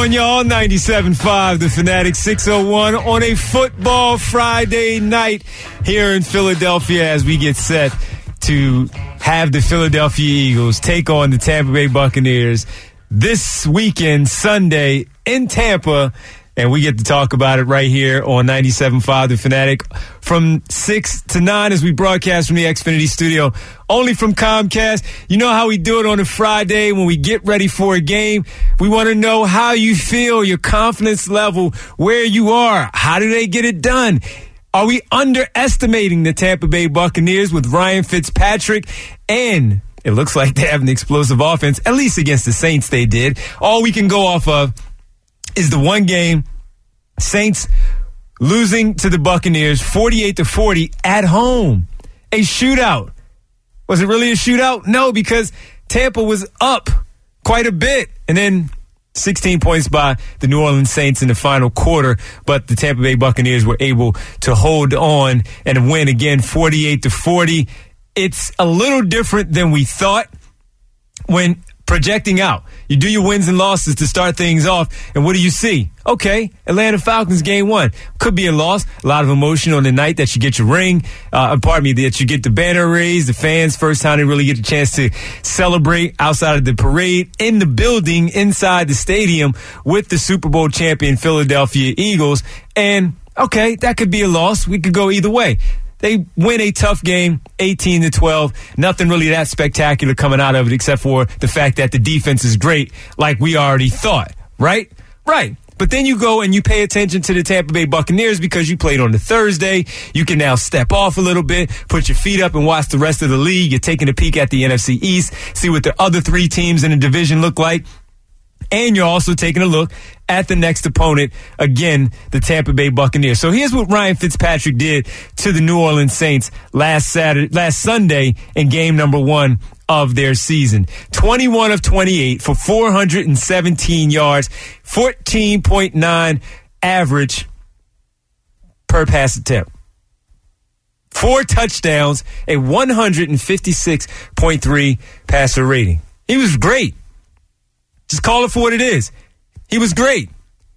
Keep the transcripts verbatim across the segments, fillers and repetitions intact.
on, y'all? ninety-seven point five, The Fanatic, six oh one on a football Friday night here in Philadelphia as we get set to have the Philadelphia Eagles take on the Tampa Bay Buccaneers this weekend, Sunday, in Tampa. And we get to talk about it right here on ninety-seven point five The Fanatic from six to nine as we broadcast from the Xfinity studio, only from Comcast. You know how we do it on a Friday when we get ready for a game. We want to know how you feel, your confidence level, where you are. How do they get it done? Are we underestimating the Tampa Bay Buccaneers with Ryan Fitzpatrick? And it looks like they have an explosive offense, at least against the Saints they did. All we can go off of is the one game, Saints losing to the Buccaneers forty-eight to forty at home. A shootout. Was it really a shootout? No, because Tampa was up quite a bit. And then sixteen points by the New Orleans Saints in the final quarter. But the Tampa Bay Buccaneers were able to hold on and win again forty-eight to forty. It's a little different than we thought when projecting out. You do your wins and losses to start things off, and what do you see? Okay, Atlanta Falcons game one. Could be a loss. A lot of emotion on the night that you get your ring. Uh, pardon me, that you get the banner raised. The fans, first time they really get a chance to celebrate outside of the parade in the building, inside the stadium with the Super Bowl champion Philadelphia Eagles. And, okay, that could be a loss. We could go either way. They win a tough game, eighteen to twelve. Nothing really that spectacular coming out of it except for the fact that the defense is great, like we already thought, right? Right. But then you go and you pay attention to the Tampa Bay Buccaneers because you played on the Thursday. You can now step off a little bit, put your feet up and watch the rest of the league. You're taking a peek at the N F C East, see what the other three teams in the division look like. And you're also taking a look at the next opponent, again, the Tampa Bay Buccaneers. So here's what Ryan Fitzpatrick did to the New Orleans Saints last Saturday, last Sunday in game number one of their season. twenty-one of twenty-eight for four hundred seventeen yards, fourteen point nine average per pass attempt. Four touchdowns, a one fifty-six point three passer rating. He was great. Just call it for what it is. He was great.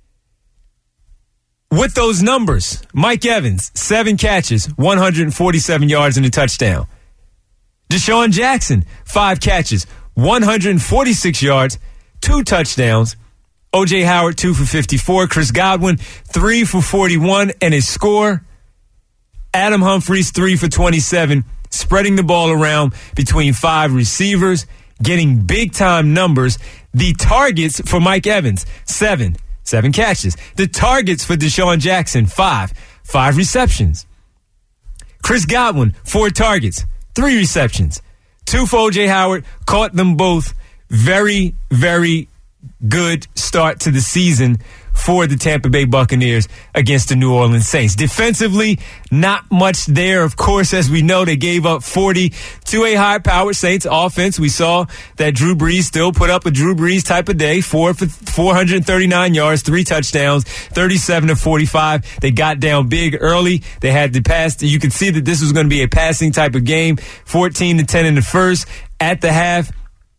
With those numbers, Mike Evans, seven catches, one hundred forty-seven yards and a touchdown. Deshaun Jackson, five catches, one hundred forty-six yards, two touchdowns. O J Howard, two for fifty-four. Chris Godwin, three for forty-one and a score. Adam Humphries, three for twenty-seven, spreading the ball around between five receivers, getting big-time numbers. The targets for Mike Evans, seven, seven catches. The targets for Deshaun Jackson, five, five receptions. Chris Godwin, four targets, three receptions. Two for O J Howard, caught them both. Very, very good start to the season for the Tampa Bay Buccaneers against the New Orleans Saints. Defensively, not much there. Of course, as we know, they gave up forty to a high-powered Saints offense. We saw that Drew Brees still put up a Drew Brees type of day, four for four hundred thirty-nine yards, three touchdowns, thirty-seven to forty-five. They got down big early. They had to pass. You could see that this was going to be a passing type of game, fourteen to ten in the first. At the half,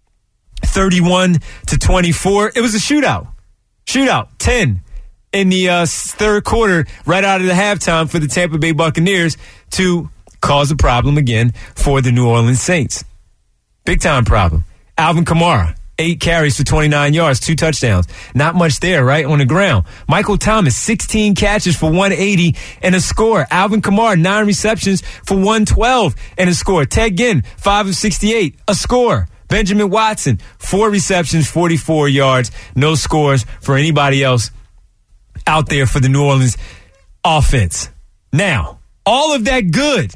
thirty-one to twenty-four. It was a shootout. Shootout, ten in the uh, third quarter, right out of the halftime for the Tampa Bay Buccaneers to cause a problem again for the New Orleans Saints. Big time problem. Alvin Kamara, eight carries for twenty-nine yards, two touchdowns. Not much there, right, on the ground. Michael Thomas, sixteen catches for one eighty and a score. Alvin Kamara, nine receptions for one twelve and a score. Ted Ginn, five of sixty-eight, a score. Benjamin Watson, four receptions, forty-four yards, no scores for anybody else out there for the New Orleans offense. Now, all of that good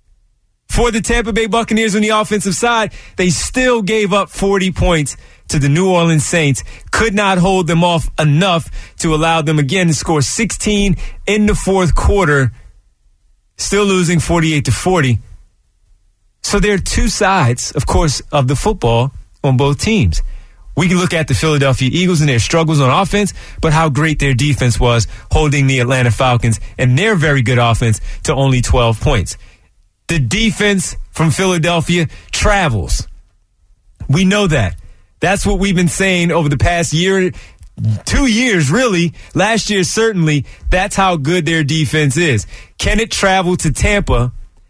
for the Tampa Bay Buccaneers on the offensive side, they still gave up forty points to the New Orleans Saints. Could not hold them off enough to allow them again to score sixteen in the fourth quarter, still losing forty-eight to forty. So there are two sides, of course, of the football on both teams. We can look at the Philadelphia Eagles and their struggles on offense, but how great their defense was holding the Atlanta Falcons and their very good offense to only twelve points. The defense from Philadelphia travels. We know that. That's what we've been saying over the past year, two years, really. Last year, certainly. That's how good their defense is. Can it travel to Tampa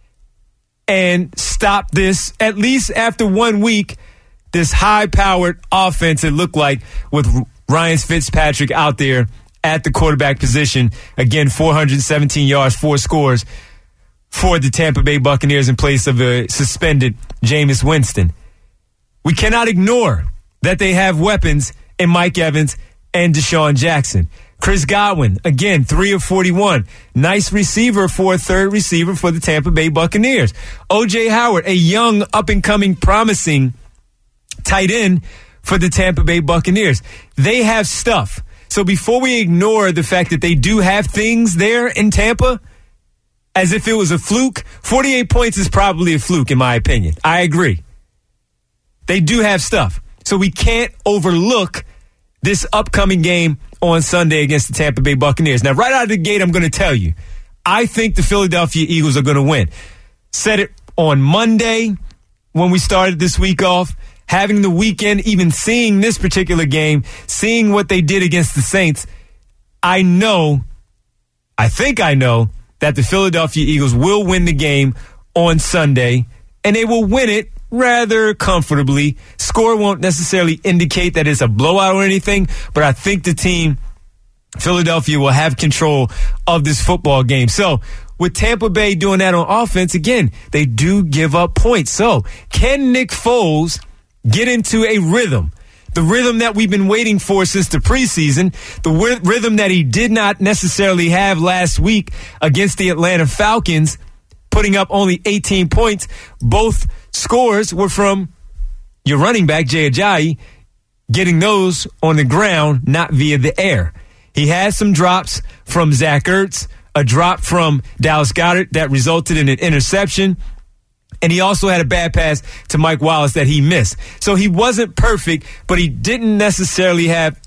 and stop this, at least after one week, this high-powered offense it looked like with Ryan Fitzpatrick out there at the quarterback position? Again, four hundred seventeen yards, four scores for the Tampa Bay Buccaneers in place of a suspended Jameis Winston. We cannot ignore that they have weapons in Mike Evans and Deshaun Jackson. Chris Godwin, again, three of forty-one. Nice receiver for a third receiver for the Tampa Bay Buccaneers. O J Howard, a young, up-and-coming, promising tight end for the Tampa Bay Buccaneers. They have stuff. So before we ignore the fact that they do have things there in Tampa, as if it was a fluke, forty-eight points is probably a fluke, in my opinion. I agree. They do have stuff. So we can't overlook this upcoming game on Sunday against the Tampa Bay Buccaneers. Now, right out of the gate, I'm going to tell you, I think the Philadelphia Eagles are going to win. Said it on Monday when we started this week off. Having the weekend, even seeing this particular game, seeing what they did against the Saints, I know, I think I know, that the Philadelphia Eagles will win the game on Sunday, and they will win it rather comfortably. Score won't necessarily indicate that it's a blowout or anything, but I think the team, Philadelphia, will have control of this football game. So, with Tampa Bay doing that on offense, again, they do give up points. So, can Nick Foles get into a rhythm? The rhythm that we've been waiting for since the preseason, the w- rhythm that he did not necessarily have last week against the Atlanta Falcons, putting up only eighteen points. Both scores were from your running back, Jay Ajayi, getting those on the ground, not via the air. He had some drops from Zach Ertz, a drop from Dallas Goedert that resulted in an interception, and he also had a bad pass to Mike Wallace that he missed. So he wasn't perfect, but he didn't necessarily have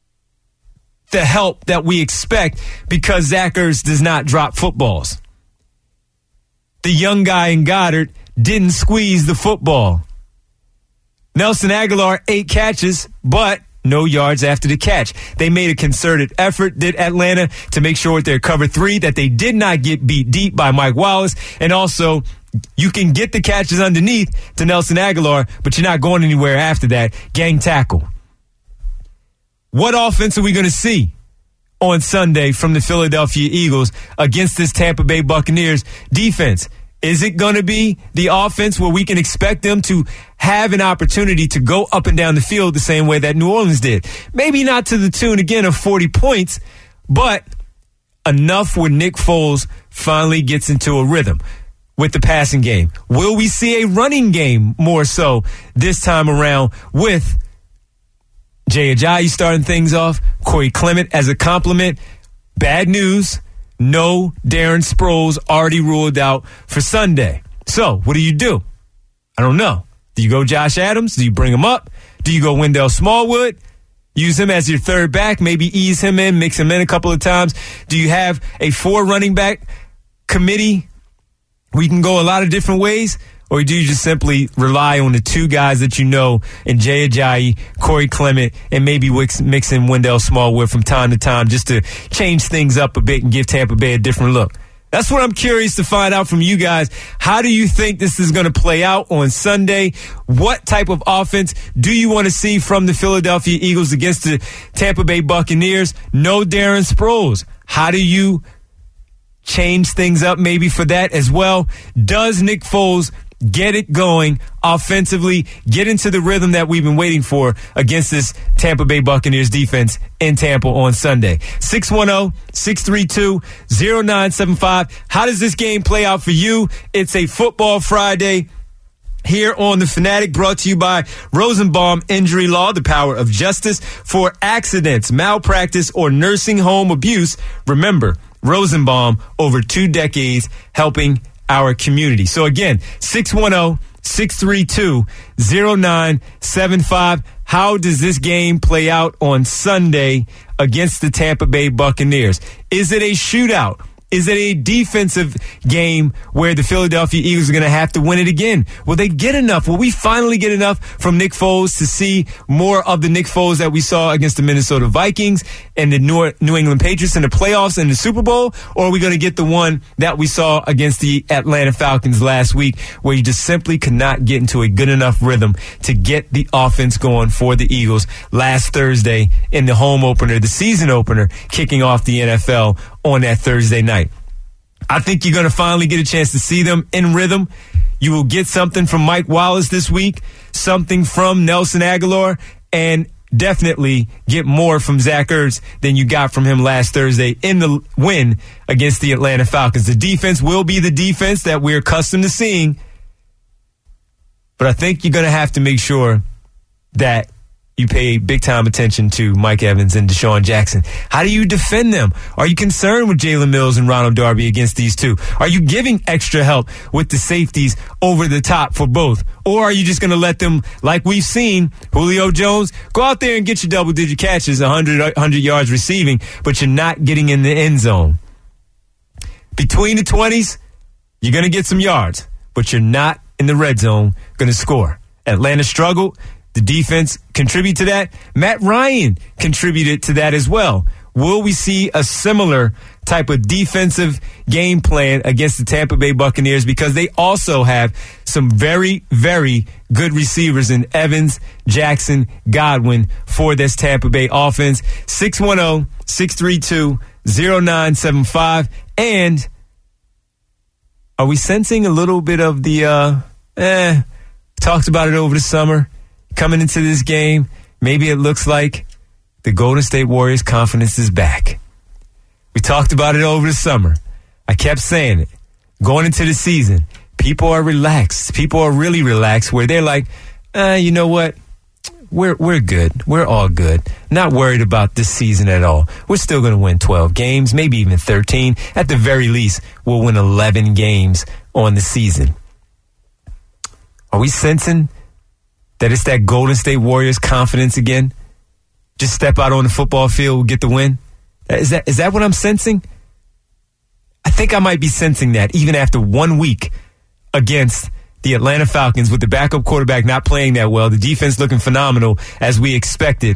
the help that we expect because Zach Ertz does not drop footballs. The young guy in Goddard didn't squeeze the football. Nelson Aguilar, eight catches, but no yards after the catch. They made a concerted effort, did Atlanta, to make sure with their cover three that they did not get beat deep by Mike Wallace. And also, you can get the catches underneath to Nelson Aguilar, but you're not going anywhere after that. Gang tackle. What offense are we going to see on Sunday from the Philadelphia Eagles against this Tampa Bay Buccaneers defense? Is it going to be the offense where we can expect them to have an opportunity to go up and down the field the same way that New Orleans did? Maybe not to the tune, again, of forty points, but enough where Nick Foles finally gets into a rhythm with the passing game. Will we see a running game more so this time around with Jay Ajayi starting things off, Corey Clement as a compliment? Bad news. No Darren Sproles already ruled out for Sunday. So, what do you do? I don't know. Do you go Josh Adams? Do you bring him up? Do you go Wendell Smallwood? Use him as your third back, maybe ease him in, mix him in a couple of times? Do you have a four running back committee? We can go a lot of different ways. Or do you just simply rely on the two guys that you know in Jay Ajayi, Corey Clement, and maybe mix in Wendell Smallwood from time to time just to change things up a bit and give Tampa Bay a different look? That's what I'm curious to find out from you guys. How do you think this is going to play out on Sunday? What type of offense do you want to see from the Philadelphia Eagles against the Tampa Bay Buccaneers? No Darren Sproles. How do you change things up maybe for that as well? Does Nick Foles get it going offensively, get into the rhythm that we've been waiting for against this Tampa Bay Buccaneers defense in Tampa on Sunday? six one zero, six three two, zero nine seven five. How does this game play out for you? It's a Football Friday here on The Fanatic, brought to you by Rosenbaum Injury Law, the power of justice. For accidents, malpractice, or nursing home abuse, remember, Rosenbaum, over two decades helping our community. So again, six one zero, six three two, zero nine seven five. How does this game play out on Sunday against the Tampa Bay Buccaneers? Is it a shootout? Is it a defensive game where the Philadelphia Eagles are going to have to win it again? Will they get enough? Will we finally get enough from Nick Foles to see more of the Nick Foles that we saw against the Minnesota Vikings and the New England Patriots in the playoffs and the Super Bowl? Or are we going to get the one that we saw against the Atlanta Falcons last week, where you just simply could not get into a good enough rhythm to get the offense going for the Eagles last Thursday in the home opener, the season opener, kicking off the N F L on that Thursday night? I think you're going to finally get a chance to see them in rhythm. You will get something from Mike Wallace this week, something from Nelson Aguilar, and definitely get more from Zach Ertz than you got from him last Thursday in the win against the Atlanta Falcons. The defense will be the defense that we're accustomed to seeing, but I think you're going to have to make sure that you pay big-time attention to Mike Evans and Deshaun Jackson. How do you defend them? Are you concerned with Jalen Mills and Ronald Darby against these two? Are you giving extra help with the safeties over the top for both? Or are you just going to let them, like we've seen, Julio Jones, go out there and get your double-digit catches, one hundred, one hundred yards receiving, but you're not getting in the end zone? Between the twenties, you're going to get some yards, but you're not in the red zone going to score. Atlanta struggled. The defense contribute to that. Matt Ryan contributed to that as well. Will we see a similar type of defensive game plan against the Tampa Bay Buccaneers? Because they also have some very, very good receivers in Evans, Jackson, Godwin for this Tampa Bay offense. six one zero, six three two, zero nine seven five. And are we sensing a little bit of the, uh, eh, talked about it over the summer? Coming into this game, maybe it looks like the Golden State Warriors' confidence is back. We talked about it over the summer. I kept saying it. Going into the season, people are relaxed. People are really relaxed where they're like, uh, you know what? We're we're good. We're all good. Not worried about this season at all. We're still going to win twelve games, maybe even thirteen. At the very least, we'll win eleven games on the season. Are we sensing that it's that Golden State Warriors confidence again? Just step out on the football field, get the win? Is that is that what I'm sensing? I think I might be sensing that even after one week against the Atlanta Falcons with the backup quarterback not playing that well, the defense looking phenomenal as we expected.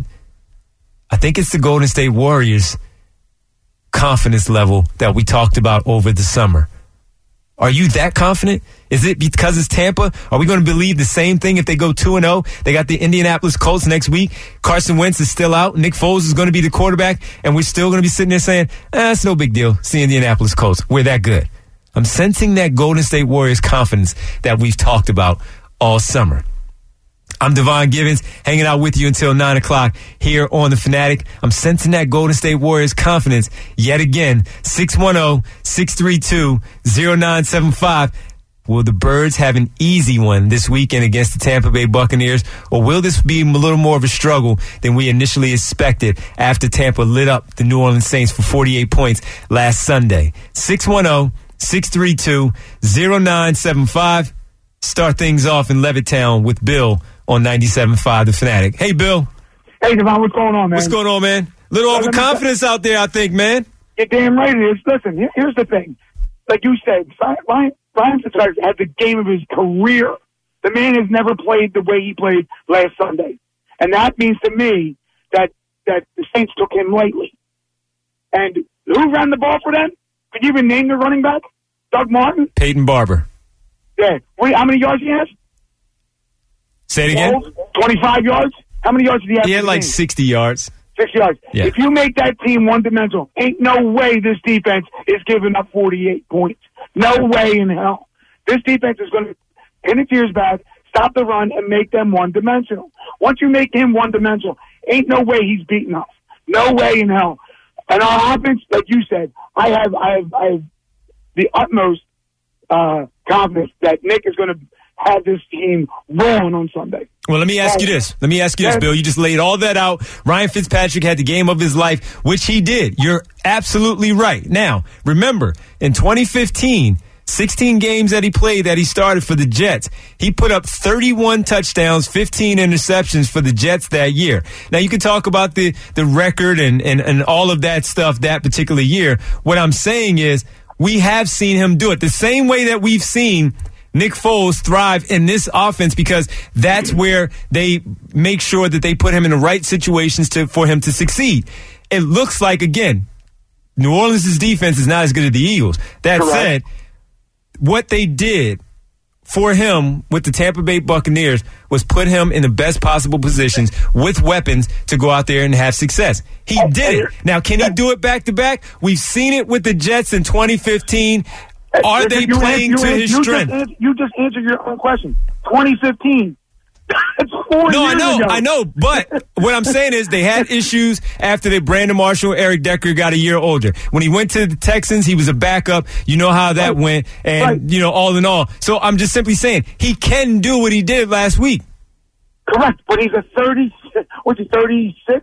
I think it's the Golden State Warriors confidence level that we talked about over the summer. Are you that confident? Is it because it's Tampa? Are we going to believe the same thing if they go two and oh? They got the Indianapolis Colts next week. Carson Wentz is still out. Nick Foles is going to be the quarterback, and we're still going to be sitting there saying, eh, it's no big deal. It's the Indianapolis Colts. We're that good. I'm sensing that Golden State Warriors confidence that we've talked about all summer. I'm Devon Givens, hanging out with you until nine o'clock here on The Fanatic. I'm sensing that Golden State Warriors confidence yet again. six one zero, six three two, zero nine seven five. Will the Birds have an easy one this weekend against the Tampa Bay Buccaneers, or will this be a little more of a struggle than we initially expected after Tampa lit up the New Orleans Saints for forty-eight points last Sunday? six one zero, six three two, zero nine seven five. Start things off in Levittown with Bill on ninety-seven point five The Fanatic. Hey, Bill. Hey, Devon, what's going on, man? What's going on, man? Little well, overconfidence out there, I think, man. You're damn right it is. Listen, here's the thing. Like you said, Ryan, Ryan Fitzpatrick had the game of his career. The man has never played the way he played last Sunday. And that means to me that, that the Saints took him lightly. And who ran the ball for them? Could you even name the running back? Doug Martin? Peyton Barber. Yeah. Wait, how many yards he has? Say it again? twenty-five yards? How many yards did he have? He had like sixty yards. sixty yards. Yeah. If you make that team one-dimensional, ain't no way this defense is giving up forty-eight points. No way in hell. This defense is going to pin its ears back, stop the run, and make them one-dimensional. Once you make him one-dimensional, ain't no way he's beating us. No way in hell. And our offense, like you said, I have, I have, I have the utmost uh, confidence that Nick is going to have this team rolling on Sunday. Well, let me ask you this. Let me ask you this, Bill. You just laid all that out. Ryan Fitzpatrick had the game of his life, which he did. You're absolutely right. Now, remember, in twenty fifteen, sixteen games that he played that he started for the Jets, he put up thirty-one touchdowns, fifteen interceptions for the Jets that year. Now, you can talk about the, the record and, and, and all of that stuff that particular year. What I'm saying is, we have seen him do it. The same way that we've seen Nick Foles thrive in this offense, because that's where they make sure that they put him in the right situations to for him to succeed. It looks like, again, New Orleans' defense is not as good as the Eagles. That Correct. said, what they did for him with the Tampa Bay Buccaneers was put him in the best possible positions with weapons to go out there and have success. He did it. Now, can he do it back-to-back? We've seen it with the Jets in twenty fifteen. Are they you, playing you, to you, his you strength? Just, you just answered your own question. twenty fifteen. It's four No, years I know, ago. I know. But what I'm saying is they had issues after that Brandon Marshall, Eric Decker got a year older. When he went to the Texans, he was a backup. You know how that Right. went. And, Right. you know, all in all. So I'm just simply saying he can do what he did last week. Correct, but he's a thirty. What's he? Thirty-six.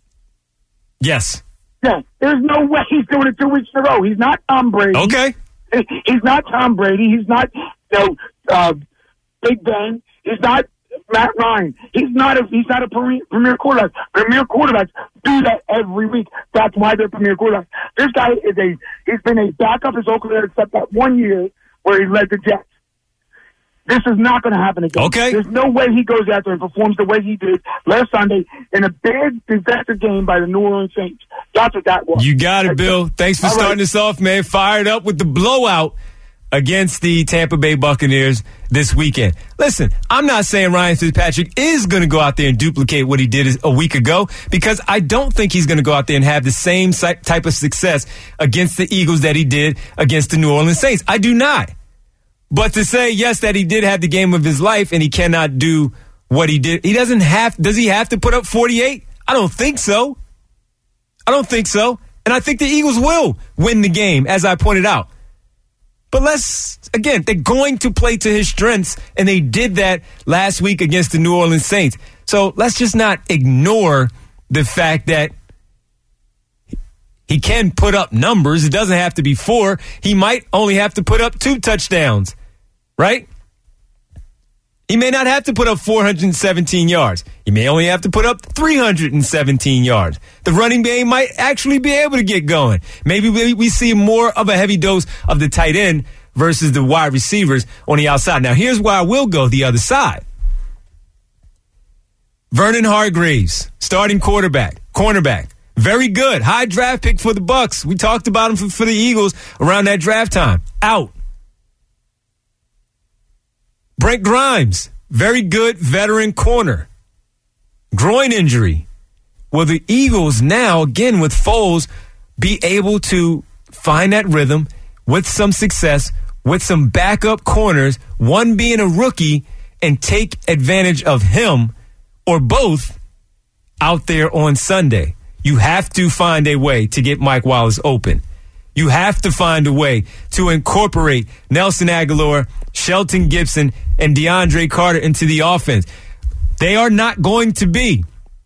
Yes. Yeah, there's no way he's doing it two weeks in a row. He's not Tom Brady. Okay. He's not Tom Brady. He's not, you know, uh, Big Ben. He's not Matt Ryan. He's not a he's not a premier, premier quarterback. Premier quarterbacks do that every week. That's why they're premier quarterbacks. This guy is a he's been a backup his whole career, except that one year where he led the Jets. This is not going to happen again. Okay. There's no way he goes out there and performs the way he did last Sunday in a big defensive game by the New Orleans Saints. That's what that was. You got it, Bill. Thanks for All starting right. us off, man. Fired up with the blowout against the Tampa Bay Buccaneers this weekend. Listen, I'm not saying Ryan Fitzpatrick is going to go out there and duplicate what he did a week ago, because I don't think he's going to go out there and have the same type of success against the Eagles that he did against the New Orleans Saints. I do not. But to say, yes, that he did have the game of his life and he cannot do what he did, he doesn't have, does he have to put up forty-eight? I don't think so. I don't think so. And I think the Eagles will win the game, as I pointed out. But let's, again, they're going to play to his strengths, and they did that last week against the New Orleans Saints. So let's just not ignore the fact that he can put up numbers. It doesn't have to be four. He might only have to put up two touchdowns, right? He may not have to put up four hundred seventeen yards. He may only have to put up three hundred seventeen yards. The running game might actually be able to get going. Maybe we, we see more of a heavy dose of the tight end versus the wide receivers on the outside. Now, here's where I will go the other side. Vernon Hargreaves, starting quarterback, cornerback. Very good. High draft pick for the Bucs. We talked about him for, for the Eagles around that draft time. Out. Brent Grimes, very good veteran corner. Groin injury. Will the Eagles now, again with Foles, be able to find that rhythm with some success, with some backup corners, one being a rookie, and take advantage of him or both out there on Sunday? You have to find a way to get Mike Wallace open. You have to find a way to incorporate Nelson Aguilar, Shelton Gibson, and DeAndre Carter into the offense. They are not going to be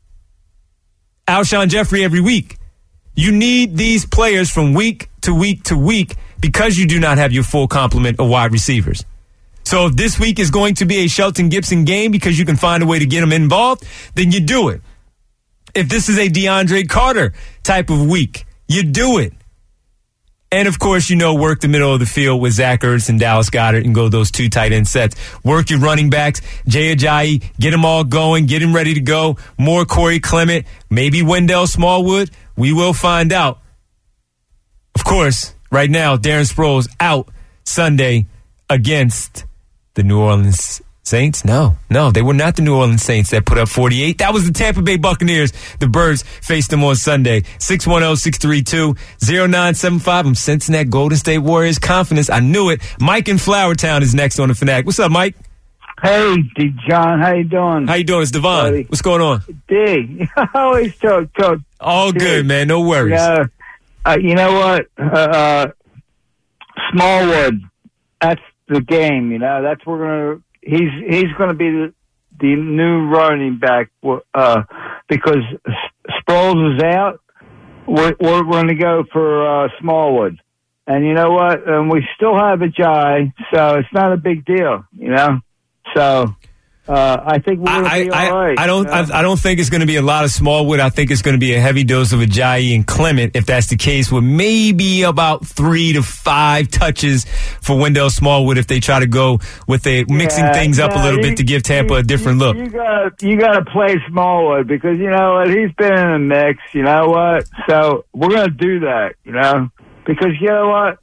Alshon Jeffrey every week. You need these players from week to week to week because you do not have your full complement of wide receivers. So if this week is going to be a Shelton Gibson game because you can find a way to get them involved, then you do it. If this is a DeAndre Carter type of week, you do it. And, of course, you know, work the middle of the field with Zach Ertz and Dallas Goedert and go those two tight end sets. Work your running backs, Jay Ajayi, get them all going, get them ready to go. More Corey Clement, maybe Wendell Smallwood. We will find out. Of course, right now, Darren Sproles out Sunday against the New Orleans Saints? No, no, they were not the New Orleans Saints that put up forty-eight. That was the Tampa Bay Buccaneers. The Birds faced them on Sunday. six one zero, six three two, zero nine seven five. I'm sensing that Golden State Warriors confidence. I knew it. Mike in Flowertown is next on the Fanatic. What's up, Mike? Hey, D. John. How you doing? How you doing? It's Devon. Buddy. What's going on? D. I always talk, talk. All D. good, man. No worries. Yeah. Uh, you know what? Uh, uh, Smallwood. That's the game. You know. That's we're gonna. He's he's going to be the, the new running back uh, because Sproles is out. We're, we're going to go for uh, Smallwood, and you know what? And we still have Ajayi, so it's not a big deal, you know. So Uh, I think we're going to be I, all right. I don't. Yeah. I, I don't think it's going to be a lot of Smallwood. I think it's going to be a heavy dose of Ajayi and Clement, if that's the case, with maybe about three to five touches for Wendell Smallwood if they try to go with a mixing yeah, things up yeah, a little you, bit to give Tampa you, a different you, look. You got you got to play Smallwood because you know what, he's been in the mix. You know what? So we're going to do that. You know, because you know what,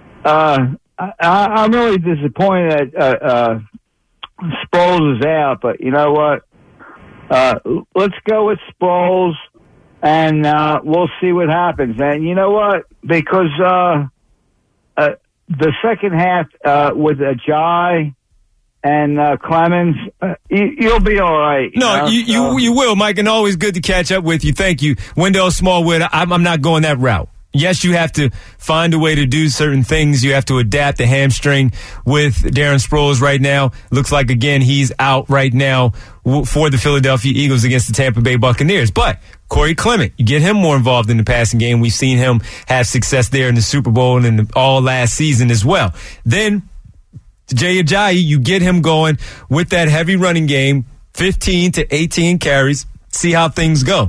uh, I, I'm really disappointed that. Uh, uh, Sproles is out, but you know what? Uh, let's go with Sproles, and uh, we'll see what happens. And you know what? Because uh, uh, the second half uh, with Ajayi and uh, Clemens, uh, you, you'll be all right. You no, know? you, so, you you will, Mike, and always good to catch up with you. Thank you. Wendell Smallwood, I'm, I'm not going that route. Yes, you have to find a way to do certain things. You have to adapt the hamstring with Darren Sproles right now. Looks like, again, he's out right now for the Philadelphia Eagles against the Tampa Bay Buccaneers. But Corey Clement, you get him more involved in the passing game. We've seen him have success there in the Super Bowl and in the, all last season as well. Then Jay Ajayi, you get him going with that heavy running game, fifteen to eighteen carries, see how things go.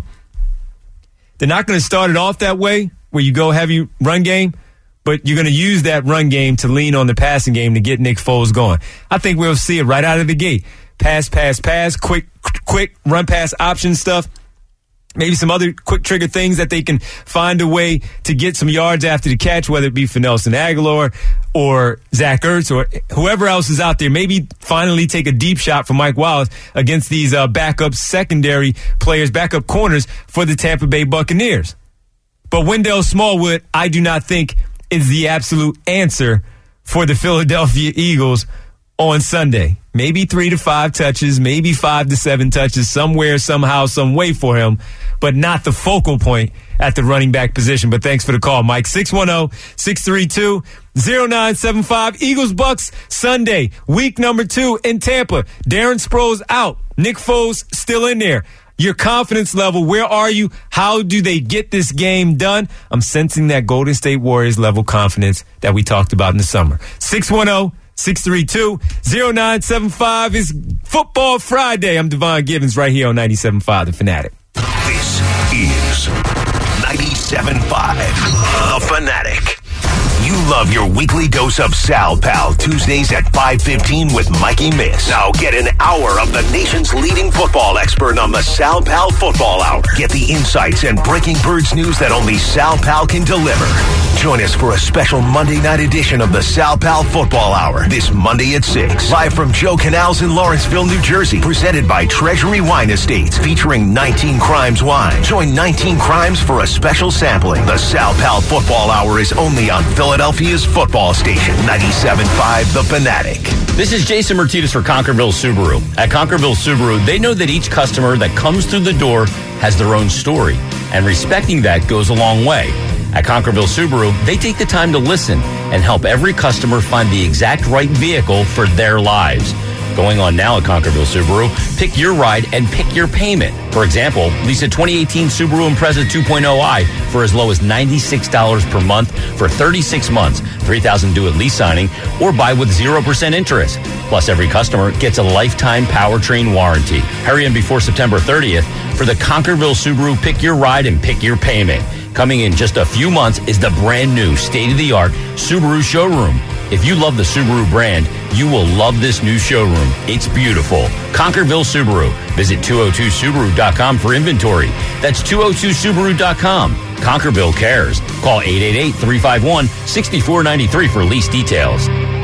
They're not going to start it off that way, where you go heavy run game, but you're going to use that run game to lean on the passing game to get Nick Foles going. I think we'll see it right out of the gate. Pass, pass, pass, quick, quick run pass option stuff. Maybe some other quick trigger things that they can find a way to get some yards after the catch, whether it be for Nelson Aguilar or Zach Ertz or whoever else is out there. Maybe finally take a deep shot for Mike Wallace against these uh, backup secondary players, backup corners for the Tampa Bay Buccaneers. But Wendell Smallwood, I do not think, is the absolute answer for the Philadelphia Eagles on Sunday. Maybe three to five touches, maybe five to seven touches, somewhere, somehow, some way for him, but not the focal point at the running back position. But thanks for the call, Mike. six one zero, six three two, zero nine seven five. Eagles Bucks Sunday, week number two in Tampa. Darren Sproles out. Nick Foles still in there. Your confidence level, where are you? How do they get this game done? I'm sensing that Golden State Warriors level confidence that we talked about in the summer. six one zero, six three two, zero nine seven five is Football Friday. I'm Devon Givens right here on ninety-seven point five The Fanatic. This is ninety-seven point five The Fanatic. You love your weekly dose of Sal Pal Tuesdays at five fifteen with Mikey Miss. Now get an hour of the nation's leading football expert on the Sal Pal Football Hour. Get the insights and breaking birds news that only Sal Pal can deliver. Join us for a special Monday night edition of the Sal Pal Football Hour this Monday at six. Live from Joe Canals in Lawrenceville, New Jersey. Presented by Treasury Wine Estates. Featuring nineteen Crimes Wine. Join nineteen Crimes for a special sampling. The Sal Pal Football Hour is only on Philadelphia's football station, ninety-seven point five The Fanatic. This is Jason Martinez for Conquerville Subaru. At Conquerville Subaru, they know that each customer that comes through the door has their own story, and respecting that goes a long way. At Conquerville Subaru, they take the time to listen and help every customer find the exact right vehicle for their lives. Going on now at Conquerville Subaru, pick your ride and pick your payment. For example, lease a twenty eighteen Subaru Impreza two point oh i for as low as ninety-six dollars per month for thirty-six months, three thousand dollars due at lease signing, or buy with zero percent interest. Plus, every customer gets a lifetime powertrain warranty. Hurry in before September thirtieth for the Conquerville Subaru Pick Your Ride and Pick Your Payment. Coming in just a few months is the brand new state-of-the-art Subaru showroom. If you love the Subaru brand, you will love this new showroom. It's beautiful. Conquerville Subaru. Visit two oh two Subaru dot com for inventory. That's two oh two Subaru dot com. Conquerville cares. Call eight eight eight, three five one, six four nine three for lease details.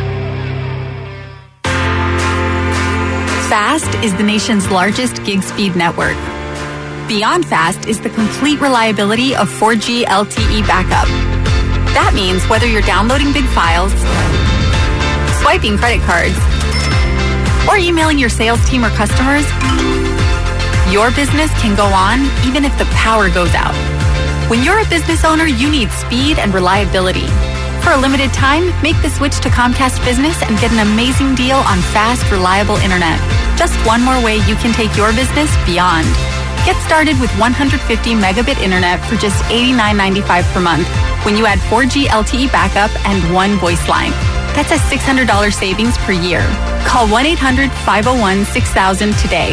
Fast is the nation's largest gig speed network. Beyond Fast is the complete reliability of four G L T E backup. That means whether you're downloading big files, swiping credit cards, or emailing your sales team or customers, your business can go on even if the power goes out. When you're a business owner, you need speed and reliability. For a limited time, make the switch to Comcast Business and get an amazing deal on fast, reliable internet. Just one more way you can take your business beyond. Get started with one hundred fifty megabit internet for just eighty-nine ninety-five per month when you add four G L T E backup and one voice line. That's a six hundred dollars savings per year. Call one eight hundred five oh one six thousand today.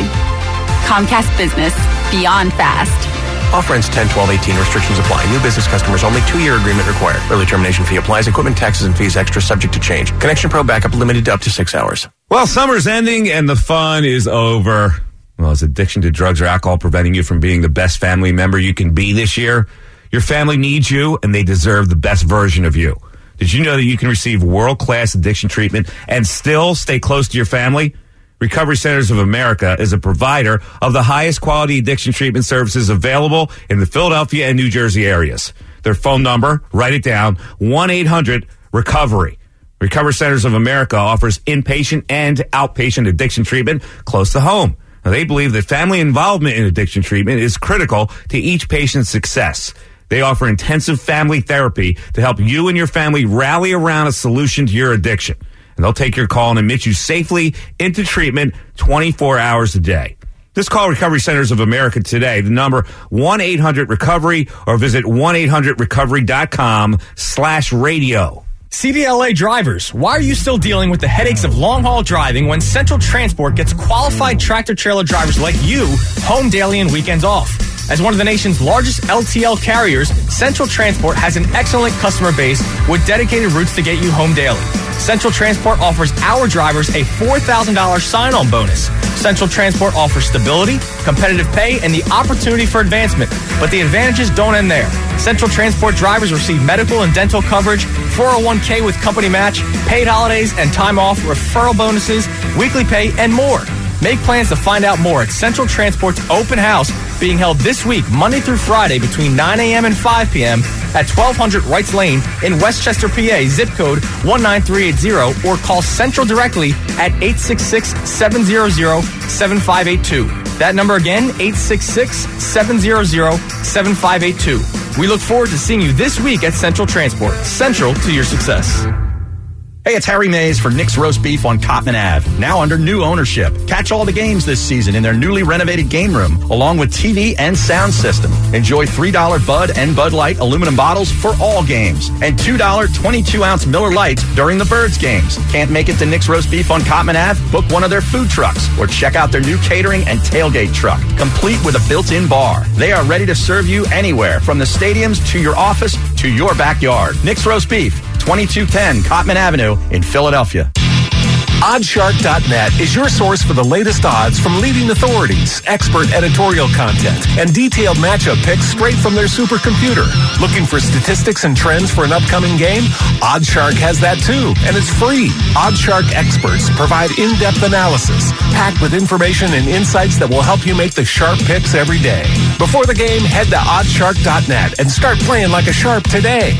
Comcast Business. Beyond fast. Offer ends ten twelve eighteen. Restrictions apply. New business customers only. Two-year agreement required. Early termination fee applies. Equipment, taxes, and fees extra subject to change. Connection Pro backup limited to up to six hours. Well, summer's ending and the fun is over. Well, is addiction to drugs or alcohol preventing you from being the best family member you can be this year? Your family needs you, and they deserve the best version of you. Did you know that you can receive world-class addiction treatment and still stay close to your family? Recovery Centers of America is a provider of the highest quality addiction treatment services available in the Philadelphia and New Jersey areas. Their phone number, write it down, one eight hundred recovery. Recovery Centers of America offers inpatient and outpatient addiction treatment close to home. Now, they believe that family involvement in addiction treatment is critical to each patient's success. They offer intensive family therapy to help you and your family rally around a solution to your addiction. And they'll take your call and admit you safely into treatment twenty-four hours a day. Just call Recovery Centers of America today. The number one eight hundred recovery or visit one eight hundred recovery dot com slash radio. C D L A drivers, why are you still dealing with the headaches of long-haul driving when Central Transport gets qualified tractor-trailer drivers like you home daily and weekends off? As one of the nation's largest L T L carriers, Central Transport has an excellent customer base with dedicated routes to get you home daily. Central Transport offers our drivers a four thousand dollars sign-on bonus. Central Transport offers stability, competitive pay, and the opportunity for advancement. But the advantages don't end there. Central Transport drivers receive medical and dental coverage, four oh one k with company match, paid holidays and time off, referral bonuses, weekly pay, and more. Make plans to find out more at Central Transport's open house being held this week, Monday through Friday between nine a.m. and five p.m. at twelve hundred Wrights Lane in Westchester, P A, zip code one nine three eight zero, or call Central directly at eight six six, seven hundred, seven five eight two. That number again, eight six six, seven hundred, seven five eight two. We look forward to seeing you this week at Central Transport. Central to your success. Hey, it's Harry Mays for Nick's Roast Beef on Cotman Avenue, now under new ownership. Catch all the games this season in their newly renovated game room, along with T V and sound system. Enjoy three dollar Bud and Bud Light aluminum bottles for all games, and two dollar twenty-two ounce Miller Lights during the Birds games. Can't make it to Nick's Roast Beef on Cotman Avenue? Book one of their food trucks, or check out their new catering and tailgate truck, complete with a built-in bar. They are ready to serve you anywhere, from the stadiums to your office to your backyard. Nick's Roast Beef, twenty-two ten Cotman Avenue in Philadelphia. Oddshark dot net is your source for the latest odds from leading authorities, expert editorial content, and detailed matchup picks straight from their supercomputer. Looking for statistics and trends for an upcoming game? Oddshark has that too, and it's free. Oddshark experts provide in-depth analysis, packed with information and insights that will help you make the sharp picks every day. Before the game, head to Oddshark dot net and start playing like a sharp today.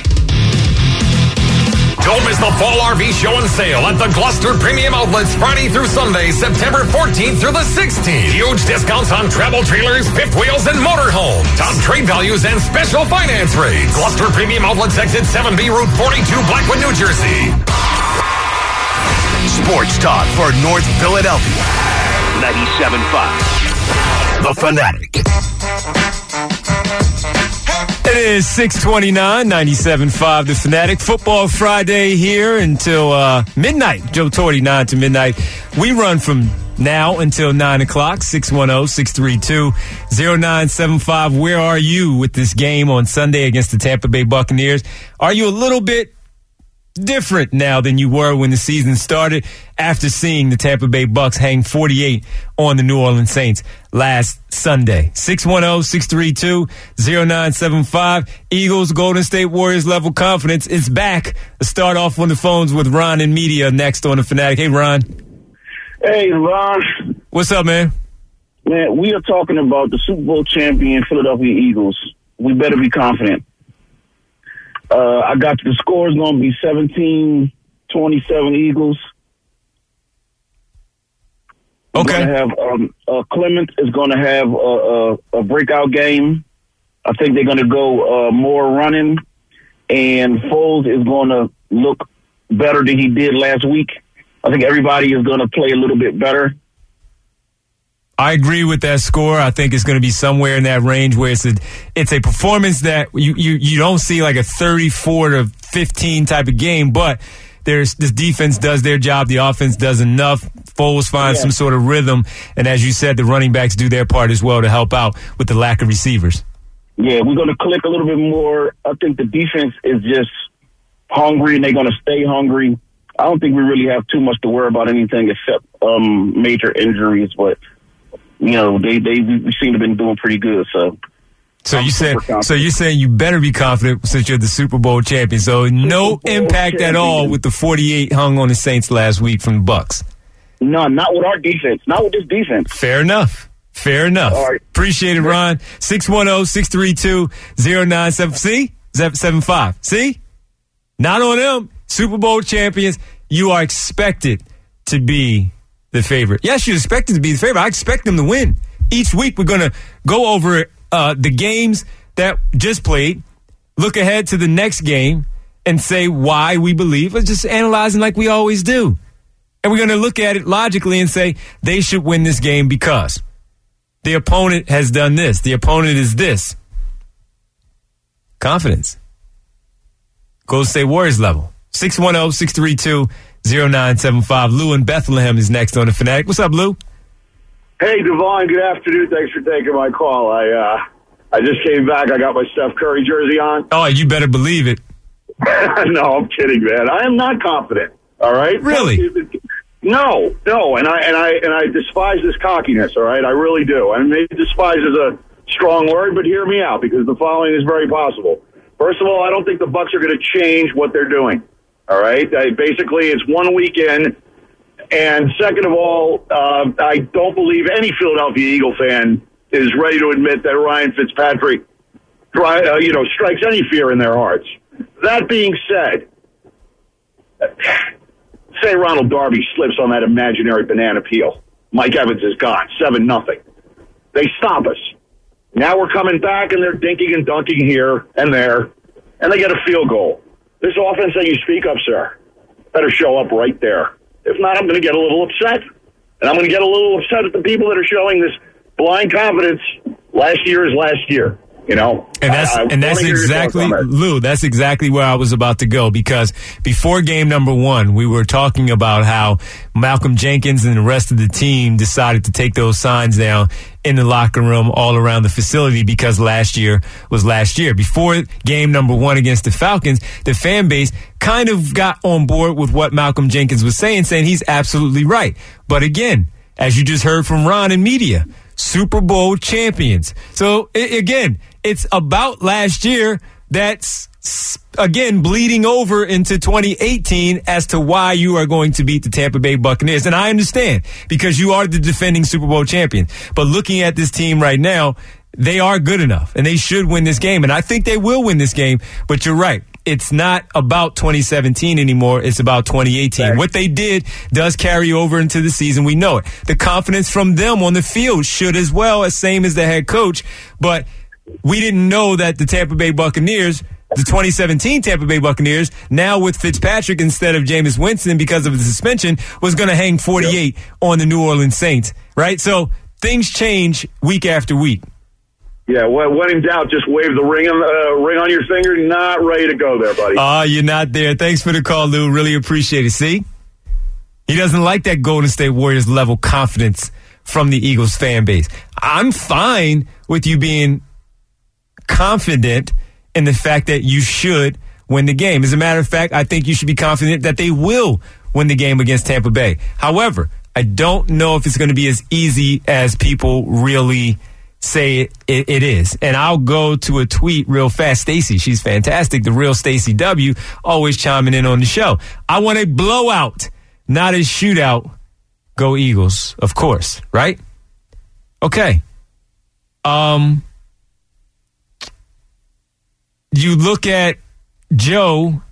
Don't miss the Fall R V Show and Sale at the Gloucester Premium Outlets Friday through Sunday, September fourteenth through the sixteenth. Huge discounts on travel trailers, fifth wheels, and motorhomes. Top trade values and special finance rates. Gloucester Premium Outlets, exit seven B, Route forty-two, Blackwood, New Jersey. Sports talk for North Philadelphia. ninety-seven point five. The Fanatic. It is six twenty-nine, ninety-seven point five The Fanatic. Football Friday here until uh, midnight. Joe Torty, nine to midnight. We run from now until nine o'clock. six one zero, six three two, zero nine seven five. Where are you with this game on Sunday against the Tampa Bay Buccaneers? Are you a little bit different now than you were when the season started after seeing the Tampa Bay Bucs hang forty-eight on the New Orleans Saints last Sunday? six one zero, six three two, zero nine seven five. Eagles, Golden State Warriors level confidence is back. Let's start off on the phones with Ron in media next on the Fanatic. Hey, Ron. Hey, Ron. What's up, man? Man, we are talking about the Super Bowl champion Philadelphia Eagles. We better be confident. Uh, I got the score is going to be seventeen twenty-seven Eagles. Okay. Gonna have, um, uh, Clement is going to have a, a, a breakout game. I think they're going to go uh, more running, and Foles is going to look better than he did last week. I think everybody is going to play a little bit better. I agree with that score. I think it's going to be somewhere in that range where it's a it's a performance that you, you, you don't see like a thirty-four to fifteen type of game, but there's this defense does their job, the offense does enough. Foles finds yeah. some sort of rhythm, and as you said, the running backs do their part as well to help out with the lack of receivers. Yeah, we're going to click a little bit more. I think the defense is just hungry, and they're going to stay hungry. I don't think we really have too much to worry about anything except um, major injuries, but you know they they we seem to have been doing pretty good. So, so you said so you're saying you better be confident since you're the Super Bowl champion. So Super no Bowl impact champion. At all with the forty-eight hung on the Saints last week from the Bucs. No, not with our defense. Not with this defense. Fair enough. Fair enough. All right. Appreciate it, Ron. six one zero, six three two, zero nine seven See? seven five See? Not on them. Super Bowl champions. You are expected to be the favorite. Yes, you're expected to be the favorite. I expect them to win. Each week we're going to go over uh, the games that just played, look ahead to the next game, and say why we believe. We're just analyzing like we always do. And we're going to look at it logically and say they should win this game because the opponent has done this. The opponent is this. Confidence. Golden State Warriors level. six one zero, six three two, zero nine seven five Lou in Bethlehem is next on The Fanatic. What's up, Lou? Hey, Devon. Good afternoon. Thanks for taking my call. I uh, I just came back. I got my Steph Curry jersey on. Oh, you better believe it. No, I'm kidding, man. I am not confident. All right? Really? No, no, and I and I and I despise this cockiness. All right, I really do. I mean, despise is a strong word, but hear me out because the following is very possible. First of all, I don't think the Bucs are going to change what they're doing. All right, I, basically it's one weekend, and second of all, uh, I don't believe any Philadelphia Eagle fan is ready to admit that Ryan Fitzpatrick, try, uh, you know, strikes any fear in their hearts. That being said. Say Ronald Darby slips on that imaginary banana peel. Mike Evans is gone, seven nothing. They stop us. Now we're coming back, and they're dinking and dunking here and there, and they get a field goal. This offense that you speak of, sir, better show up right there. If not, I'm going to get a little upset, and I'm going to get a little upset at the people that are showing this blind confidence. Last year is last year. You know, and that's I, I and that's exactly Lou. That's exactly where I was about to go because before game number one, we were talking about how Malcolm Jenkins and the rest of the team decided to take those signs down in the locker room all around the facility because last year was last year. Before game number one against the Falcons, the fan base kind of got on board with what Malcolm Jenkins was saying, saying he's absolutely right. But again, as you just heard from Ron in media, Super Bowl champions. So I- again. It's about last year that's, again, bleeding over into twenty eighteen as to why you are going to beat the Tampa Bay Buccaneers. And I understand because you are the defending Super Bowl champion. But looking at this team right now, they are good enough and they should win this game. And I think they will win this game. But you're right. It's not about twenty seventeen anymore. It's about twenty eighteen. Right. What they did does carry over into the season. We know it. The confidence from them on the field should as well, as same as the head coach. But we didn't know that the Tampa Bay Buccaneers, the twenty seventeen Tampa Bay Buccaneers, now with Fitzpatrick instead of Jameis Winston because of the suspension, was going to hang forty-eight yep. on the New Orleans Saints, right? So things change week after week. Yeah, when in doubt, just wave the ring on, uh, ring on your finger. Not ready to go there, buddy. Oh, uh, you're not there. Thanks for the call, Lou. Really appreciate it. See? He doesn't like that Golden State Warriors level confidence from the Eagles fan base. I'm fine with you being confident in the fact that you should win the game. As a matter of fact, I think you should be confident that they will win the game against Tampa Bay. However, I don't know if it's going to be as easy as people really say it, it, it is. And I'll go to a tweet real fast. Stacy, she's fantastic. The real Stacy W, always chiming in on the show. I want a blowout, not a shootout. Go Eagles, of course, right? Okay. Um... You look at Joe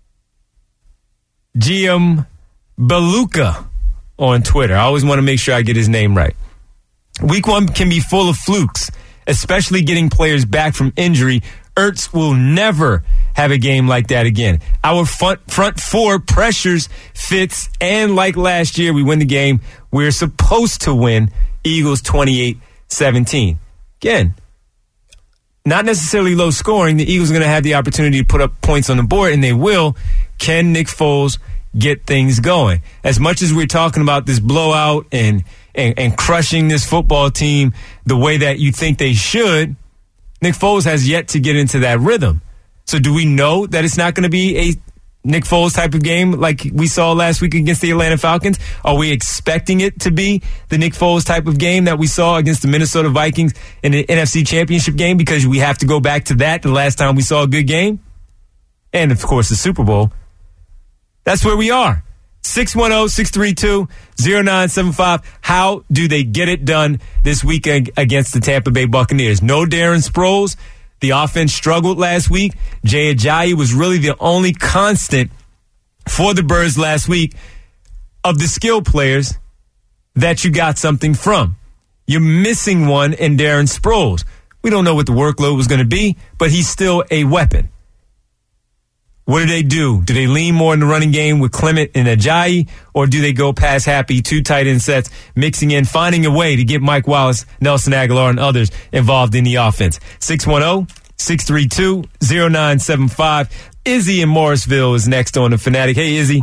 Giambaluca on Twitter. I always want to make sure I get his name right. Week one can be full of flukes, especially getting players back from injury. Ertz will never have a game like that again. Our front, front four pressures Fitz, and like last year, we win the game we're supposed to win. Eagles twenty-eight seventeen. Again, not necessarily low scoring. The Eagles are going to have the opportunity to put up points on the board, and they will. Can Nick Foles get things going. As much as we're talking about this blowout and, and, and crushing this football team the way that you think they should, Nick Foles has yet to get into that rhythm. So do we know that it's not going to be a Nick Foles type of game like we saw last week against the Atlanta Falcons? Are we expecting it to be the Nick Foles type of game that we saw against the Minnesota Vikings in the N F C Championship game, because we have to go back to that the last time we saw a good game? And, of course, the Super Bowl. That's where we are. six one zero, six three two, zero nine seven five. How do they get it done this weekend against the Tampa Bay Buccaneers? No Darren Sproles. The offense struggled last week. Jay Ajayi was really the only constant for the Birds last week of the skill players that you got something from. You're missing one in Darren Sproles. We don't know what the workload was going to be, but he's still a weapon. What do they do? Do they lean more in the running game with Clement and Ajayi, or do they go pass happy, two tight end sets, mixing in, finding a way to get Mike Wallace, Nelson Aguilar, and others involved in the offense? six one zero, six three two, zero nine seven five. Izzy in Morrisville is next on The Fanatic. Hey, Izzy.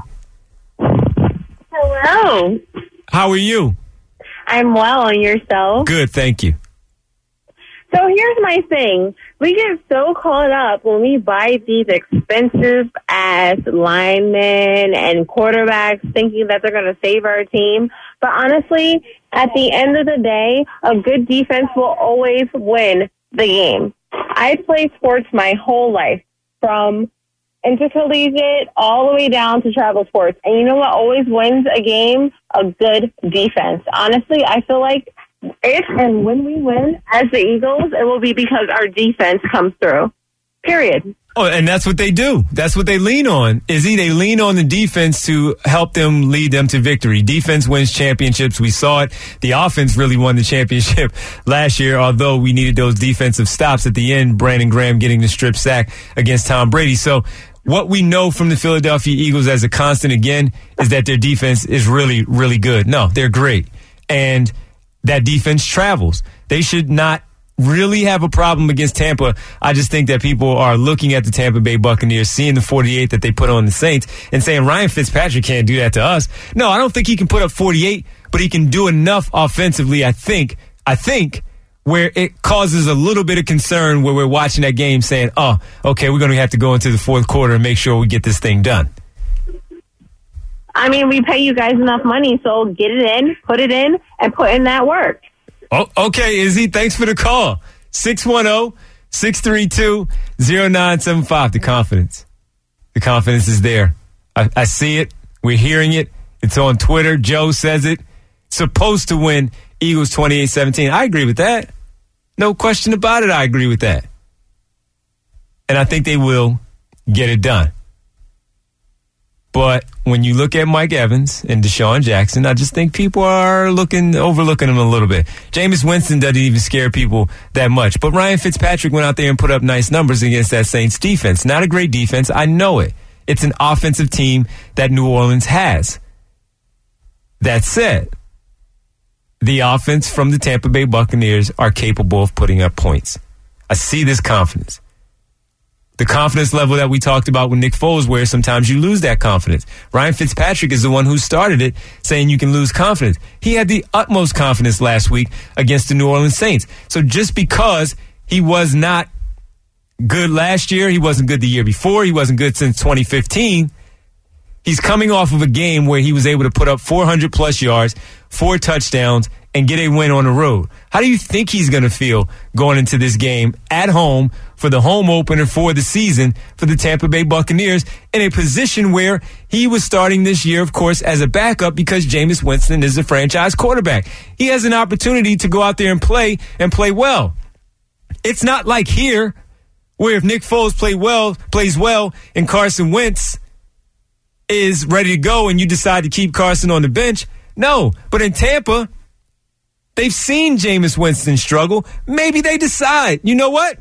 Hello. How are you? I'm well, and yourself? Good, thank you. So here's my thing. We get so caught up when we buy these expensive ass linemen and quarterbacks thinking that they're going to save our team. But honestly, at the end of the day, a good defense will always win the game. I played sports my whole life, from intercollegiate all the way down to travel sports. And you know what always wins a game? A good defense. Honestly, I feel like if and when we win as the Eagles, it will be because our defense comes through. Period. Oh, and that's what they do. That's what they lean on. Izzy, they lean on the defense to help them lead them to victory. Defense wins championships. We saw it. The offense really won the championship last year, although we needed those defensive stops at the end. Brandon Graham getting the strip sack against Tom Brady. So what we know from the Philadelphia Eagles as a constant, again, is that their defense is really, really good. No, they're great. And that defense travels. They should not really have a problem against Tampa. I just think that people are looking at the Tampa Bay Buccaneers, seeing the forty-eight that they put on the Saints, and saying Ryan Fitzpatrick can't do that to us. No, I don't think he can put up forty-eight, but he can do enough offensively, I think, I think, where it causes a little bit of concern where we're watching that game saying, oh, okay, we're going to have to go into the fourth quarter and make sure we get this thing done. I mean, we pay you guys enough money, so get it in, put it in, and put in that work. Oh, okay, Izzy, thanks for the call. six one zero, six three two, zero nine seven five. The confidence. The confidence is there. I, I see it. We're hearing it. It's on Twitter. Joe says it. Supposed to win Eagles twenty-eight seventeen. I agree with that. No question about it. I agree with that. And I think they will get it done. But when you look at Mike Evans and Deshaun Jackson, I just think people are looking, overlooking him a little bit. Jameis Winston doesn't even scare people that much. But Ryan Fitzpatrick went out there and put up nice numbers against that Saints defense. Not a great defense. I know it. It's an offensive team that New Orleans has. That said, the offense from the Tampa Bay Buccaneers are capable of putting up points. I see this confidence. The confidence level that we talked about with Nick Foles, where sometimes you lose that confidence. Ryan Fitzpatrick is the one who started it, saying you can lose confidence. He had the utmost confidence last week against the New Orleans Saints. So just because he was not good last year, he wasn't good the year before, he wasn't good since twenty fifteen, he's coming off of a game where he was able to put up four hundred plus yards, four touchdowns, and get a win on the road. How do you think he's going to feel going into this game at home for the home opener for the season for the Tampa Bay Buccaneers in a position where he was starting this year, of course, as a backup because Jameis Winston is the franchise quarterback? He has an opportunity to go out there and play and play well. It's not like here where if Nick Foles play well, plays well and Carson Wentz is ready to go and you decide to keep Carson on the bench. No, but in Tampa, they've seen Jameis Winston struggle. Maybe they decide, you know what?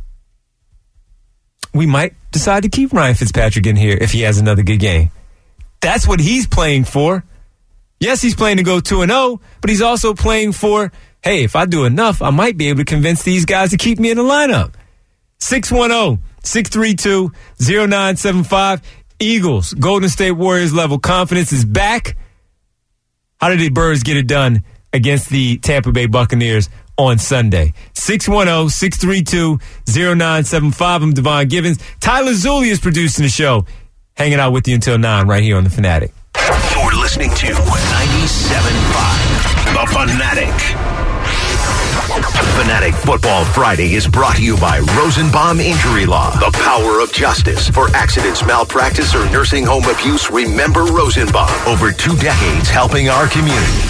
We might decide to keep Ryan Fitzpatrick in here if he has another good game. That's what he's playing for. Yes, he's playing to go two and oh, but he's also playing for, hey, if I do enough, I might be able to convince these guys to keep me in the lineup. six one zero, six three two, zero nine seven five. Eagles, Golden State Warriors level confidence is back. How did the Birds get it done against the Tampa Bay Buccaneers on Sunday? six one zero, six three two, zero nine seven five. I'm Devon Givens. Tyler Zulli is producing the show. Hanging out with you until nine right here on The Fanatic. You're listening to ninety-seven point five, The Fanatic. Fanatic Football Friday is brought to you by Rosenbaum Injury Law, the power of justice. For accidents, malpractice, or nursing home abuse, remember Rosenbaum. Over two decades helping our community.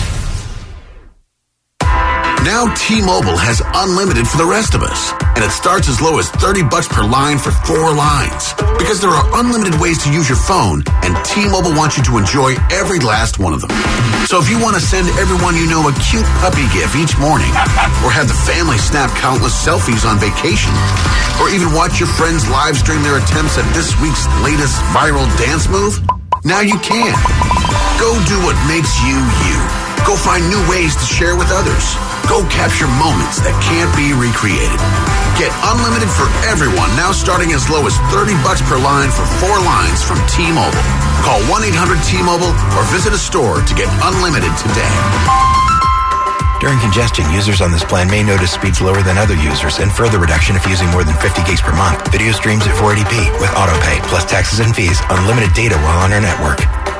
Now T-Mobile has unlimited for the rest of us. And it starts as low as thirty bucks per line for four lines. Because there are unlimited ways to use your phone, and T-Mobile wants you to enjoy every last one of them. So if you want to send everyone you know a cute puppy gift each morning, or have the family snap countless selfies on vacation, or even watch your friends live stream their attempts at this week's latest viral dance move, now you can. Go do what makes you you. Go find new ways to share with others. Go capture moments that can't be recreated. Get unlimited for everyone, now starting as low as thirty bucks per line for four lines from T-Mobile. Call one eight hundred T Mobile or visit a store to get unlimited today. During congestion, users on this plan may notice speeds lower than other users and further reduction if using more than fifty gigs per month. Video streams at four eighty p with autopay, plus taxes and fees, unlimited data while on our network.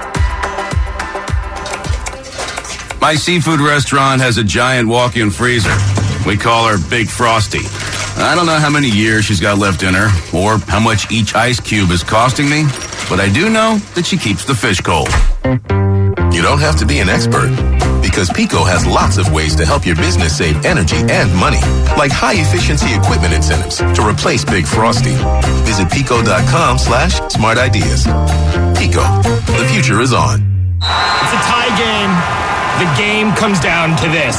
My seafood restaurant has a giant walk-in freezer. We call her Big Frosty. I don't know how many years she's got left in her or how much each ice cube is costing me, but I do know that she keeps the fish cold. You don't have to be an expert, because Pico has lots of ways to help your business save energy and money, like high-efficiency equipment incentives to replace Big Frosty. Visit pico.com slash smart ideas. Pico, the future is on. It's a tie game. The game comes down to this.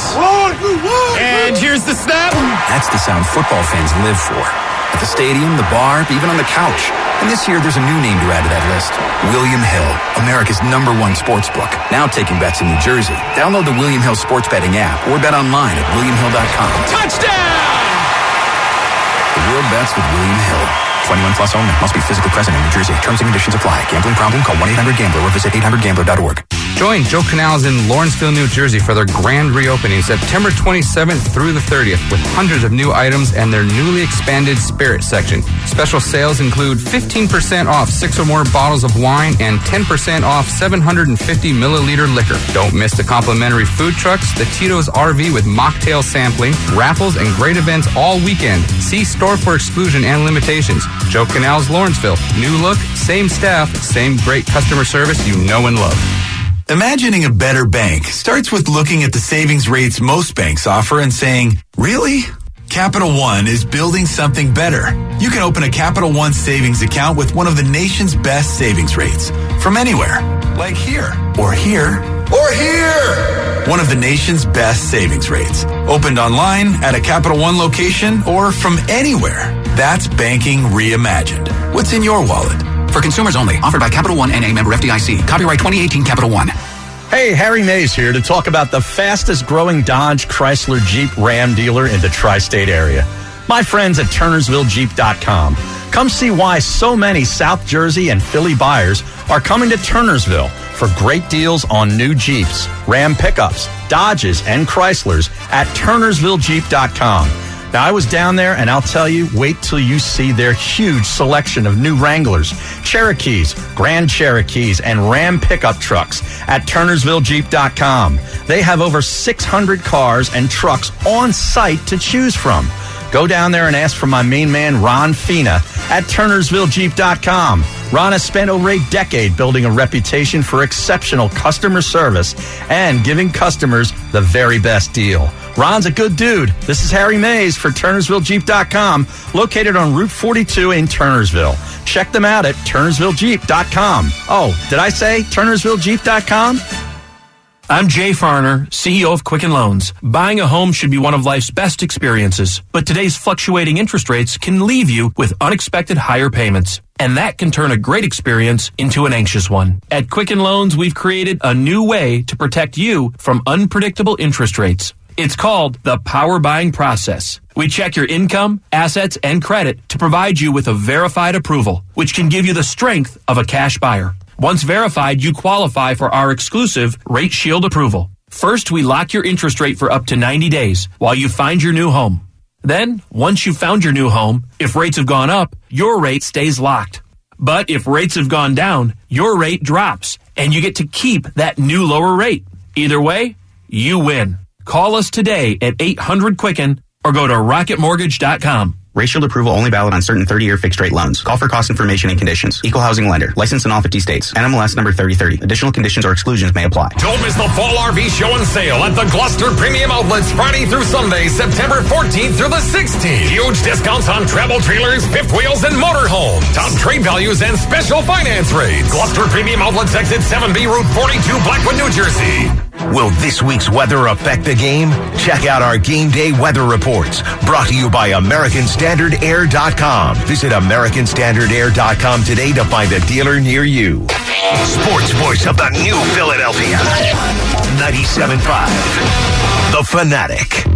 And here's the snap. That's the sound football fans live for. At the stadium, the bar, even on the couch. And this year, there's a new name to add to that list. William Hill, America's number one sports book. Now taking bets in New Jersey. Download the William Hill sports betting app or bet online at william hill dot com. Touchdown! The world bets with William Hill. twenty-one plus only. Must be physically present in New Jersey. Terms and conditions apply. Gambling problem? Call one eight hundred gambler or visit eight hundred gambler dot org. Join Joe Canals in Lawrenceville, New Jersey for their grand reopening September twenty-seventh through the thirtieth with hundreds of new items and their newly expanded spirit section. Special sales include fifteen percent off six or more bottles of wine and ten percent off seven hundred fifty milliliter liquor. Don't miss the complimentary food trucks, the Tito's R V with mocktail sampling, raffles, and great events all weekend. See store for exclusion and limitations. Joe Canals, Lawrenceville. New look, same staff, same great customer service you know and love. Imagining a better bank starts with looking at the savings rates most banks offer and saying, really? Capital One is building something better. You can open a Capital One savings account with one of the nation's best savings rates from anywhere, like here, or here, or here. One of the nation's best savings rates. Opened online, at a Capital One location, or from anywhere. That's banking reimagined. What's in your wallet? For consumers only. Offered by Capital One N A member F D I C. Copyright twenty eighteen Capital One. Hey, Harry Mays here to talk about the fastest growing Dodge, Chrysler, Jeep, Ram dealer in the tri-state area. My friends at Turnersville Jeep dot com. Come see why so many South Jersey and Philly buyers are coming to Turnersville for great deals on new Jeeps, Ram pickups, Dodges, and Chryslers at Turnersville Jeep dot com. Now, I was down there, and I'll tell you, wait till you see their huge selection of new Wranglers, Cherokees, Grand Cherokees, and Ram pickup trucks at Turnersville Jeep dot com. They have over six hundred cars and trucks on site to choose from. Go down there and ask for my main man, Ron Fina, at Turnersville Jeep dot com. Ron has spent over a decade building a reputation for exceptional customer service and giving customers the very best deal. Ron's a good dude. This is Harry Mays for Turnersville Jeep dot com, located on Route forty-two in Turnersville. Check them out at Turnersville Jeep dot com. Oh, did I say Turnersville Jeep dot com? I'm Jay Farner, C E O of Quicken Loans. Buying a home should be one of life's best experiences, but today's fluctuating interest rates can leave you with unexpected higher payments. And that can turn a great experience into an anxious one. At Quicken Loans, we've created a new way to protect you from unpredictable interest rates. It's called the power buying process. We check your income, assets, and credit to provide you with a verified approval, which can give you the strength of a cash buyer. Once verified, you qualify for our exclusive Rate Shield approval. First, we lock your interest rate for up to ninety days while you find your new home. Then, once you've found your new home, if rates have gone up, your rate stays locked. But if rates have gone down, your rate drops, and you get to keep that new lower rate. Either way, you win. Call us today at eight hundred Quicken or go to rocket mortgage dot com. Rate Shield approval only valid on certain thirty-year fixed-rate loans. Call for cost information and conditions. Equal housing lender. Licensed in all fifty states. N M L S number thirty thirty. Additional conditions or exclusions may apply. Don't miss the Fall R V Show and Sale at the Gloucester Premium Outlets Friday through Sunday, September fourteenth through the sixteenth. Huge discounts on travel trailers, fifth wheels, and motorhomes. Top trade values and special finance rates. Gloucester Premium Outlets, exit seven B, Route forty-two, Blackwood, New Jersey. Will this week's weather affect the game? Check out our game day weather reports, brought to you by American Standard Air dot com. Visit American Standard Air dot com today to find a dealer near you. Sports voice of the new Philadelphia. ninety-seven point five. The Fanatic.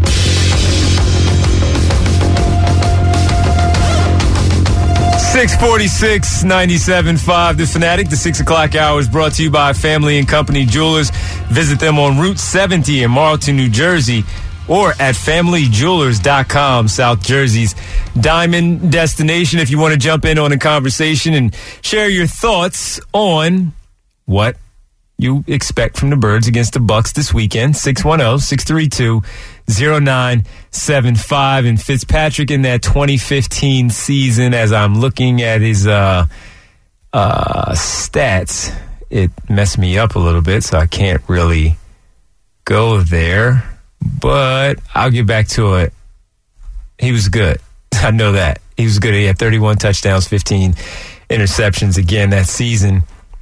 six forty-six, ninety-seven point five, The Fanatic. The six o'clock hour is brought to you by Family and Company Jewelers. Visit them on Route seventy in Marlton, New Jersey, or at family jewelers dot com, South Jersey's diamond destination. If you want to jump in on a conversation and share your thoughts on what you expect from the Birds against the Bucks this weekend, six one zero, six three two, zero nine seven five. And Fitzpatrick in that twenty fifteen season, as I'm looking at his uh, uh, stats, it messed me up a little bit, so I can't really go there. But I'll get back to it. He was good. I know that. He was good. He had thirty-one touchdowns, fifteen interceptions again that season.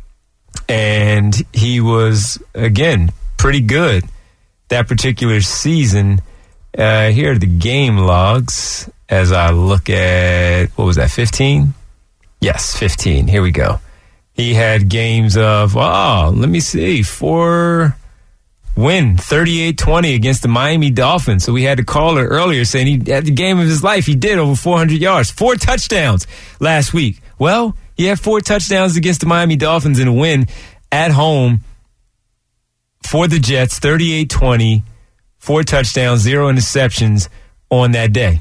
And he was, again, pretty good that particular season. Uh, here are the game logs as I look at, what was that, fifteen? Yes, fifteen. Here we go. He had games of, oh, let me see, four win, thirty-eight twenty against the Miami Dolphins. So we had a caller earlier saying he had the game of his life. He did over four hundred yards, four touchdowns last week. Well, he had four touchdowns against the Miami Dolphins in a win at home for the Jets, thirty-eight twenty, four touchdowns, zero interceptions on that day.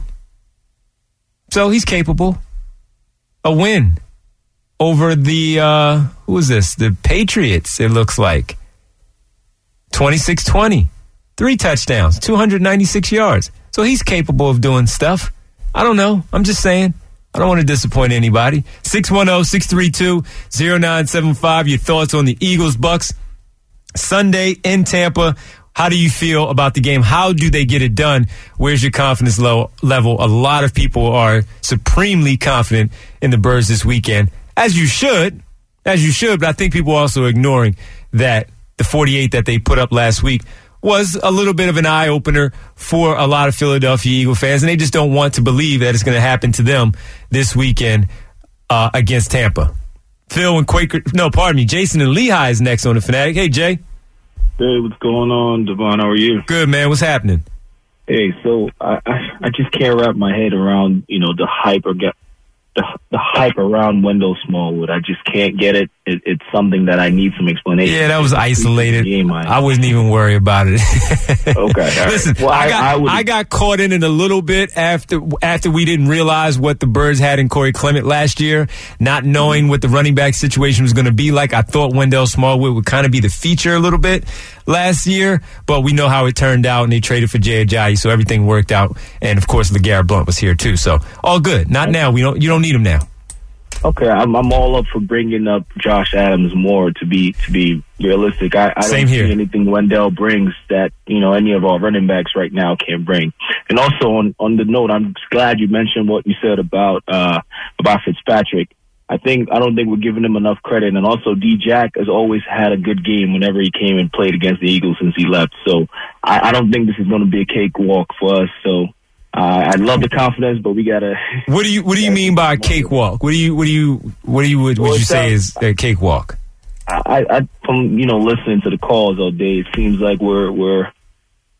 So he's capable. A win over the, uh, who was this? The Patriots, it looks like. twenty-six twenty, three touchdowns, two hundred ninety-six yards. So he's capable of doing stuff. I don't know. I'm just saying. I don't want to disappoint anybody. six one zero, six three two, zero nine seven five. Your thoughts on the Eagles-Bucks Sunday in Tampa. How do you feel about the game? How do they get it done? Where's your confidence low level? A lot of people are supremely confident in the Birds this weekend, as you should, as you should. But I think people are also ignoring that the forty-eight that they put up last week was a little bit of an eye-opener for a lot of Philadelphia Eagle fans, and they just don't want to believe that it's going to happen to them this weekend uh, against Tampa. Phil and Quaker, no, pardon me, Jason and Lehigh is next on the Fanatic. Hey, Jay. Hey, what's going on, Devon? How are you? Good, man. What's happening? Hey, so I, I, I just can't wrap my head around, you know, the hype or get the, the hype around Wendell Smallwood. I just can't get it. it. It's something that I need some explanation. Yeah, that was isolated. I wouldn't even worry about it. Okay. Listen, well, I, got, I, I, would... I got caught in it a little bit after after we didn't realize what the Birds had in Corey Clement last year, not knowing what the running back situation was going to be like. I thought Wendell Smallwood would kind of be the feature a little bit last year, but we know how it turned out, and they traded for Jay Ajayi, so everything worked out. And, of course, LeGarrette Blount was here, too. So, all good. Not now. We don't. You don't need him now. Okay, I'm, I'm all up for bringing up Josh Adams more, to be to be realistic. I, I don't Same here. see anything Wendell brings that, you know, any of our running backs right now can bring. And also, on, on the note, I'm just glad you mentioned what you said about uh, about Fitzpatrick. I think I don't think we're giving him enough credit. And also, D-Jack has always had a good game whenever he came and played against the Eagles since he left. So I, I don't think this is going to be a cakewalk for us. So uh, I love the confidence, but we gotta. What do you What do you mean by a cakewalk? What do you What do you What do you would, would you say is a cakewalk? I, I, from you know listening to the calls all day, it seems like we're we're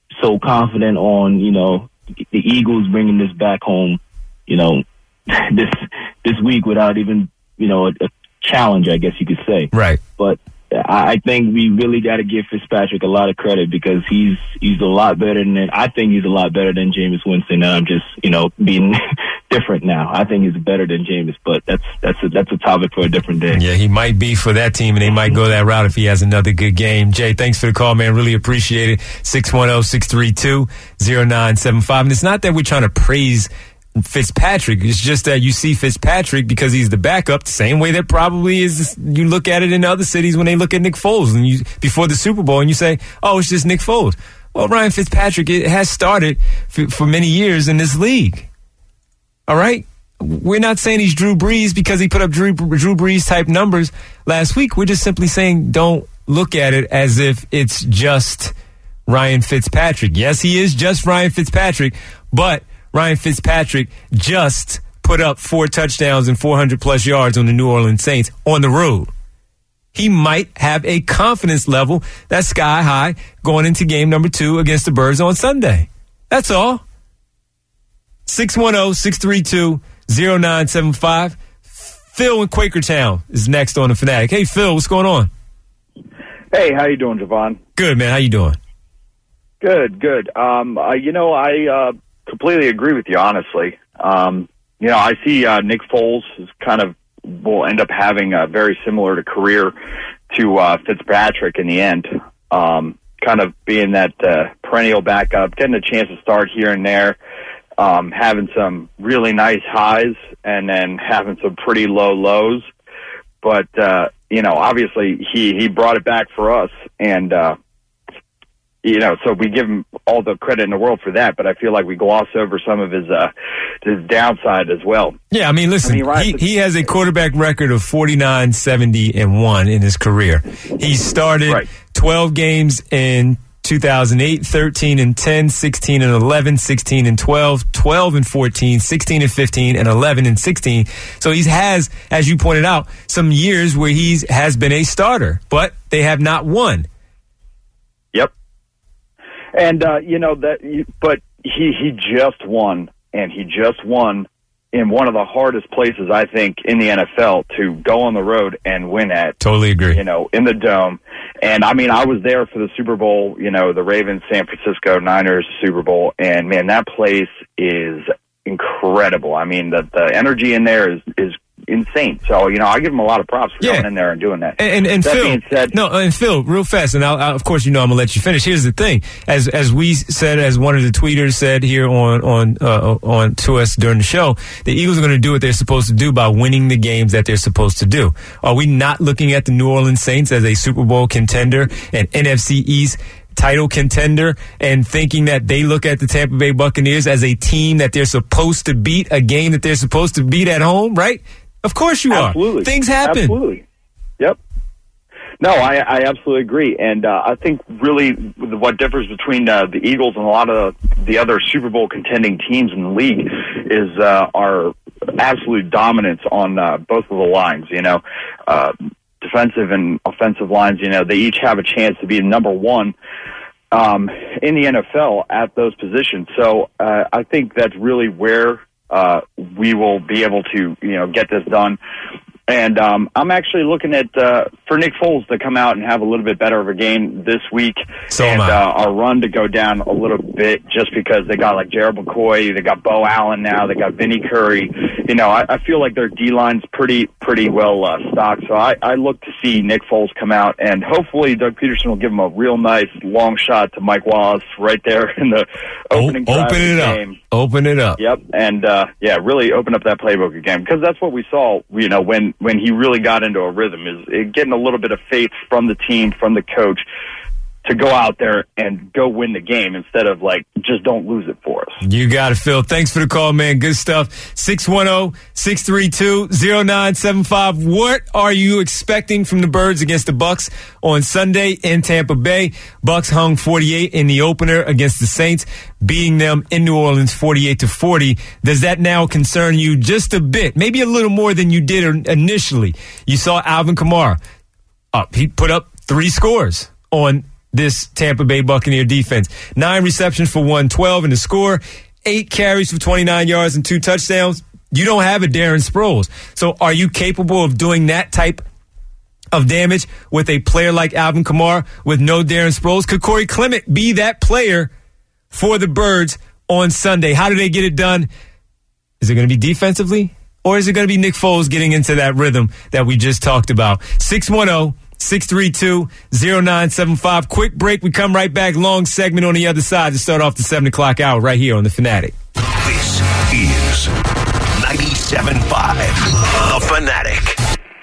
so confident on, you know, the Eagles bringing this back home, you know, this this week without even, you know, a, a challenge, I guess you could say. Right. But I, I think we really got to give Fitzpatrick a lot of credit because he's he's a lot better than I think he's a lot better than Jameis Winston. And I'm just, you know, being different now. I think he's better than Jameis, but that's that's a, that's a topic for a different day. Yeah, he might be for that team, and they might go that route if he has another good game. Jay, thanks for the call, man. Really appreciate it. six one zero, six three two, zero nine seven five. And it's not that we're trying to praise Fitzpatrick. It's just that you see Fitzpatrick because he's the backup, the same way that probably is you look at it in other cities when they look at Nick Foles and you before the Super Bowl and you say, oh, it's just Nick Foles. Well, Ryan Fitzpatrick, it has started for, for many years in this league. All right? We're not saying he's Drew Brees because he put up Drew, Drew Brees type numbers last week. We're just simply saying don't look at it as if it's just Ryan Fitzpatrick. Yes, he is just Ryan Fitzpatrick, but Ryan Fitzpatrick just put up four touchdowns and four hundred plus yards on the New Orleans Saints on the road. He might have a confidence level that's sky high going into game number two against the Birds on Sunday. That's all. six one zero, six three two, zero nine seven five. Phil in Quakertown is next on the Fanatic. Hey, Phil, what's going on? Hey, how you doing, Javon? Good, man. How you doing? Good, good. Um, uh, you know, I uh, completely agree with you, honestly. Um, you know, I see uh, Nick Foles is kind of will end up having a very similar to career to uh, Fitzpatrick in the end. Um, kind of being that uh, perennial backup, getting a chance to start here and there, um, having some really nice highs, and then having some pretty low lows. But uh, you know, obviously he he brought it back for us, and uh, you know, so we give him all the credit in the world for that, but I feel like we gloss over some of his uh, his downside as well. Yeah, I mean, listen, I mean, right, he, he has a quarterback record of forty-nine, seventy, and one in his career. He started right. twelve games in two thousand eight, thirteen and ten, sixteen and eleven, sixteen and twelve, twelve and fourteen, sixteen and fifteen, and eleven and sixteen. So he has, as you pointed out, some years where he has been a starter, but they have not won. Yep. And, uh, you know, that, but he, he just won, and he just won in one of the hardest places, I think, in the N F L to go on the road and win at. Totally agree. You know, in the Dome. And, I mean, I was there for the Super Bowl, you know, the Ravens, San Francisco Niners Super Bowl, and, man, that place is incredible. I mean, the, the energy in there is, is insane. So, you know, I give him a lot of props for yeah. going in there and doing that. And, and, and that Phil, being said, no, and Phil, real fast, and I'll, I'll, of course, you know, I'm gonna let you finish. Here's the thing: as as we said, as one of the tweeters said here on on uh, on to us during the show, the Eagles are going to do what they're supposed to do by winning the games that they're supposed to do. Are we not looking at the New Orleans Saints as a Super Bowl contender and N F C East title contender and thinking that they look at the Tampa Bay Buccaneers as a team that they're supposed to beat, a game that they're supposed to beat at home, right? Of course you absolutely. are. Things happen. Absolutely. Yep. No, I, I absolutely agree. And uh, I think really what differs between uh, the Eagles and a lot of the other Super Bowl contending teams in the league is uh, our absolute dominance on uh, both of the lines, you know. Uh, defensive and offensive lines, you know, they each have a chance to be number one um, in the N F L at those positions. So uh, I think that's really where uh, we will be able to, you know, get this done. And um, I'm actually looking at uh, for Nick Foles to come out and have a little bit better of a game this week, so and uh, our run to go down a little bit just because they got like Gerald McCoy, they got Bo Allen now, they got Vinny Curry. You know, I, I feel like their D line's pretty pretty well uh, stocked. So I, I look to see Nick Foles come out, and hopefully Doug Peterson will give him a real nice long shot to Mike Wallace right there in the opening o- drive open of it the up. game. Open it up. Yep, and uh, yeah, really open up that playbook again because that's what we saw. You know, when when he really got into a rhythm is it, getting a little bit of faith from the team, from the coach, to go out there and go win the game instead of like just don't lose it for us. You got it, Phil. Thanks for the call, man. Good stuff. six one zero, six three two, zero nine seven five. What are you expecting from the Birds against the Bucks on Sunday in Tampa Bay? Bucks hung forty-eight in the opener against the Saints, beating them in New Orleans forty-eight to forty. Does that now concern you just a bit? Maybe a little more than you did initially. You saw Alvin Kamara up. He put up three scores on this Tampa Bay Buccaneer defense. Nine receptions for one twelve in the score, eight carries for twenty-nine yards and two touchdowns. You don't have a Darren Sproles. So are you capable of doing that type of damage with a player like Alvin Kamara with no Darren Sproles? Could Corey Clement be that player for the Birds on Sunday? How do they get it done? Is it going to be defensively, or is it going to be Nick Foles getting into that rhythm that we just talked about? six one zero, six three two, zero nine seven five. Quick break. We come right back. Long segment on the other side to start off the seven o'clock hour right here on The Fanatic. This is ninety-seven point five The Fanatic.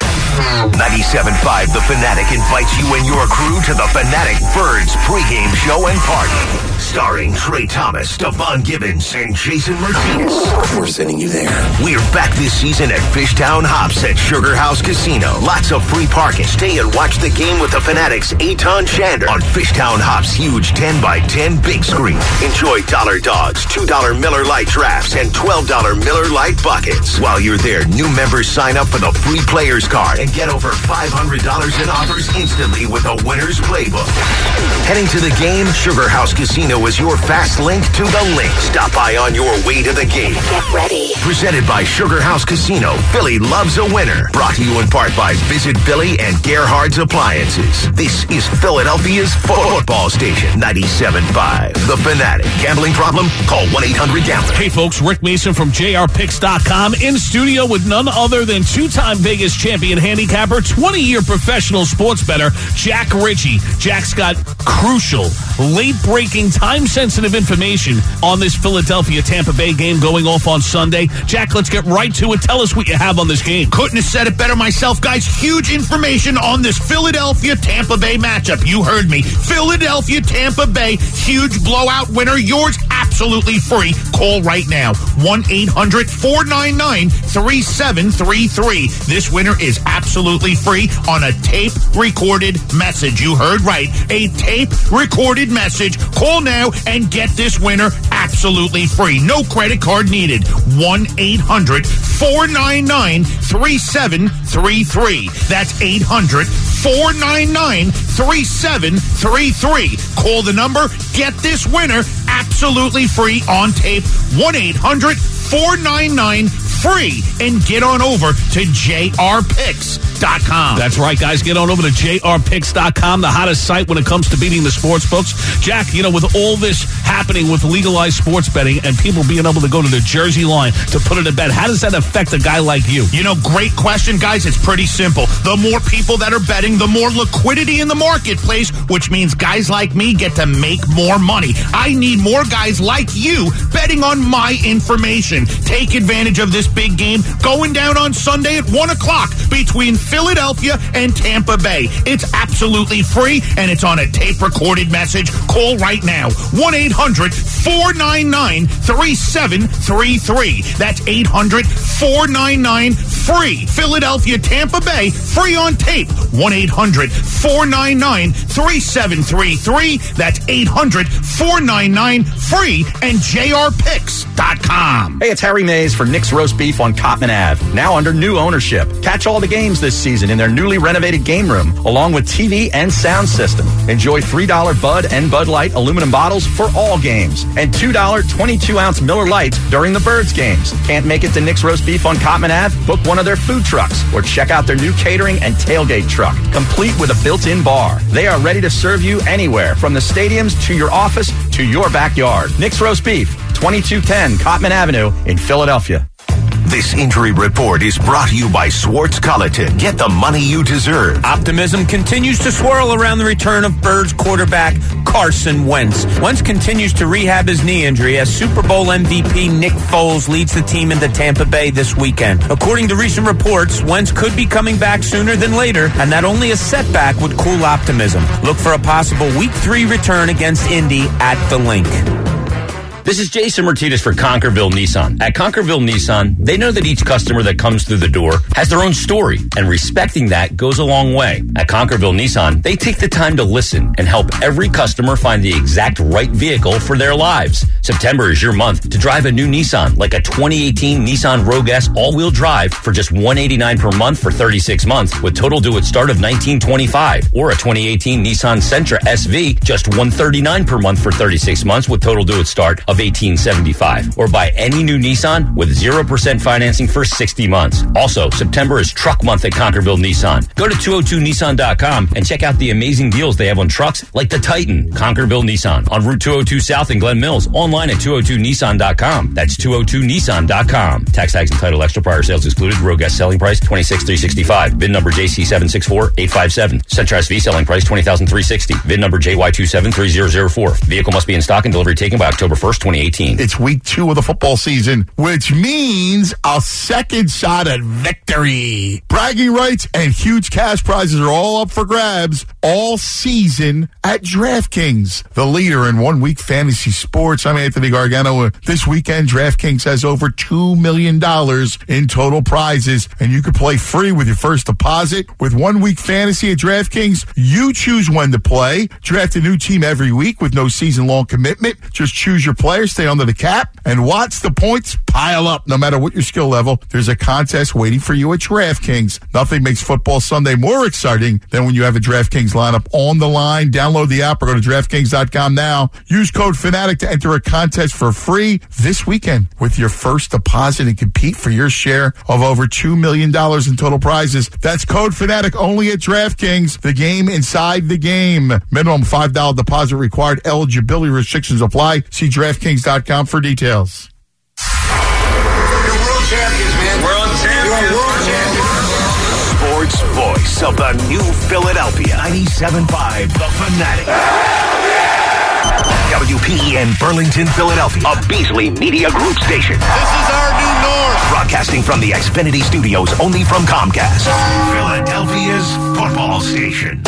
ninety-seven point five The Fanatic invites you and your crew to the Fanatic Birds pregame show and party. Starring Trey Thomas, Stephon Gibbons, and Jason Martinez. We're sending you there. We're back this season at Fishtown Hops at Sugar House Casino. Lots of free parking. Stay and watch the game with the Fanatics' Eitan Shander on Fishtown Hops' huge ten by ten big screen. Enjoy dollar dogs, two dollar Miller Lite drafts, and twelve dollar Miller Lite buckets. While you're there, new members sign up for the free players card and get over five hundred dollars in offers instantly with a winner's playbook. Heading to the game, Sugar House Casino is your fast link to the link. Stop by on your way to the game. Get ready. Presented by Sugar House Casino. Philly loves a winner. Brought to you in part by Visit Philly and Gerhard's Appliances. This is Philadelphia's football station. ninety-seven point five The Fanatic. Gambling problem? Call one eight hundred gambler. Hey folks, Rick Mason from J R Picks dot com in studio with none other than two-time Vegas champion handicapper, twenty-year professional sports bettor, Jack Ritchie. Jack's got crucial, late-breaking, time-sensitive information on this Philadelphia-Tampa Bay game going off on Sunday. Jack, let's get right to it. Tell us what you have on this game. Couldn't have said it better myself, guys. Huge information on this Philadelphia-Tampa Bay matchup. You heard me. Philadelphia-Tampa Bay, huge blowout winner. Yours absolutely free. Call right now. one eight hundred four nine nine three seven three three. This winner is absolutely free on a tape-recorded message. You heard right. A tape-recorded message. Call now and get this winner absolutely free. No credit card needed. one eight hundred four nine nine three seven three three. That's eight hundred four nine nine three seven three three. Call the number. Get this winner absolutely free on tape. one eight hundred four nine nine free and get on over to J R Picks dot com. That's right, guys. Get on over to J R Picks dot com, the hottest site when it comes to beating the sports books. Jack, you know, with all this happening with legalized sports betting and people being able to go to the Jersey line to put it to bed, how does that affect a guy like you? You know, great question, guys. It's pretty simple. The more people that are betting, the more liquidity in the marketplace, which means guys like me get to make more money. I need more guys like you betting on my information. Take advantage of this big game going down on Sunday at one o'clock between Philadelphia and Tampa Bay. It's absolutely free, and it's on a tape-recorded message. Call right now. one eight hundred four nine nine three seven three three. That's eight hundred four nine nine free. Philadelphia, Tampa Bay, free on tape. one eight hundred four nine nine three seven three three. That's eight hundred four nine nine free and J R Picks dot com. Hey, it's Harry Mays for Nick's Roast Beef on Cottman Avenue, now under new ownership. Catch all the games this season in their newly renovated game room, along with T V and sound system. Enjoy three dollar Bud and Bud Light aluminum bottles for all games, and two dollar twenty-two ounce Miller Lights during the Birds games. Can't make it to Nick's Roast Beef on Cottman Avenue? Book one of their food trucks, or check out their new catering and tailgate truck, complete with a built-in bar. They are ready to serve you anywhere, from the stadiums to your office to your backyard. Nick's Roast Beef, twenty-two ten Cottman Avenue in Philadelphia. This injury report is brought to you by Swartz Colleton. Get the money you deserve. Optimism continues to swirl around the return of Birds quarterback Carson Wentz. Wentz continues to rehab his knee injury as Super Bowl M V P Nick Foles leads the team into Tampa Bay this weekend. According to recent reports, Wentz could be coming back sooner than later, and that only a setback would cool optimism. Look for a possible Week three return against Indy at the Link. This is Jason Martinez for Conquerville Nissan. At Conquerville Nissan, they know that each customer that comes through the door has their own story, and respecting that goes a long way. At Conquerville Nissan, they take the time to listen and help every customer find the exact right vehicle for their lives. September is your month to drive a new Nissan, like a twenty eighteen Nissan Rogue S all-wheel drive for just one hundred eighty-nine dollars per month for thirty-six months, with total due at start of nineteen twenty-five, or a twenty eighteen Nissan Sentra S V, just one hundred thirty-nine dollars per month for thirty-six months, with total due at start of eighteen seventy-five, or buy any new Nissan with zero percent financing for sixty months. Also, September is truck month at Conquerville Nissan. Go to two oh two nissan dot com and check out the amazing deals they have on trucks like the Titan. Conquerville Nissan on Route two oh two South in Glen Mills. Online at two oh two nissan dot com. That's two oh two nissan dot com. Tax, tags, and title extra. Prior sales excluded. Rogue S selling price twenty-six thousand three hundred sixty-five. V I N number J C seven six four eight five seven. Sentra S V selling price twenty thousand three hundred sixty. V I N number J Y two seven three zero zero four. Vehicle must be in stock and delivery taken by October first, twenty eighteen. It's week two of the football season, which means a second shot at victory. Bragging rights and huge cash prizes are all up for grabs all season at DraftKings, the leader in one-week fantasy sports. I'm Anthony Gargano. This weekend, DraftKings has over two million dollars in total prizes, and you can play free with your first deposit. With one-week fantasy at DraftKings, you choose when to play. Draft a new team every week with no season-long commitment. Just choose your players, stay under the cap, and watch the points pile up. No matter what your skill level, there's a contest waiting for you at DraftKings. Nothing makes football Sunday more exciting than when you have a DraftKings lineup on the line. Download the app or go to DraftKings dot com now. Use code Fanatic to enter a contest for free this weekend with your first deposit and compete for your share of over two million dollars in total prizes. That's code Fanatic only at DraftKings. The game inside the game. Minimum five dollars deposit required. Eligibility restrictions apply. See DraftKings dot com for details. You're world champions, man. World champions. You're world champions. Sports voice of the new Philadelphia. ninety-seven point five, The Fanatic. W P E N Burlington, Philadelphia. A Beasley Media Group station. This is our new north. Broadcasting from the Xfinity Studios, only from Comcast. Philadelphia's football station.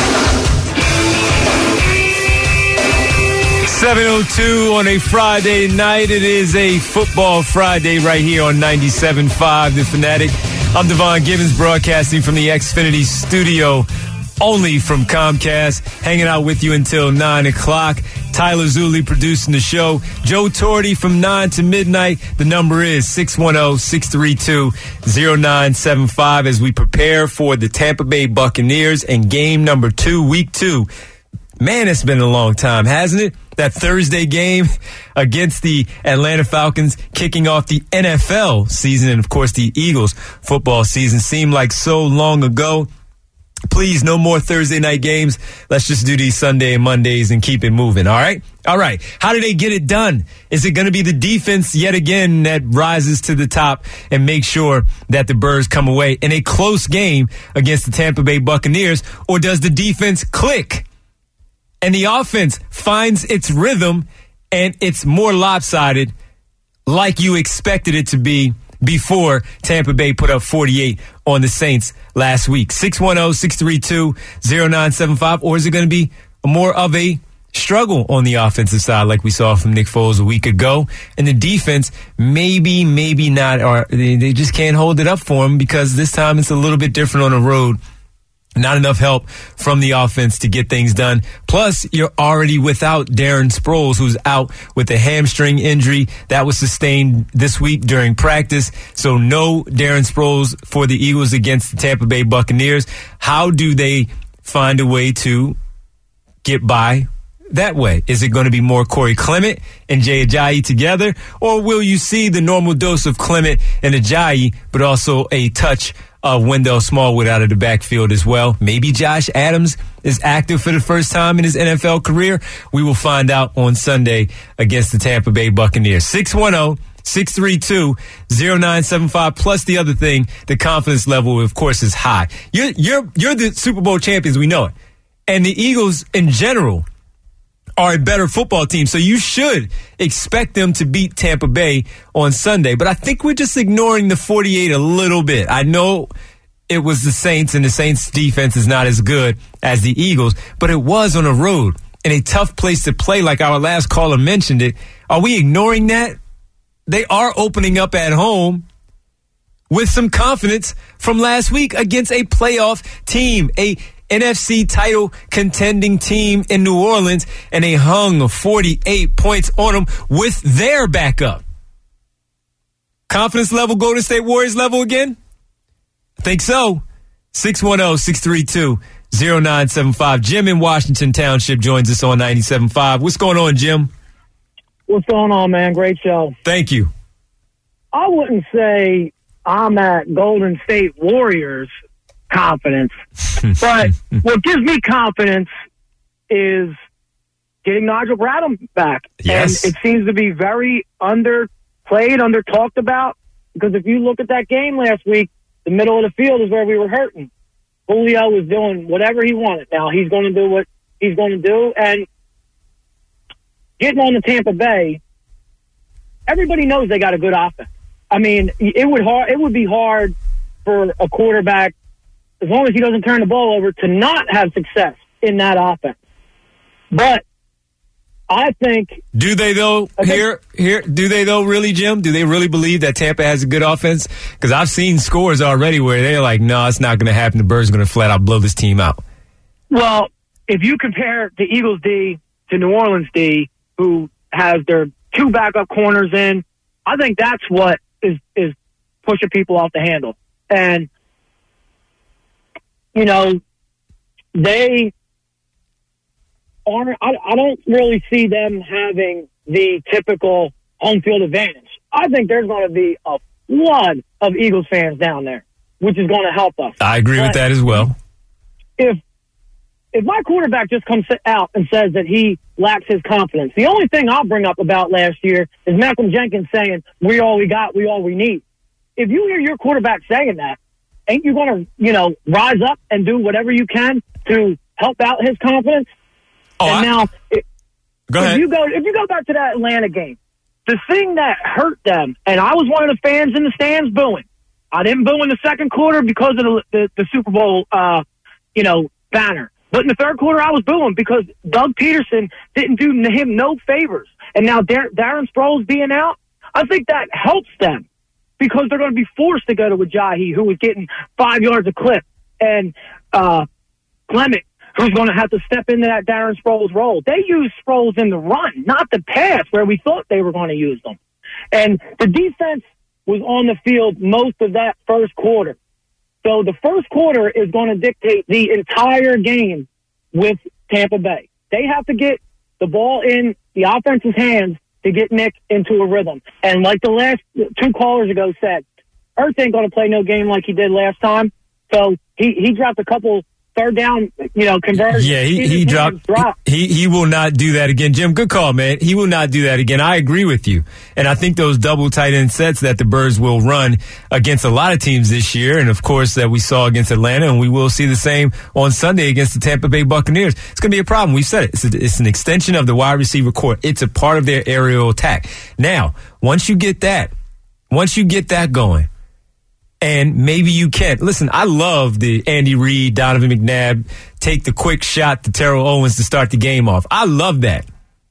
seven oh two on a Friday night. It is a football Friday right here on ninety-seven point five, The Fanatic. I'm Devon Gibbons, broadcasting from the Xfinity studio, only from Comcast, hanging out with you until nine o'clock. Tyler Zulli producing the show. Joe Torty from nine to midnight. The number is six one zero, six three two, zero nine seven five as we prepare for the Tampa Bay Buccaneers and game number two, week two. Man, it's been a long time, hasn't it? That Thursday game against the Atlanta Falcons, kicking off the N F L season, and of course the Eagles football season, seemed like so long ago. Please, no more Thursday night games. Let's just do these Sunday and Mondays and keep it moving, all right? All right. How do they get it done? Is it going to be the defense yet again that rises to the top and makes sure that the Birds come away in a close game against the Tampa Bay Buccaneers, or does the defense click and the offense finds its rhythm and it's more lopsided like you expected it to be before Tampa Bay put up forty-eight on the Saints last week? six one zero, six three two, zero nine seven five. Or is it going to be more of a struggle on the offensive side like we saw from Nick Foles a week ago? And the defense, maybe, maybe not. Or they, they just can't hold it up for them because this time it's a little bit different on the road. Not enough help from the offense to get things done. Plus, you're already without Darren Sproles, who's out with a hamstring injury that was sustained this week during practice. So no Darren Sproles for the Eagles against the Tampa Bay Buccaneers. How do they find a way to get by that way? Is it going to be more Corey Clement and Jay Ajayi together? Or will you see the normal dose of Clement and Ajayi, but also a touch of Wendell Smallwood out of the backfield as well? Maybe Josh Adams is active for the first time in his N F L career. We will find out on Sunday against the Tampa Bay Buccaneers. six one zero, six three two, zero nine seven five. Plus the other thing, the confidence level, of course, is high. You're, you're, you're the Super Bowl champions. We know it. And the Eagles in general are a better football team, so you should expect them to beat Tampa Bay on Sunday. But I think we're just ignoring the forty-eight a little bit. I know it was the Saints, and the Saints' defense is not as good as the Eagles, but it was on the road. in a tough place to play, like our last caller mentioned it. Are we ignoring that? They are opening up at home with some confidence from last week against a playoff team, a N F C title contending team in New Orleans, and they hung forty-eight points on them with their backup. Confidence level, Golden State Warriors level again? I think so. six one zero, six three two, zero nine seven five. Jim in Washington Township joins us on ninety-seven point five. What's going on, Jim? What's going on, man? Great show. Thank you. I wouldn't say I'm at Golden State Warriors confidence, but what gives me confidence is getting Nigel Bradham back. Yes. And it seems to be very underplayed, under talked about, because if you look at that game last week, the middle of the field is where we were hurting. Julio was doing whatever he wanted. Now he's going to do what he's going to do, and getting on the Tampa Bay, everybody knows they got a good offense. I mean, it would hard, it would be hard for a quarterback, as long as he doesn't turn the ball over, to not have success in that offense. But I think, do they though? Okay. Here, here, do they though? Really, Jim? Do they really believe that Tampa has a good offense? Because I've seen scores already where they're like, "No, it's not going to happen. The Birds are going to flat out blow this team out." Well, if you compare the Eagles D to New Orleans D, who has their two backup corners in, I think that's what is is pushing people off the handle. And you know, they aren't. I, I don't really see them having the typical home field advantage. I think there's going to be a flood of Eagles fans down there, which is going to help us. I agree but with that as well. If if my quarterback just comes out and says that he lacks his confidence, the only thing I'll bring up about last year is Malcolm Jenkins saying, "We all we got, we all we need." If you hear your quarterback saying that, ain't you going to, you know, rise up and do whatever you can to help out his confidence? Oh, and I, now, it, go if ahead. you go, if you go back to that Atlanta game, the thing that hurt them, and I was one of the fans in the stands booing. I didn't boo in the second quarter because of the the, the Super Bowl, uh, you know, banner. But in the third quarter, I was booing because Doug Peterson didn't do him no favors. And now Dar- Darren Sproles being out, I think that helps them because they're going to be forced to go to Ajayi, who was getting five yards a clip, and uh, Clement, who's going to have to step into that Darren Sproles role. They use Sproles in the run, not the pass, where we thought they were going to use them. And the defense was on the field most of that first quarter. So the first quarter is going to dictate the entire game with Tampa Bay. They have to get the ball in the offense's hands to get Nick into a rhythm. And like the last two callers ago said, Ertz ain't going to play no game like he did last time. So he, he dropped a couple third down, you know, conversions. Yeah, he, he dropped. He he will not do that again. Jim, good call, man. He will not do that again. I agree with you. And I think those double tight end sets that the Birds will run against a lot of teams this year, and of course that we saw against Atlanta, and we will see the same on Sunday against the Tampa Bay Buccaneers. It's going to be a problem. We've said it. It's, a, it's an extension of the wide receiver core. It's a part of their aerial attack. Now, once you get that, once you get that going, and maybe you can. Listen, I love the Andy Reid, Donovan McNabb, take the quick shot to Terrell Owens to start the game off. I love that.